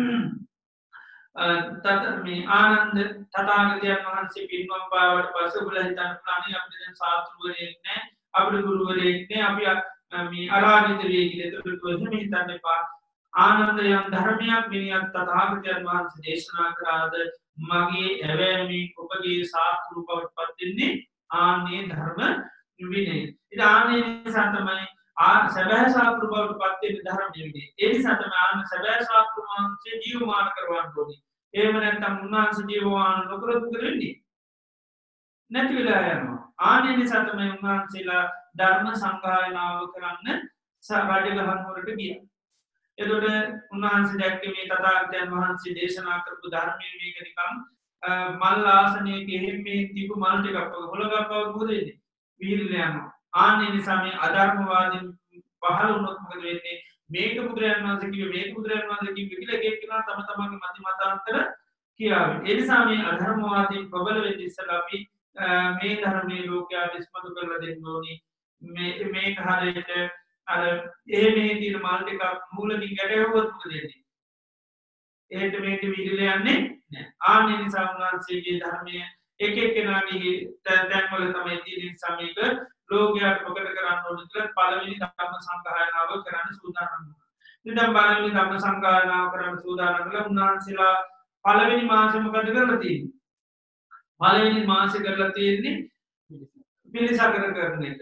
මේ ආනන්ද තථාගතයන් වහන්සේ පිරිනුවම් පාවට පස්සේ ඔබලා හිතන්න පුළුවන් අපිට දැන් සාත්‍රුවරයෙක් නැහැ අපේ ගුරුවරයෙක් නැහැ අපි මේ අරාධිත වෙයි කියලා ඒකට කොහෙම හිතන්න එපා ආනන්දයන් ධර්මයක් මිනියක් තථාගතයන් වහන්සේ දේශනා කරාද මගේ ඇවෑමී ඔබගේ සාත්‍රු බවට පත් වෙන්නේ ආන්නේ ධර්ම විනය ඉතින් ආන්නේ නිසා තමයි සැබෑ සාත්‍රු බවට පත් වෙන්නේ ධර්ම විනය ඒ නිසා තමයි ආන්න සැබෑ සාත්‍රු වහන්සේ ජීවමාන කරවන්න ඕනේ එහෙම නැත්නම් උන්වහන්සේ ජීවමාන නොකරොත් වෙන්නේ නැති වෙලා යනවා ආන්නේ නිසා තමයි උන්වහන්සේලා ධර්ම සංගායනාව කරන්න රජගහනුවරට ගියා එතකොට උන්වහන්සේ දැක්කේ මේ තථාගතයන් වහන්සේ දේශනා කරපු ධර්මයේ මේක නිකන් මල් ආසනයක එහෙම මේ තිබු මල් ටිකක් හොලගප්පව මොකද වෙන්නේ විහිදලා යනවා ආන්නේ නිසා මේ අධර්මවාදීන් පහළ වුණොත් මොකද වෙන්නේ මේක බුදුරජාණන් වහන්සේ කිව්වේ මේක බුදුරජාණන් වහන්සේ කිව්වේ කියලා එක එක්කෙනා තම තමන්ගේ මත මතාන්තර කියාවේ ඒ නිසා මේ අධර්මවාදීන් ප්‍රබල වෙන්න ඉස්සලා අපි මේ ධර්මයේ ලෝකයට ඉස්මතු කරලා දෙන්න ඕනි මේක හරියට අර මේ තියෙන මල් ටික මූලකින් ගැටෙවුවොත් මොකද වෙන්නේ එහෙට මේක විහිදලා යන්නේ නැහැ ආන්නේ නිසා උන්වහන්සේගේ ධර්මයේ එක එක්කෙනාගේ තැන්වල තමයි තියෙන සමීක ලෝකයට ප්‍රකට කරන්න ඕනේ කියලා පළවෙනි ධර්ම සංගායනාව කරන්න සූදානම් වුණා. ඉතින් පළවෙනි ධර්ම සංගායනාව කරන්න සූදානම් කළා උන්වහන්සේලා පළවෙනි මාසෙ මොකද කරලා තියෙන්නේ? පළවෙනි මාසෙ කරලා තියෙන්නේ පිළිසකර කරන එක.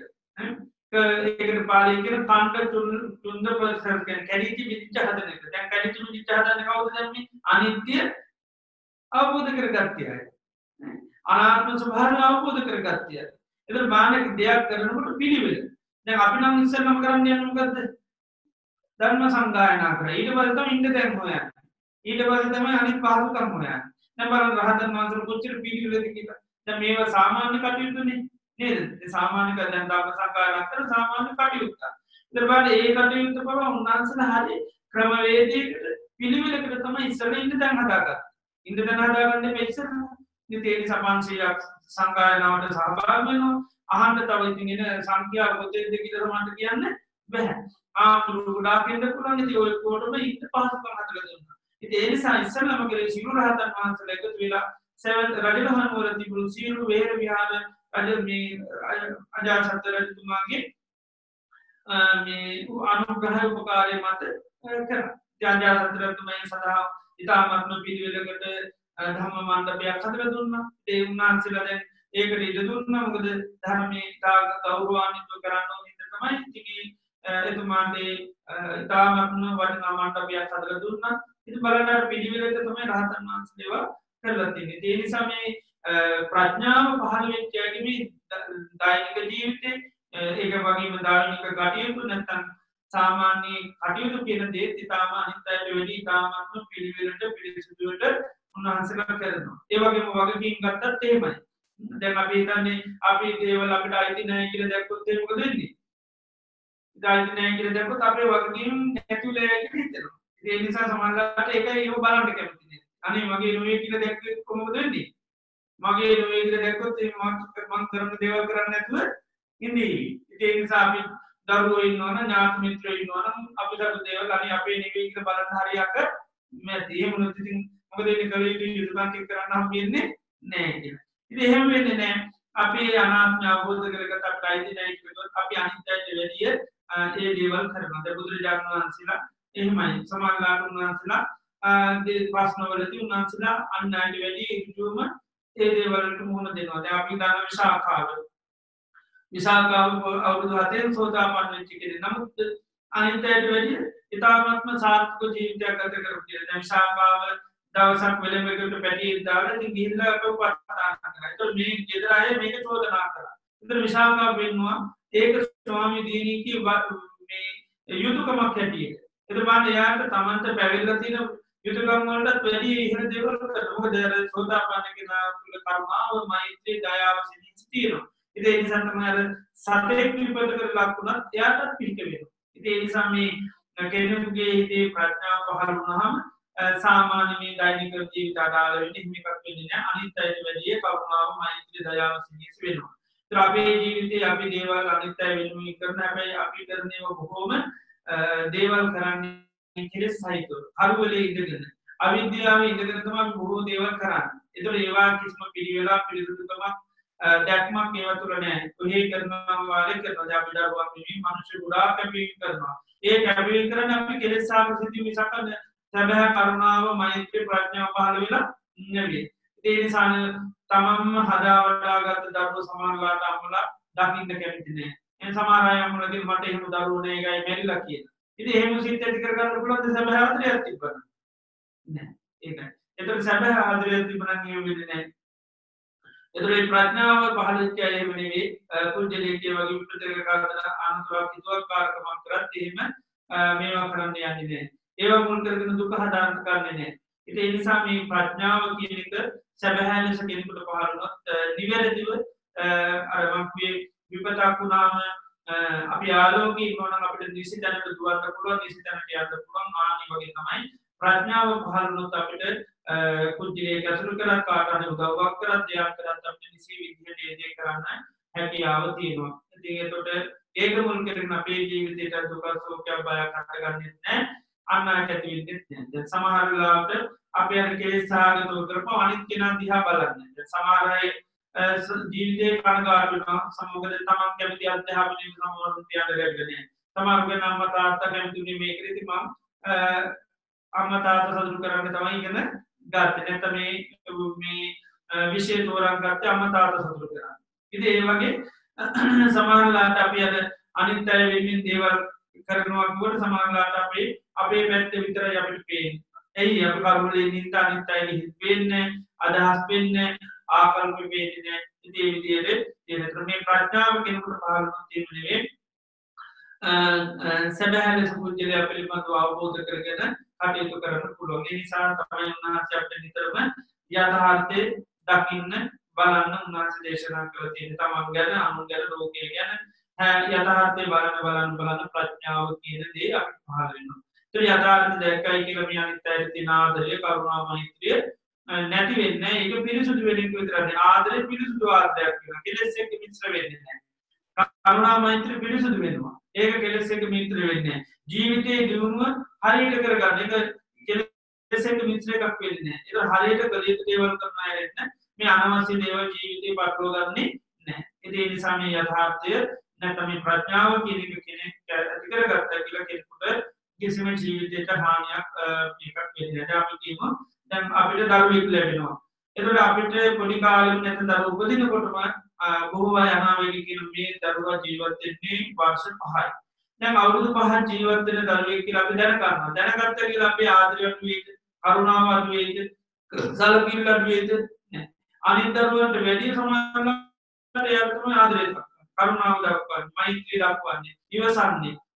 ඒකට පාලිය කියන කණ්ඩ තුන්ද ප්‍රසන්න කැඩිච්ච විදිහට හදන එක. දැන් කැඩිච්ච විදිහට හදන්නේ කවුද දැන් මේ අනිත්‍ය අවබෝධ කරගත්තයි. අනාත්ම ස්වභාවය අවබෝධ කරගත්තයි. එතන මානක දෙයක් කරනකොට පිළිවෙල. දැන් අපි නම් ඉස්සෙල්ලාම කරන්න යන්නේ මොකද්ද? ධර්ම සංගායනා කරා. ඊට පස්සේ තමයි ඉන්න තැන් හොයන්නේ. ඊට පස්සේ තමයි අනිත් පහසුකම් හොයන්නේ. දැන් බලන්න රහතන් වහන්සේලා කොච්චර පිළිවෙලද කියලා. දැන් මේවා සාමාන්‍ය කටයුතුනේ නේද? ඒ සාමාන්‍ය දැන් ධර්ම සංගායනා කරන සාමාන්‍ය කටයුත්ත. ඊට පස්සේ ඒ කටයුත්ත බව උන්වහන්සේලා හරිය ක්‍රමවේදයකට පිළිවෙලකට තමයි ඉස්සෙල්ලා ඉන්න තැන් හදාගත්තේ. ඉන්න තැන් හදාගන්නේ මේ ඉස්සෙල්ලා. ඉතින් ඒ සමාන්සියක් සංගායනාවට සහභාගී වෙනවා අහන්න තව ඉතින් එන සංඛ්‍යාව කොතෙන්ද කියලා මට කියන්න බෑ ආමුරු ගොඩාක් ඉන්න පුළුවන් ඉතින් ඔය කොටම ඉන්න පහසුකම් හදලා දුන්නා ඉතින් ඒ නිසා ඉස්සෙල්ලාම කලේ සිරු රහතන් වහන්සේලා එකතු වෙලා සෙවන් රජගහනුවර තිබුණු සිරු වේර විහාර රජ මේ අජාසත් රජතුමාගේ මේ අනුග්‍රහ උපකාරය මත කරා අජාසත් රජතුමා සදා ඉතාමත්ම පිළිවෙලකට ධම්ම මණ්ඩපයක් හදලා දුන්නා. ඒ උන්වහන්සේලා දැන් ඒකට ඉඩ දුන්නා. මොකද ධර්මයේ ගෞරවාන්විත කරන්න ඕන ඉඳ තමයි ඉතින් එතුමාට ඉතාමත්ම වටිනා මණ්ඩපයක් හදලා දුන්නා. ඉතින් බලන්න පිළිවෙලට තමයි රහතන් වහන්සේලා කරලා තියෙන්නේ. ඒ නිසා මේ ප්‍රඥාව පහළ වෙච්ච යකි මේ දෛනික ජීවිතේ ඒක වගේම ධාර්මික කටයුතු නැත්නම් සාමාන්‍ය කටයුතු කියන දේ ඉතාම අනිත් අයට වැඩි ඉතාමත්ම පිළිවෙලට පිළිසිදුවට උන්වහන්සේලා කරනවා. ඒ වගේම වගකීම් ගත්තත් එහෙමයි. දැන් අපි හිතන්නේ අපි දේවල් අපිට අයිති නැහැ කියලා දැක්කොත් ඒක මොකද වෙන්නේ? අයිති නැහැ කියලා දැක්කොත් අපේ වගකීම් නැතුලා යයි කියලා හිතෙනවා. ඒ නිසා සමහරවිට ඒකයි ඒව බලන්න කැමති නෑ. අනේ මගේ නෙවෙයි කියලා දැක්කොත් කොහොමද වෙන්නේ? මගේ නෙවෙයි කියලා දැක්කොත් මම කරන දේවල් කරන්නේ නැතුව ඉන්නේ. ඒ නිසා අපි දරුවෝ ඉන්නවනම් ඥාති මිත්‍රයෝ ඉන්නවනම් අපි කරන දේවල් අනේ අපේ නෙවෙයි කියලා බලන්න හරියට මැද. එහෙම වුණොත් ඉතින් මොකද වෙන්නේ? කලියුතු යුතුයකම් ටික කරන්න හම්බෙන්නේ නෑ කියලා. ඉතින් එහෙම වෙන්නේ නෑ. අපි අනාත්මය අවබෝධ කරගත්ත අපිට අයිති නැහැ කියනකොට අපි අනිත්‍යයට වැඩිය ඒ දේවල් කරනවා. දැන් බුදුරජාණන් වහන්සේලා එහෙමයි. සමාජලාට උන්වහන්සේලා දේ ප්‍රශ්නවලදී උන්වහන්සේලා අන්‍යයන්ට වැඩි ඍජුවම ඒ දේවල්ට මුහුණ දෙනවා. දැන් අපි දන්න විසාකාව අවුරුදු 7න් සෝතාපන්න වෙච්ච කෙනෙක්. නමුත් අනිත්‍යයට වැඩිය ඉතාමත්ම සාර්ථක ජීවිතයක් ගත කරපු කෙනෙක්. දැන් විසාකාව දවසක් වෙලෙමකට පැටියෙක් දාලා ඉතින් ගිහිල්ලා අපව පටාන කරා. ඒතකොට මේ ගෙදර අය මේක චෝදනා කරා. ඒතර විසාකාව වෙන්නවා ඒක ස්වාමී දීනීකී මේ යුතුයකමක් හැටියට. ඒතර බලන්න යාට තමන්ට පැවිදිලා තියෙන යුතුයකම් වලට වැඩි ඉහළ දේවල් කරනවා. මොකද අර සෝතාපන්න කෙනා තුළ කරුණාව, මෛත්‍රී, දයාව සිහින් තියෙනවා. ඉතින් ඒ නිසා තමයි අර සතෙක් විපත කරලා ලක්ුණත් එයාටත් පිට වෙනවා. ඉතින් ඒ නිසා මේ කෙනෙකුගේ හිතේ ප්‍රඥාව පහළ වුණාම සාමාන්‍ය මේ දෛනික ජීවිත අදාළ වෙන්නේ එහෙම එකක් වෙන්නේ නැහැ. අනිත් අයට වැඩිය කරුණාව, මෛත්‍රී, දයාව සිහින් වෙනවා. ඒත් අපේ ජීවිතේ අපි දේවල් අනිත් අය වෙනුවෙන් කරන හැබැයි අපි කරන ඒවා බොහොම දේවල් කරන්නේ කෙලෙස් සහිතව. අරුවලේ ඉඳගෙන අවිද්‍යාවේ ඉඳගෙන තමයි බොහෝ දේවල් කරන්නේ. ඒතකොට ඒවා කිසිම පිළිවෙලක් පිළිසුදුකමක් දැක්මක් ඒවා තුළ නැහැ. කොහේ කරනවා වාලේ කරනවා. දැන් අපි දරුවා මේ මිනිස්සු ගොඩාක් කැපවීම කරනවා. ඒ කැපවීම කරන්නේ අපි කෙලෙස් සාගසිතී මිසක සැබෑ කරුණාව, මෛත්‍රී, ප්‍රඥාව පහළ වෙලා නෙවෙයි. ඒ නිසා තමන්ම හදා වඩාගත් දරුවෝ සමහරලාට අම්මලා දකින්න කැමති නෑ. ඒ සමහර අය අම්මලාගෙන් මට එහෙම දරුවෝ නෑ ඒකයි මැරිලා කියලා. ඉතින් එහෙම සිත් ඇති කරගන්න පුළුවන්ද සැබෑ ආදරයක් තිබ්බනම්? නෑ. ඒකයි. ඒතර සැබෑ ආදරයක් තිබ්බනම් එහෙම වෙන්නේ නෑ. ඒතර මේ ප්‍රඥාව පහළ වෙච්ච අය එහෙම නෙවෙයි. කුජලීකේ වගේ විපතක කාරණා ආනතුරක් හිතුවක්කාරකමක් කරත් එහෙම මේවා කරන්න යන්නේ නෑ. ඒවා මුල් කරගෙන දුක හදාන්න කරන්නේ නෑ. ඉතින් ඒ නිසා මේ ප්‍රඥාව කියන එක සැබෑ ලෙස කෙනෙකුට පහළ වුණොත් නිවැරදිව අර වගේ විපතක් වුණාම අපි ආලෝකී ඉන්නවනම් අපිට නිසි තැනට දුවන්න පුළුවන්, නිසි තැනට යන්න පුළුවන්. ආනි වගේ තමයි ප්‍රඥාව පහළ වුණොත් අපිට කුජලයේ අසුරු කරත් කාට හරි උදව්වක් කරත් දෙයක් කරත් අපිට නිසි විදිහට ඒ දේ කරන්න හැකියාව තියෙනවා. ඉතින් ඒකට ඒක මුල් කරගෙන අපේ ජීවිතේට දුක සෝකයක් බයක් හටගන්නේ නැහැ. අන්නට ඇතිවෙන්නේ නැහැ. දැන් සමහර වෙලාවට අපි අර කේස් සාගතව කරපුව අනිත් කෙනා දිහා බලන්නේ. දැන් සමහර අය ජීවිතේ කනගාටු වෙනවා. සමගද තමන් කැමති අධ්‍යාපනයේ සමවරුන් තියන්න ලැබෙන්නේ නැහැ. සමහරගෙන අම්මා තාත්තා කැමතිුනේ මේකෙදි ඉතින් මම අම්මා තාත්තා සතුටු කරන්න තමයි ඉගෙන ගත්තේ. නැත්නම් මේ විෂය තෝරන් ගත්තේ අම්මා තාත්තා සතුටු කරන්න. ඉතින් ඒ වගේ සමහරලාට අපි අර අනිත් අය වෙනුවෙන් දේවල් කරනවා කියනකොට සමහරලාට අපේ පැත්ත විතරයි අපිට පේන්නේ. එයි අපි කරුණේ නින්ද අනිත් අය හිත වෙන්නේ අදහස් වෙන්නේ ආකල්ප වෙන්නේ ඉතින් මේ විදිහට තියෙන මේ ප්‍රඥාව කෙනෙකුට පහළ වුණොත් තියෙන නෙවෙයි සැබෑ ලෙස පුජ්‍යලය පිළිබඳව අවබෝධ කරගෙන කටයුතු කරන්න පුළුවන්. ඒ නිසා තමයි උන්වහන්සේ අපිට නිතරම යථාර්ථය දකින්න බලන්න උන්වහන්සේ දේශනා කරලා තියෙන්නේ. තමන් ගැන, අනුන් ගැන, ලෝකය ගැන යථාර්ථය බලන ප්‍රඥාව කියන දේ අපිට පහළ වෙනවා. ඒතර යථාර්ථය දැක්කයි කියලා මේ අනිත් අයට තියෙන ආදරය, කරුණා, මෛත්‍රිය නැති වෙන්නේ නැහැ. ඒක පිරිසුදු වෙන එක විතරයි. ආදරය පිරිසුදු ආදරයක් කියලා. කෙලෙස් එක්ක මිශ්‍ර වෙන්නේ නැහැ. කරුණා, මෛත්‍රිය පිරිසුදු වෙනවා. ඒක කෙලෙස් එක්ක මිශ්‍ර වෙන්නේ නැහැ. ජීවිතයේ දියුණුව හරියට කරගන්න. ඒක කෙලෙස් එක්ක මිශ්‍ර එකක් වෙන්නේ නැහැ. ඒක හරියට කළ යුතු දේවල් කරන අය වෙන්න මේ අනවශ්‍ය දේවල් ජීවිතේ පටලවාගන්නේ නැහැ. ඒ නිසා මේ යථාර්ථය නැත්නම් මේ ප්‍රඥාව කියන එක කෙනෙක් ඇති කරගත්තා කියලා කෙනෙකුට කිසිම ජීවිතයක හානියක් එකක් වෙන්නේ නැහැ. අපි කියමු දැන් අපිට දරුවෙක් ලැබෙනවා. එතකොට අපිට පොඩි කාලේ නැත්නම් දරුවෝ උපදිනකොටම බොහෝ අය අනාවැකි කියන මේ දරුවා ජීවත් වෙන්නේ වර්ෂ 5යි. දැන් අවුරුදු 5ක් ජීවත් වෙන දරුවෙක් කියලා අපි දැනගන්නවා. දැනගත්තා කියලා අපි ආදරය අඩු වේද, කරුණාව අඩු වේද, සැලකිල්ල අඩු වේද? නැහැ. අනිත් දරුවන්ට වැඩි සමානකට එයාට තමයි ආදරය දක්වන්නේ, කරුණාව දක්වන්නේ, මෛත්‍රිය දක්වන්නේ, ඉවසන්නේ.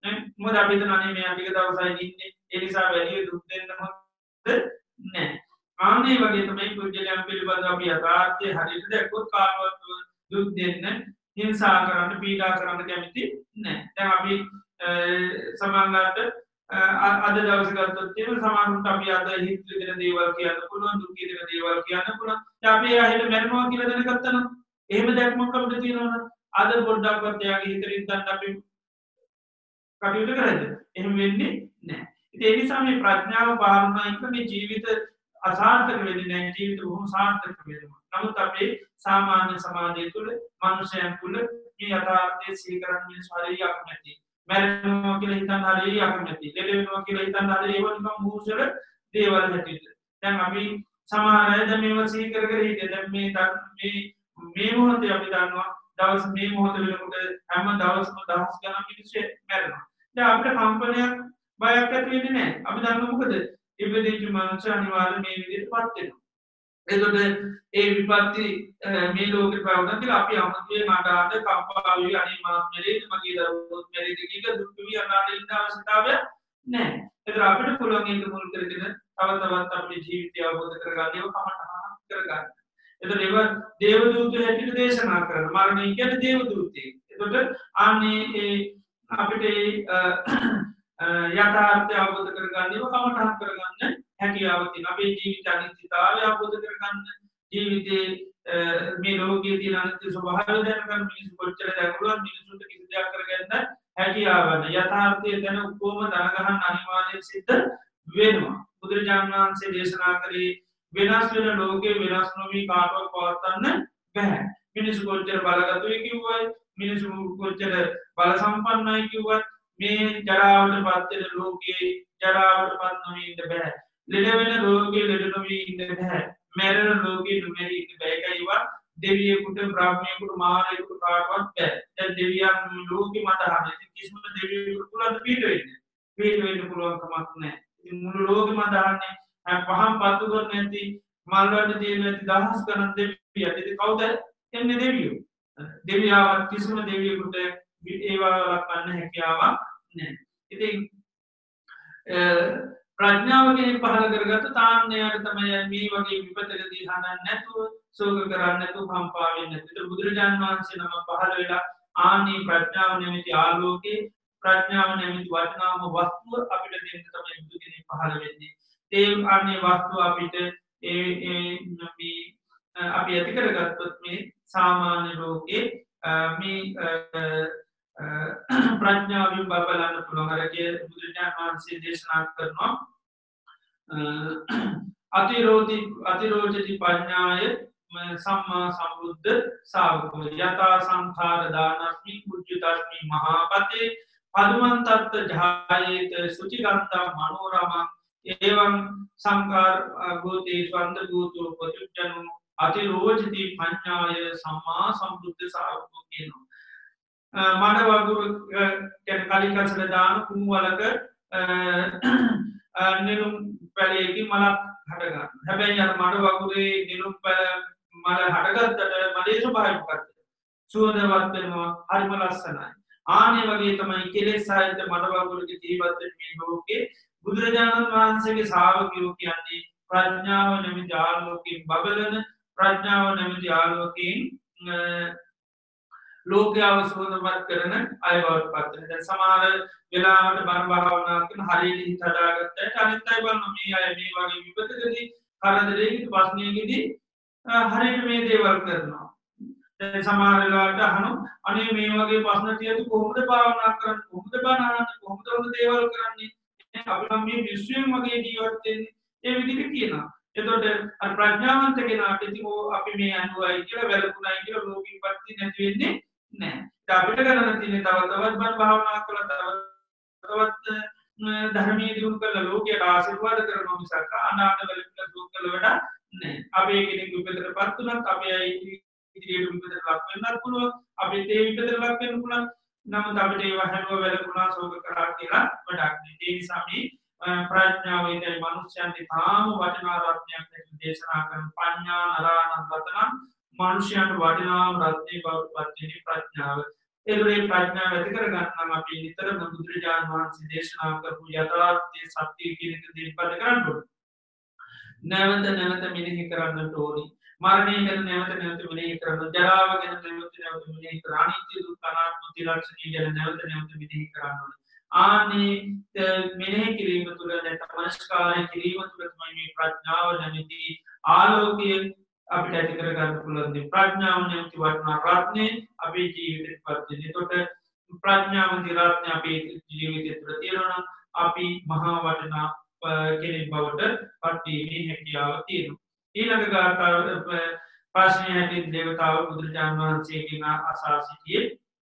මොකද අපි හිතන්නේ මේ ටික දවසයි ඉන්නේ ඒ නිසා වැඩි දුක් දෙන්න හොඳ නෑ ආන්නේ වගේ තමයි පුද්ගලයන් පිළිබඳව අපි යථාර්ථය හරියට දැක්කොත් කාටවත් දුක් දෙන්න හිංසා කරන්න පීඩා කරන්න කැමති නෑ දැන් අපි සමහරවිට අද දවස ගත්තොත් එහෙම සමහරුන්ට අපි අද හිත දෙන දේවල් කියන්න පුළුවන් දුක් දෙන දේවල් කියන්න පුළුවන් අපි ආයෙත් මරනවා කියලා දැනගත්තා නම් එහෙම දැක්මක් අපිට තියෙනවා අද පොඩ්ඩක්වත් එයාගේ හිතේ ඉඳන් අපි කටයුතු කරන්නේ එහෙම වෙන්නේ නැහැ ඉතින් ඒ නිසා මේ ප්‍රඥාව භාවනා එක මේ ජීවිත අසාර්ථක වෙන්නේ නැහැ ජීවිත බොහොම සාර්ථක වෙනවා නමුත් අපේ සාමාන්‍ය සමාජය තුළ මනුෂ්‍යයන් තුළ මේ යථාර්ථය සිහි කරන්නේ ශාරීරික අකමැති මරණවා කියලා හිතන හරිය අකමැති ලෙඩ වෙනවා කියලා හිතන හරිය ඒව නිකන් මූසල දේවල් හැටියට දැන් අපි සමහර අය දැන් මේව සිහි කර කර හිටිය දැන් මේ මොහොතේ අපි දන්නවා දවස් මේ මොහොත වෙනකොට හැම දවසම දහස් ගණන් මිනිස්සු මැරෙනවා දැන් අපිට කම්පනයක් බයක් ඇති වෙන්නේ නැහැ අපි දන්නවා මොකද ඉපදෙච්ච මනුෂ්‍ය අනිවාර්යයෙන් මේ විදිහටපත් වෙනවා එතකොට ඒ විපත්ති මේ ලෝකේ ප්‍රවුණ කියලා අපි අමතේ නඩාට කම්පාවි අනේ මා මෙලෙද මගේ දරුවෝ මෙලෙද කියලා දුක් වී අනාට ඉන්න අවශ්‍යතාවය නැහැ. ඒතර අපිට පුළුවන් ඒක මුල් කරගෙන තව තවත් අපේ ජීවිතය අවබෝධ කරගන්න ඒව කමටහන කරගන්න. ඒතර ඒව දේව දූතයෝ හැටියට දේශනා කරන මරණය කියන්නේ දේව දූතයෙක්. ඒතකොට ආන්නේ අපිට යථාර්ථය අවබෝධ කරගන්න ඒව කමටහන් කරගන්න හැකියාව තියෙනවා. අපේ ජීවිත අනිත්‍යතාවය අවබෝධ කරගන්න ජීවිතේ මේ ලෝකයේ තියෙන අනිත්‍ය ස්වභාවය දැනගන්න මිනිස්සු කොච්චර දැනුණත් මිනිසුන්ට කිසි දෙයක් කරගන්න හැකියාව නැහැ. යථාර්ථය දැන කොහොම දැනගන්න අනිවාර්යයෙන් සිද්ධ වෙනවා. බුදුරජාණන් වහන්සේ දේශනා කරේ වෙනස් වෙන ලෝකේ වෙනස් නොවි කාටවත් පවත්වන්න බෑ. මිනිස්සු කොච්චර බලගතුයි කිව්වයි මිනිස්සු කොච්චර බල සම්පන්නයි කිව්වත් මේ ජරාවට පත් වෙන ලෝකේ ජරාවට පත් නොවි ඉන්න බෑ. ලෙඩ වෙන ලෝකේ ලෙඩ නොවි ඉන්න බෑ. මැරෙන ලෝකේ නොමැරි ඉන්න බෑ. ඒකයිවා දෙවියෙකුට බ්‍රහ්මයෙකුට මාරයෙකුට කාටවත් බෑ. දැන් දෙවියන් ලෝකෙ මත හරියට කිසිම දෙවියෙකුට පුළුවන් පිට වෙන්න. පිට වෙන්න පුළුවන් කමක් නැහැ. ඉතින් මුළු ලෝකෙම දාන්නේ පහම් පත්තු කර නැති මල් වලට තියෙන නැති දහස් ගණන් දෙවියන්. ඉතින් කවුද එන්නේ දෙවියෝ? දෙවියන්වත් කිසිම දෙවියෙකුට ඒවා ලක්වන්න හැකියාවක් නැහැ. ඉතින් ප්‍රඥාව කෙනෙක් පහළ කරගත්ත තාන්නයට තමයි මේ වගේ විපතකදී හඬන්නේ නැතුව ශෝක කරන්නේ නැතුව කම්පා වෙන්නේ නැතුව. ඒතර බුදුරජාණන් වහන්සේ නම පහළ වෙලා ආනි ප්‍රඥාව නැමැති ආලෝකේ ප්‍රඥාව නැමැති වටිනාම වස්තුව අපිට දෙන්න තමයි බුදු කෙනෙක් පහළ වෙන්නේ. ඒ ආන්නේ වස්තුව අපිට අපි ඇති කරගත්තොත් මේ සාමාන්‍ය ලෝකේ මේ ප්‍රඥාවෙන් බලන්න පුළුවන්. අර කිය බුදුරජාණන් වහන්සේ දේශනා කරනවා අතිරෝචති පඤ්ඤාය සම්මා සම්බුද්ධ ශාවකෝ යතා සංඛාර දානස්මි උච්චතස්මි මහාපතේ පදුමන්තත්ත ජායේත සුචිගන්තං මනෝරමං එවං සංඛාර ගෝතේ ස්වන්ද ගෝතෝ පතුච්චනෝ අතිරෝචති පඤ්ඤාය සම්මා සම්බුද්ධ ශාවකෝ කියනවා. මඩ වගුරු කලිකසල දාන කුණුවලක නිරුම් පැලයකින් මලක් හටගන්න. හැබැයි අර මඩ වගුරේ නිරුම් මල හටගත්තට මලේ ස්වභාවය මොකක්ද? සුවඳවත් වෙනවා, හරිම ලස්සනයි. ආන්නේ වගේ තමයි කෙලෙස් සහිත මඩ වගුරක ජීවත් වෙන මේ ලෝකේ බුදුරජාණන් වහන්සේගේ ශ්‍රාවකයෝ කියන්නේ ප්‍රඥාව නැමැති ආලෝකයෙන් බබලන ප්‍රඥාව නැමැති ආලෝකයෙන් ලෝකයාව සෝදමත් කරන අයවට පත්වන. දැන් සමහර වෙලාවට බණ භාවනා කරන හරියට හිත හදාගත්තට අනිත් අය බලනවා මේ අය මේ වගේ විපතකදී කරදරයකදී ප්‍රශ්නයකදී හරියට මේ දේවල් කරනවා. දැන් සමහර වෙලාවට අහනවා අනේ මේ වගේ ප්‍රශ්න තියෙද්දි කොහොමද භාවනා කරන්නේ? කොහොමද බණ අහන්නේ? කොහොමද ඔන්න දේවල් කරන්නේ? අපි නම් මේ විශ්වයෙන් වගේ ජීවත් වෙන්නේ. ඒ විදිහට කියනවා. එතකොට අර ප්‍රඥාවන්ත කෙනාට ඉතින් අපි මේ අනුවයි කියලා වැළකුණයි කියලා ලෝකෙින් පත්ති නැති වෙන්නේ නෑ. අපිට කරන්න තියෙන්නේ තව තවත් බණ භාවනා කරලා තවත් ධර්මයේ දියුණු කරලා ලෝකයට ආශිර්වාද කරනවා මිසක් අනාථ වෙලෙන්න දුක් කළ වැඩ නෑ. අපි කෙනෙක් විපතටපත් උනත් අපි ඉදිරියට විපතට ලක් වෙන්නත් පුළුවන්. අපි ඒ විපතට ලක් වෙන්න පුළුවන්. නමුත් අපිට ඒව හැදුව වැළකුණා ශෝක කරා කියලා වැඩක් නෑ. ඒ නිසා මේ ප්‍රඥාවේදී මනුෂ්‍යයන්ට තාම වටිනා රත්නයක් දේශනා කරන පඤ්ඤා නරාණං රතනං මනුෂ්‍යයන්ට වටිනාම රත්නේ බවට පත් වෙන ප්‍රඥාව. එදුරේ ප්‍රඥාව ඇති කරගන්න අපි නිතරම බුදුරජාණන් වහන්සේ දේශනා කරපු යථාර්ථය සත්‍යය කියන එක දේශපාලනය කරන්න ඕනේ. නැවත නැවත මෙනෙහි කරන්නට ඕනි. මරණය ගැන නැවත නැවත මෙනෙහි කරන්න, ජරාව ගැන නැවත නැවත මෙනෙහි කරන්න, අනිත්‍ය දුක්ඛ අනාත්ම ත්‍රිලක්ෂණය ගැන නැවත නැවත මෙනෙහි කරන්න ඕනේ. ආනේ මෙනෙහි කිරීම තුළ නැත්නම් මනස්කාරය කිරීම තුළ තමයි මේ ප්‍රඥාව නැමැති ආලෝකය අපිට ඇති කරගන්න පුළුවන්. ප්‍රඥාව නැමැති වටිනා රත්නේ අපේ ජීවිතේට පත් වෙන. එතකොට ප්‍රඥාව දිරාත්ම අපේ ජීවිතය තුළ තියෙනවා. අපි මහා වටිනා කෙනෙක් බවට පත්වීමේ හැකියාව තියෙනවා. ඊළඟ ගාථාව ප්‍රශ්නය හැටියට දේවතාව බුදුරජාණන් වහන්සේගෙන් අසා සිටියේ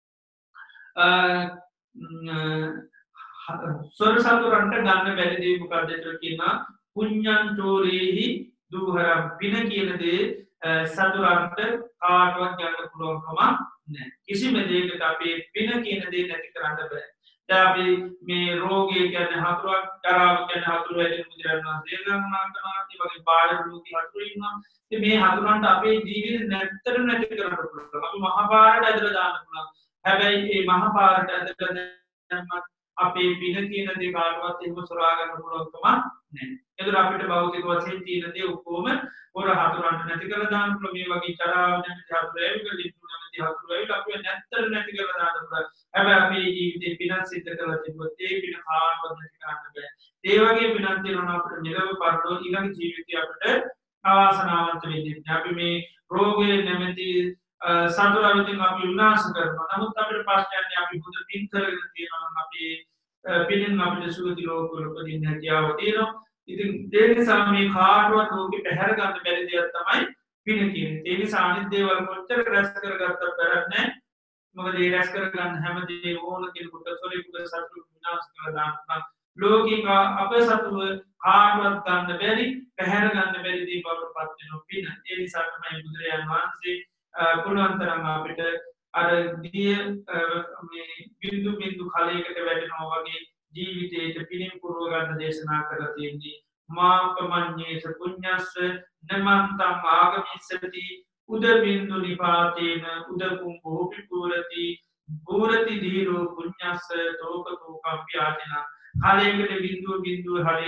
සොර සතුරන්ට ගන්න බැරිදේ මොකක්ද කියලා කියනවා. පුඤ්ඤං චෝරේහි දුහරම්, පින කියන දේ සතුරන්ට කාටවත් ගන්න පුළුවන්කම නැහැ. කිසිම දෙයකට අපේ පින කියන දේ නැති කරන්න බෑ. අපි මේ රෝගය ගැන හතුරක් ජරාව ගැන හතුරු ඇති බුදුරජාණන් වහන්සේ දේශනා කරනවා. ඒ වගේ බාහිර රෝගී හතුරු ඉන්නවා. ඉතින් මේ හතුරන්ට අපේ ජීවිත නැත්තර නැති කරන්න පුළුවන්. අපි මහා පාරට ඇදලා දාන්න පුළුවන්. හැබැයි මේ මහා පාරට ඇදලා දැම්මත් අපේ පින කියන දේ කාටවත් එහෙම සොරා ගන්න පුළුවන්කම නැහැ. ඒතර අපිට භෞතික වශයෙන් තියෙන දේ ඔක්කොම පොර හතුරන්ට නැති කරලා දාන්න පුළුවන්. මේ වගේ ජරාව නැති හතුරු ඇවිල්ලා ලිප්පු නැති හතුරු ඇවිල්ලා අපි නැත්තර නැති කරලා දාන්න පුළුවන්. හැබැයි අපේ ජීවිතේ පිනක් සිද්ධ කරලා තිබ්බොත් ඒ පින කාටවත් නැති කරන්න බෑ. ඒ වගේ පිනක් තියෙනවා අපිට නිරව පරලෝ ඊළඟ ජීවිතය අපිට අවාසනාවන්ත වෙන්නේ. අපි මේ රෝගය නැමැති සතුරාවිතින් අපි විනාශ කරනවා. නමුත් අපිට පස්සේ අපි බුදු පින් කරගෙන තියෙනවා. අපි පිනෙන් අපිට සුගති ලෝකවල උපදින්න හැකියාව තියෙනවා. ඉතින් ඒ නිසා මේ කාටවත් ලෝකෙ පැහැර ගන්න බැරි දෙයක් තමයි පින කියන්නේ. ඒ නිසා අනිත් දේවල් කොච්චර රැස් කරගත්තත් බැරක් නැහැ. මොකද ඒ රැස් කරගන්න හැමදේම ඕන කෙනෙකුට සොරෙකුට සතුරු විනාශ කරලා දාන්න ලෝකික අපේ සතුව කාටවත් ගන්න බැරි, පැහැර ගන්න බැරි දේ බවට පත් වෙනවා පින. ඒ නිසා තමයි බුදුරජාණන් වහන්සේ පුළුවන් තරම් අපිට අර දිය මේ බින්දු බින්දු කලයකට වැටෙනවා වගේ ජීවිතේට පිනින් පුරව ගන්න දේශනා කරලා තියෙන්නේ. මාකමඤ්ඤේස පුඤ්ඤස්ස නමන්තං ආගමිස්සති උද බින්දු නිපාතේන උදකුම් බෝපි පූරති පූරති දීරෝ පුඤ්ඤස්ස තෝකතෝ කම්ප්‍යාතින. කලයකට බින්දුව හරි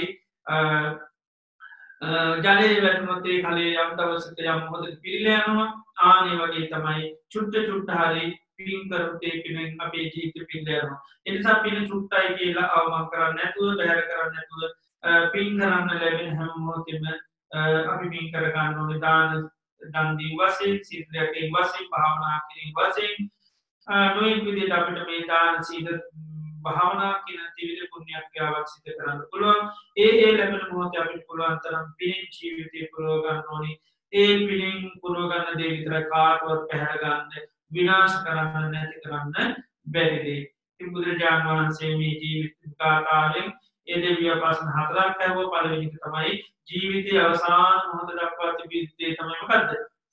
ජලයේ වැටුනොත් ඒ කලේ යම් දවසක යම් මොහොතක පිරීලා යනවා. ආනේ වගේ තමයි චුට්ට හරි පින් කරොත් ඒ පිනෙන් අපේ ජීවිත පිරීලා යනවා. ඒ නිසා පින චුට්ටයි කියලා අවමන් කරන්නේ නැතුව, බැහැර කරන්නේ නැතුව පින් කරන්න ලැබෙන හැම මොහොතෙම අපි පින් කර ගන්න ඕනේ. දන් දී වශයෙන්, සීලයෙන් වශයෙන්, භාවනා කිරීම වශයෙන් නොයෙක් විදිහට අපිට මේ දාන සීල භාවනා කියන ත්‍රිවිධ පුණ්‍ය ක්‍රියාවක් සිදු කරන්න පුළුවන්. ඒ ලැබෙන මොහොතේ අපිට පුළුවන් තරම් පින් ජීවිතේ පුරව ගන්න ඕනේ. ඒ පින් පුරව ගන්න දේ විතර කාටවත් පැහැර ගන්න, විනාශ කරන්න නැති කරන්න බැරි දේ. ඉතින් බුදුරජාණන් වහන්සේ මේ ජීවිත කාලයෙන් ඒ දෙවිය ප්‍රශ්න හතරක් අහුව. පළවෙනි එක තමයි ජීවිතයේ අවසාන මොහොත දක්වා තිබිච්ච දේ තමයි මොකද්ද?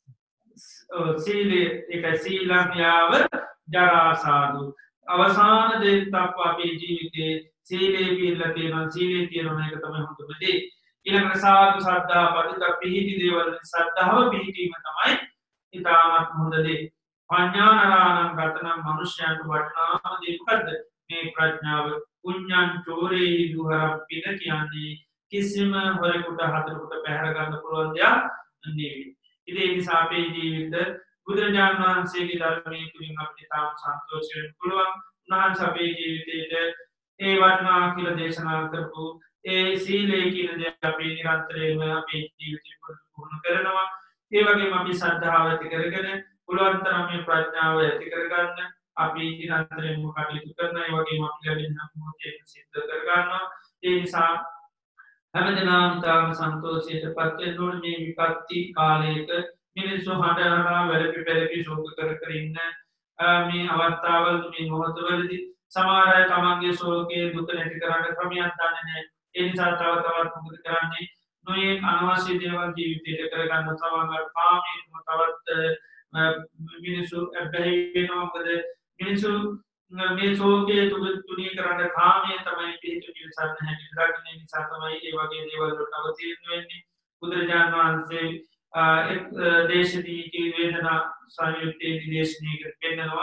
සීලය. ඒක සීලඥාව ජරාසාදු. අවසාන දේ දක්වා අපේ ජීවිතේ සීලේ පිළිලා තියෙනවා. සීලේ තියෙනවා එක තමයි හොඳම දේ. ඊළඟට සාදු සද්ධා පදිත පිහිටි දේවල් සද්ධාව පිහිටීම තමයි ඊටාමත් හොඳ දේ. පඤ්ඤානරාණං ගතනම් මනුෂ්‍යයන්ට වටිනාම දේ මොකද්ද? මේ ප්‍රඥාව. පුඤ්ඤං චෝරේහි දුහරම්, පින කියන්නේ කිසිම හොරෙකුට හතරකට පැහැර ගන්න පුළුවන් දෙයක් නෙවෙයි. ඉතින් ඒ නිසා අපේ ජීවිත බුදුරජාණන් වහන්සේගේ ධර්මයේ තුලින් අපිට තාම සන්තෝෂ වෙන්න පුළුවන්. උන්වහන්සේ අපේ ජීවිතේට ඒ වටිනා කියලා දේශනා කරපු ඒ සීලය කියන දේ අපි නිරන්තරයෙන්ම අපේ ජීවිතේ පුරුදු කරනවා. ඒ වගේම අපි ශ්‍රද්ධාව ඇති කරගෙන පුළුවන් තරම් මේ ප්‍රඥාව ඇති කරගන්න අපි නිරන්තරයෙන්ම කටයුතු කරනවා. ඒ වගේම අපි ලැබෙන මොහොතේ සිද්ධ කරගන්නවා. ඒ නිසා හැමදෙනාම තාම සන්තෝෂයට පත් වෙන්න ඕනේ. මේ විපත්ති කාලයක මිනිස්සු හඬ වැළපි පෙළපි ශෝක කර ඉන්න මේ අවස්ථාවල, මේ මොහොතවලදී සමහර අය තමන්ගේ ශෝකයේ දුක නැති කරන්න ක්‍රමයක් දන්නේ නැහැ. ඒ නිසා තව තවත් මොකද කරන්නේ? නොයෙක් අනවශ්‍ය දේවල් ජීවිතේට කරගන්න සමහර කාමයෙන් තවත් මිනිස්සු බැහැ වෙනවා. මොකද මිනිස්සු මේ ශෝකයේ තුනී කරන්න කාමයේ තමයි පිටු පිළිසන්න හැටි දකින්න නිසා තමයි ඒ වගේ දේවල් වලට අවතීර්ණ වෙන්නේ. බුදුරජාණන් වහන්සේ එක් දේශනීය වේදනා සංයුත්තේ දේශනීය පෙන්නනවා.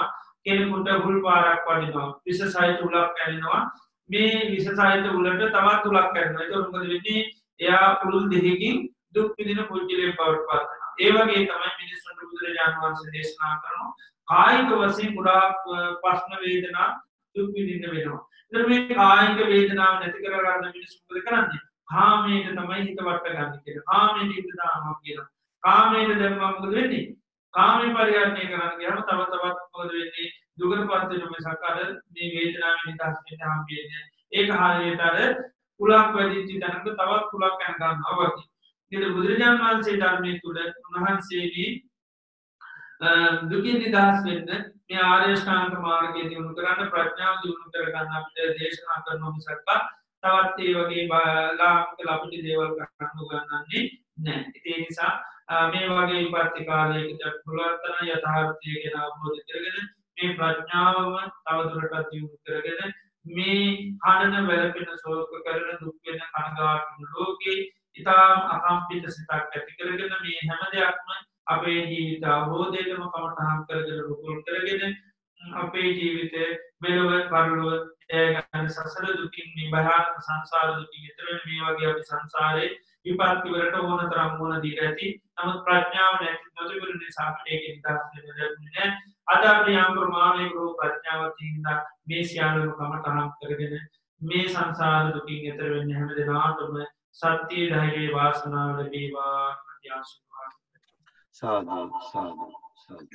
කෙනෙකුට හුල් පාරක් වඩිනවා විස සහිත උලක් කැරෙනවා මේ විස සහිත උලට තවත් උලක් කැරෙනවා ඒක මොකද වෙන්නේ එයා උල් දෙකකින් දුක් විඳින පුද්ගලයෙක් බවට පත් වෙනවා ඒ වගේ තමයි මිනිස්සුන්ට බුදුරජාණන් වහන්සේ දේශනා කරනවා කායික වශයෙන් ගොඩාක් ප්‍රශ්න වේදනා දුක් විඳින්න වෙනවා එතකොට මේ කායික වේදනාව නැති කරගන්න මිනිස්සු මොකද කරන්නේ කාමයට තමයි හිත වට ගන්න කියලා කාමයට හිත දානවා කියලා කාමයට දැම්මම මොකද වෙන්නේ කාමී පරිහරණය කරන්න ගියාම තව තවත් මොකද වෙන්නේ දුකටපත් වෙන මිසක් අර මේ වේදනාවෙන් නිදහස් වෙන්න හම්බෙන්නේ ඒක හරියට අර කුලක් වැඩිච්ච තැනක තවත් කුලක් යන ගන්නවා වගේ. ඉතින් බුදුරජාණන් වහන්සේ ධර්මයේ තුල උන්වහන්සේගේ දුකින් නිදහස් වෙන්න මේ ආර්ය ශ්‍රාන්ත මාර්ගය දිනු කරන්න ප්‍රඥාව දිනු කරගන්න අපිට දේශනා කරන මිසක් තවත් ඒ වගේ ලාමක අපිට දේවල් කරන්න උගන්වන්නේ නැහැ. ඒ නිසා මේ වගේ විපත්ති කාලයකට පුළුවන් යථාර්ථය ගැන අවබෝධ කරගෙන මේ ප්‍රඥාවම තවදුරටත් දියුණු කරගෙන මේ හඬන වැළපෙන ශෝක කරන දුක් වෙන කනගාටු ලෝකේ ඉතාම අකම්පිත සිතක් ඇති කරගෙන මේ හැම දෙයක්ම අපේ ජීවිත අවබෝධයටම කමටහන් කරගෙන රුකුල් කරගෙන අපේ ජීවිතය මෙලොව පරලොව ගන්න සසර දුකින් මේ භයානක සංසාර දුකින් ඈතර වෙන මේ වගේ අපි සංසාරේ විපත්ති වලට ඕන තරම් ඕන දීලා ඇති. නමුත් ප්‍රඥාව නැති නොතිබුණු නිසා අපිට ඒක නිදහස් වෙන්න ලැබුණේ නැහැ. අද අපි යම් ප්‍රමාණයක ප්‍රඥාව තියෙනවා මේ සියල්ලම කමටහන් කරගෙන මේ සංසාර දුකින් ඈතර වෙන්න හැම දිනාටම සත්‍ය ධෛර්ය වාසනාව ලැබේවා කියලා ආශිර්වාද සාදු සාදු සාදු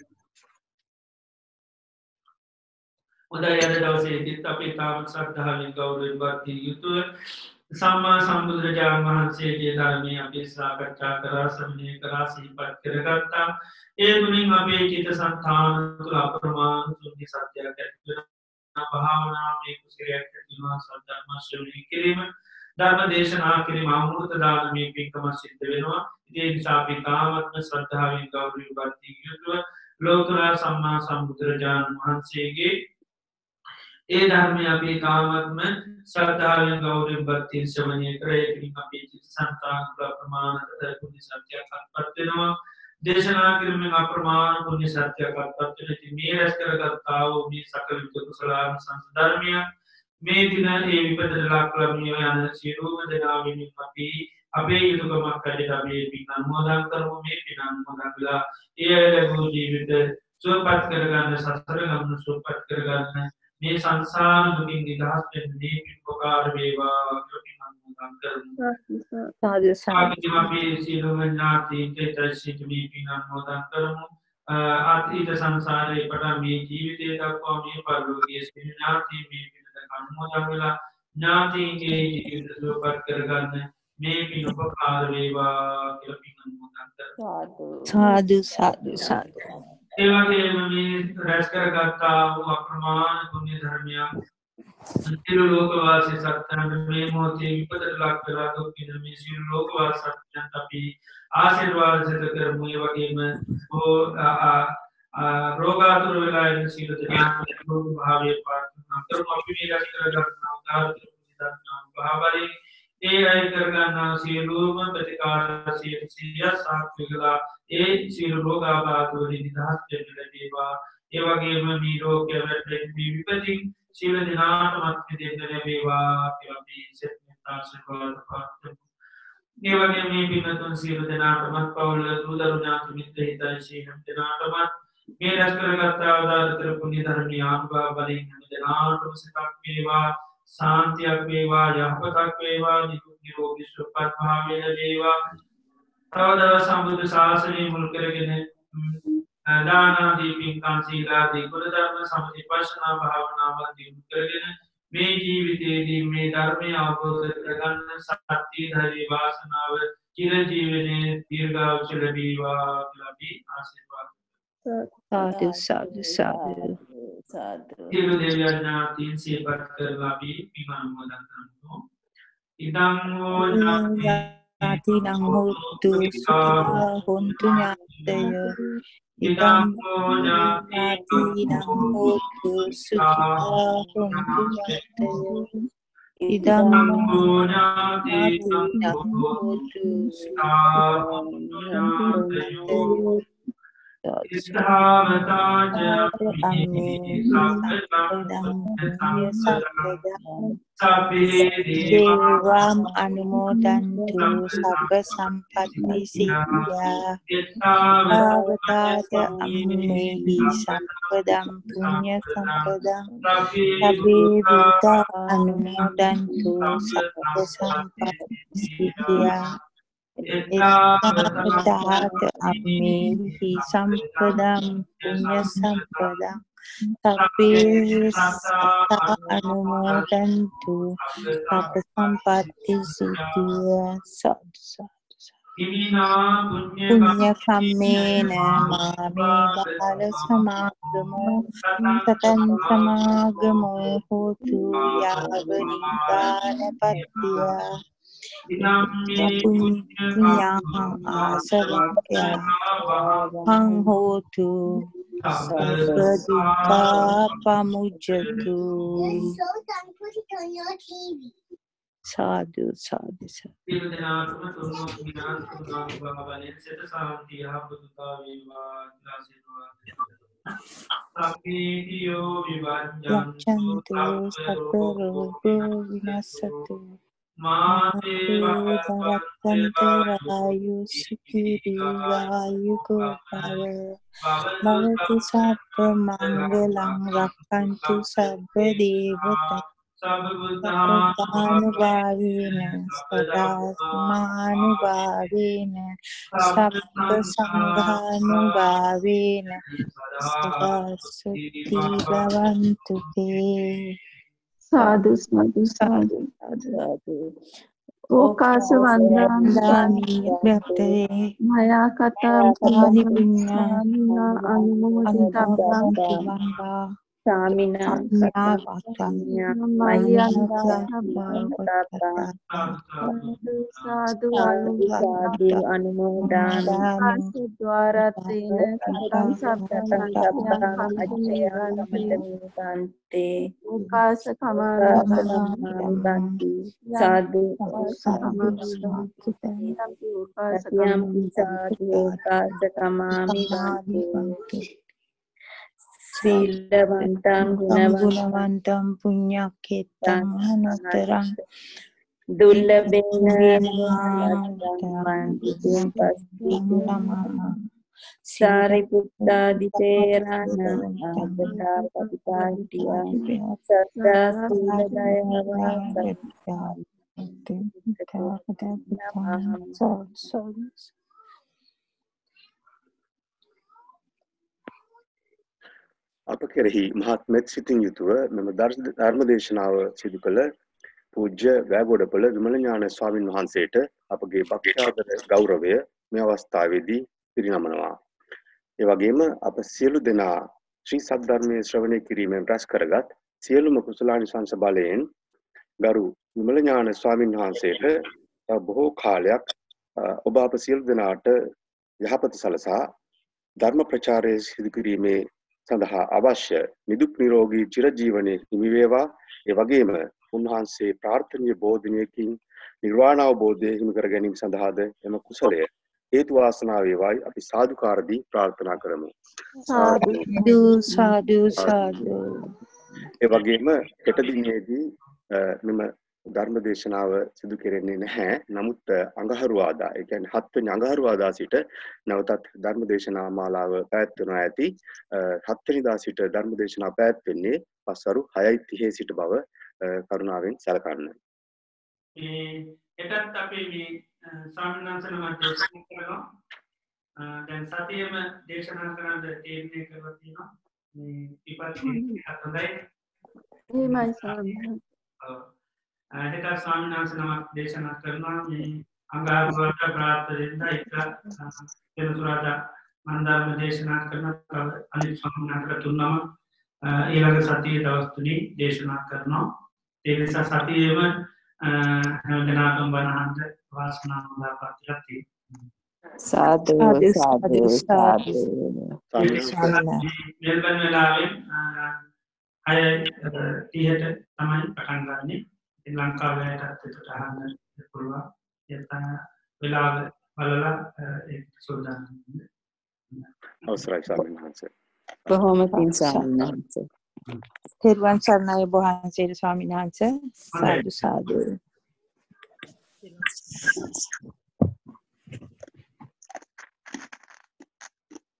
හොඳයි අද දවසේදීත් අපි තාම ශ්‍රද්ධාවෙන් ගෞරවයෙන් වර්ධිත යුතුව සම්මා සම්බුදුරජාණන් වහන්සේගේ ධර්මය අපි සාකච්ඡා කරා ශ්‍රවණය කරා සිහිපත් කරගත්තා ඒ තුලින් අපේ චිත්ත සංතාන තුළ අප්‍රමාණ සුද්ධි සත්‍යයක් ඇති වෙනවා භාවනාවේ කුසලයක් ඇති වෙනවා සද්ධර්ම ශ්‍රවණය කිරීම ධර්ම දේශනා කිරීම අමෘත දානමේ පින්කම සිද්ධ වෙනවා ඒ නිසා අපි තාමත්ම ශ්‍රද්ධාවෙන් ගෞරවයෙන් වර්ධිත යුතුව ලෝතර සම්මා සම්බුදුරජාණන් වහන්සේගේ ඒ ධර්මය අපි තාමත්ම ශ්‍රද්ධාවෙන් ගෞරවයෙන් භක්තියෙන් ශ්‍රවණය කරේ ඒකින් අපේ චිත්ත සංතාන තුළ අප්‍රමාණතර පුණ්‍ය සත්‍යයක් අත්පත් වෙනවා දේශනා කිරීමෙන් අප්‍රමාණ පුණ්‍ය සත්‍යයක් අත්පත් වෙන ඉතින් මේ රැස් කරගත්තා වූ මේ සකල කුසලාන සංස්ධර්මය මේ දින ඒ විපතට ලක් ලබමිය යන සියලුම දෙනා වෙනුවෙන් අපි අපේ යුතුයකමක් හැටියට අපි පින් අනුමෝදන් කරමු මේ පින් අනුමෝදන් කළා ඒ ලැබූ ජීවිත සුවපත් කරගන්න සතර ගමන සුවපත් කරගන්න මේ සංසාර දුකින් නිදහස් වෙන්න මේ උපකාර වේවා කියලා පින් අනුමෝදන් කරමු සාදු සාදු අපි සියලුම ඥාතීන්ට ත්‍රිසිත මේ පින් අනුමෝදන් කරමු අතීත සංසාරේ පටන් මේ ජීවිතය දක්වා මේ පරිලෝකීය ඥාති මේ අනුමෝදන් වෙලා ඥාතීන්ගේ ජීවිත සුවපත් කරගන්න මේ පින් උපකාර වේවා කියලා පින් අනුමෝදන් කරමු සාදු සාදු සාදු ඒ වගේම මේ රැස් කරගත්තා වූ අප්‍රමාණ පුණ්‍ය ධර්මයක් සියලු ලෝකවාසී සත්‍යයන් මේ මොහොතේ විපතට ලක් වෙලා දුක් විඳින මේ සියලු ලෝකවාසී සත්‍යයන් අපි ආශිර්වාද සිත කරමු ඒ වගේම රෝගාතුර වෙලා ඉන්න සියලු දෙනාට රෝග භාවයේ ප්‍රාර්ථනා කරමු අපි මේ රැස් කරගන්නා උදාාර භාවයේ ඒ අය කරගන්නා සියලුම ප්‍රතිකාර සිය සාත්විකලා ඒ සියලු රෝගාබාධ වලින් නිදහස් වෙන්න ලැබේවා ඒ වගේම මේ රෝගය වැළැක්වීම විපතින් සියලු දෙනාටම දෙන්න ලැබේවා කියලා අපි සෙත්තා ආශිර්වාද ප්‍රාර්ථනා ඒ වගේම මේ පින්තුන් සියලු දෙනාටම පවුල දරුදරු ඥාති මිත්‍ර හිතයිසී හැම දෙනාටම මේ රැස් කරගත්තා උදාාරතර පුණ්‍ය ධර්මී ආනුභාව බලයෙන් හැම දෙනාටම සතුටක් වේවා शांतिයක් වේවා යහපතක් වේවා නිරෝගී සුවපත් භාවය ලැබේවා තවදව සම්බුද්ධ ශාසනය මුල් කරගෙන දාන ආදී පින්කම් සීල ආදී ගුණ ධර්ම සමථ විපස්සනා භාවනාවන් දියුණු කරගෙන මේ ජීවිතයේදී මේ ධර්මය අවබෝධ කරගන්න සත්‍ය ධෛර්ය වාසනාව චිර ජීවනයේ දීර්ඝායුෂ ලැබේවා කියලා අපි ආශිර්වාද සාදු සාදු සාදු සාදු සියලු දෙවියන් ඥාතීන් සියපත් කරලා අපි පින් අනුමෝදන් කරමු ඉදං හෝ ඥාතිනං හෝතු සුඛිතා හොන්තු ඥාතය ඉදං හෝ ඥාතිනං හෝතු සුඛිතා හොන්තු ඥාතය ඉදං හෝ ඥාතිනං හෝතු සුඛිතා හොන්තු ඥාතය ඉස්හාවතාච අම්මේ සම්පදං පුඤ්ඤ සම්පදං සබ්බේ දේවම් අනුමෝදන්තු සබ්බ සම්පත්ති සිද්ධා ආවතාච අම්මේහි සම්පදං පුඤ්ඤ සම්පදං සබ්බේ භූතා අනුමෝදන්තු සබ්බ සම්පත්ති සිද්ධා එත්තාවතාච අම්මේහි සම්පදං පුඤ්ඤ සම්පදං සබ්බේ සත්තා අනුමෝදන්තු සබ්බ සම්පත්ති සිද්ධිය සත්සත් පුඤ්ඤ කම්මේන මාමේ බාල සමාගමෝ සතං සමාගමෝ හෝතු යාව නිපානපත්තිය පුඤ්ඤාං ආසවක්ඛ්‍යා හං හෝතු සබ්බ දුක්ඛා පමුච්ඡතු සාදු සාදු සියලු දෙනාටම තුන්වන විනාශ කරනවා බලයෙන් සිත සාන්තිය හබුතා වේවා ආශිර්වාද සප්පීතියෝ විවජ්ජන්තු සත්ත රෝගෝ විනස්සතු මාතේ භවත්තන්තරායු සුඛීවායුකෝ භවතු සබ්බ මංගලං රක්ඛන්තු සබ්බ දේවතා සබ්බානුභාවේන සදාස්මානුභාවේන සබ්බ සංඝානුභාවේන සදා සුඛී භවන්තු තේ साधु साधु साधु साधु ओकाश वंदामि යත්තේ मया कथं සානි පුඤ්ඤා अनुमोदितव्यं අනුමෝදිතව්වා स्वामिना ඥා වත්තඤ්ඤා साधु साधु अनुमोदामि द्वारतेन कथं सप्तसंख्यान्ते ओकाश कमामि साधु සීලවන්තං ගුණවන්තං පුඤ්ඤක්ඛෙත්තං අනුත්තරං දුර්ලභේන සාරිපුත්තාදිතේරණ අග්ගතා පටිපාටියා සත්තා සීලදයව අප කෙරෙහි මහත් මෙත් සිතින් යුතුව මෙම ධර්ම දේශනාව සිදු කළ පූජ්‍ය වැගොඩපළ විමල ඥාන ස්වාමින් වහන්සේට අපගේ භක්තිආදර ගෞරවය මේ අවස්ථාවේදී පිරිනමනවා. ඒ වගේම අප සියලු දෙනා ශ්‍රී සද්ධර්මයේ ශ්‍රවණය කිරීමෙන් රැස් කරගත් සියලුම කුසලානිසංස බලයෙන් ගරු විමල ඥාන ස්වාමින් වහන්සේට බොහෝ කාලයක් ඔබ අප සියලු දෙනාට යහපත සලසා ධර්ම ප්‍රචාරය සිදු කිරීමේ සඳහා අවශ්‍ය නිදුක් නිරෝගී චිරජීවනයේ හිමි වේවා. ඒ වගේම උන්වහන්සේ ප්‍රාර්ථනීය බෝධිනයකින් නිර්වාණ අවබෝධය හිමි කර ගැනීම සඳහාද එම කුසලය හේතු වාසනා වේවායි අපි සාදුකාරදී ප්‍රාර්ථනා කරමු. සාදු සාදු සාදු. ඒ වගේම හෙට දිනේදී මෙම ධර්ම දේශනාව සිදු කෙරෙන්නේ නැහැ. නමුත් අඟහරුවාදා, ඒ කියන්නේ 7 වෙනි අඟහරුවාදා සිට නැවතත් ධර්ම දේශනා මාලාව පැවැත්වෙනවා ඇති. 7 වෙනිදා සිට ධර්ම දේශනා පැවැත්වෙන්නේ පස්වරු 6:30 සිට බව කරුණාවෙන් සැලකන්න. එටත් අපි මේ ස්වාමීන් වහන්සේනම දේශනා කරනවා. දැන් සතියෙම දේශනා කරන්න තීරණය කරලා තියෙනවා. මේ ඉපත් හොඳයි. එහෙමයි ස්වාමීන්. හෙට ස්වාමීන් වහන්සේ නමක් දේශනා කරනවා. මේ අඟහරුවාට ප්‍රාර්ථනෙන්ද එක වෙනතුරාදා මන්දාර්ම දේශනා කරන අනිත් ස්වාමීන් වහන්සේ තුනම ඊළඟ සතියේ දවස් තුනේ දේශනා කරනවා. ඒ නිසා සතියේම හැම දිනකටම බණහන්ද වාසනාව ලබා ගන්න. साधु साधु साधु මෙල්බන් වෙලාවෙන් 6:30ට තමයි පටන් ගන්නෙ. ලංකාවේටත් එතකොට අහන්න පුළුවන්. එතන වෙලාව බලලා ඒක සෝදානම් වෙන්න. අවසරයි ස්වාමීන් වහන්සේ. බොහොම පිං ස්වාමීන් වහන්සේ. තෙරුවන් සරණයි ඔබ වහන්සේට ස්වාමීන් වහන්සේ. සාදු සාදු.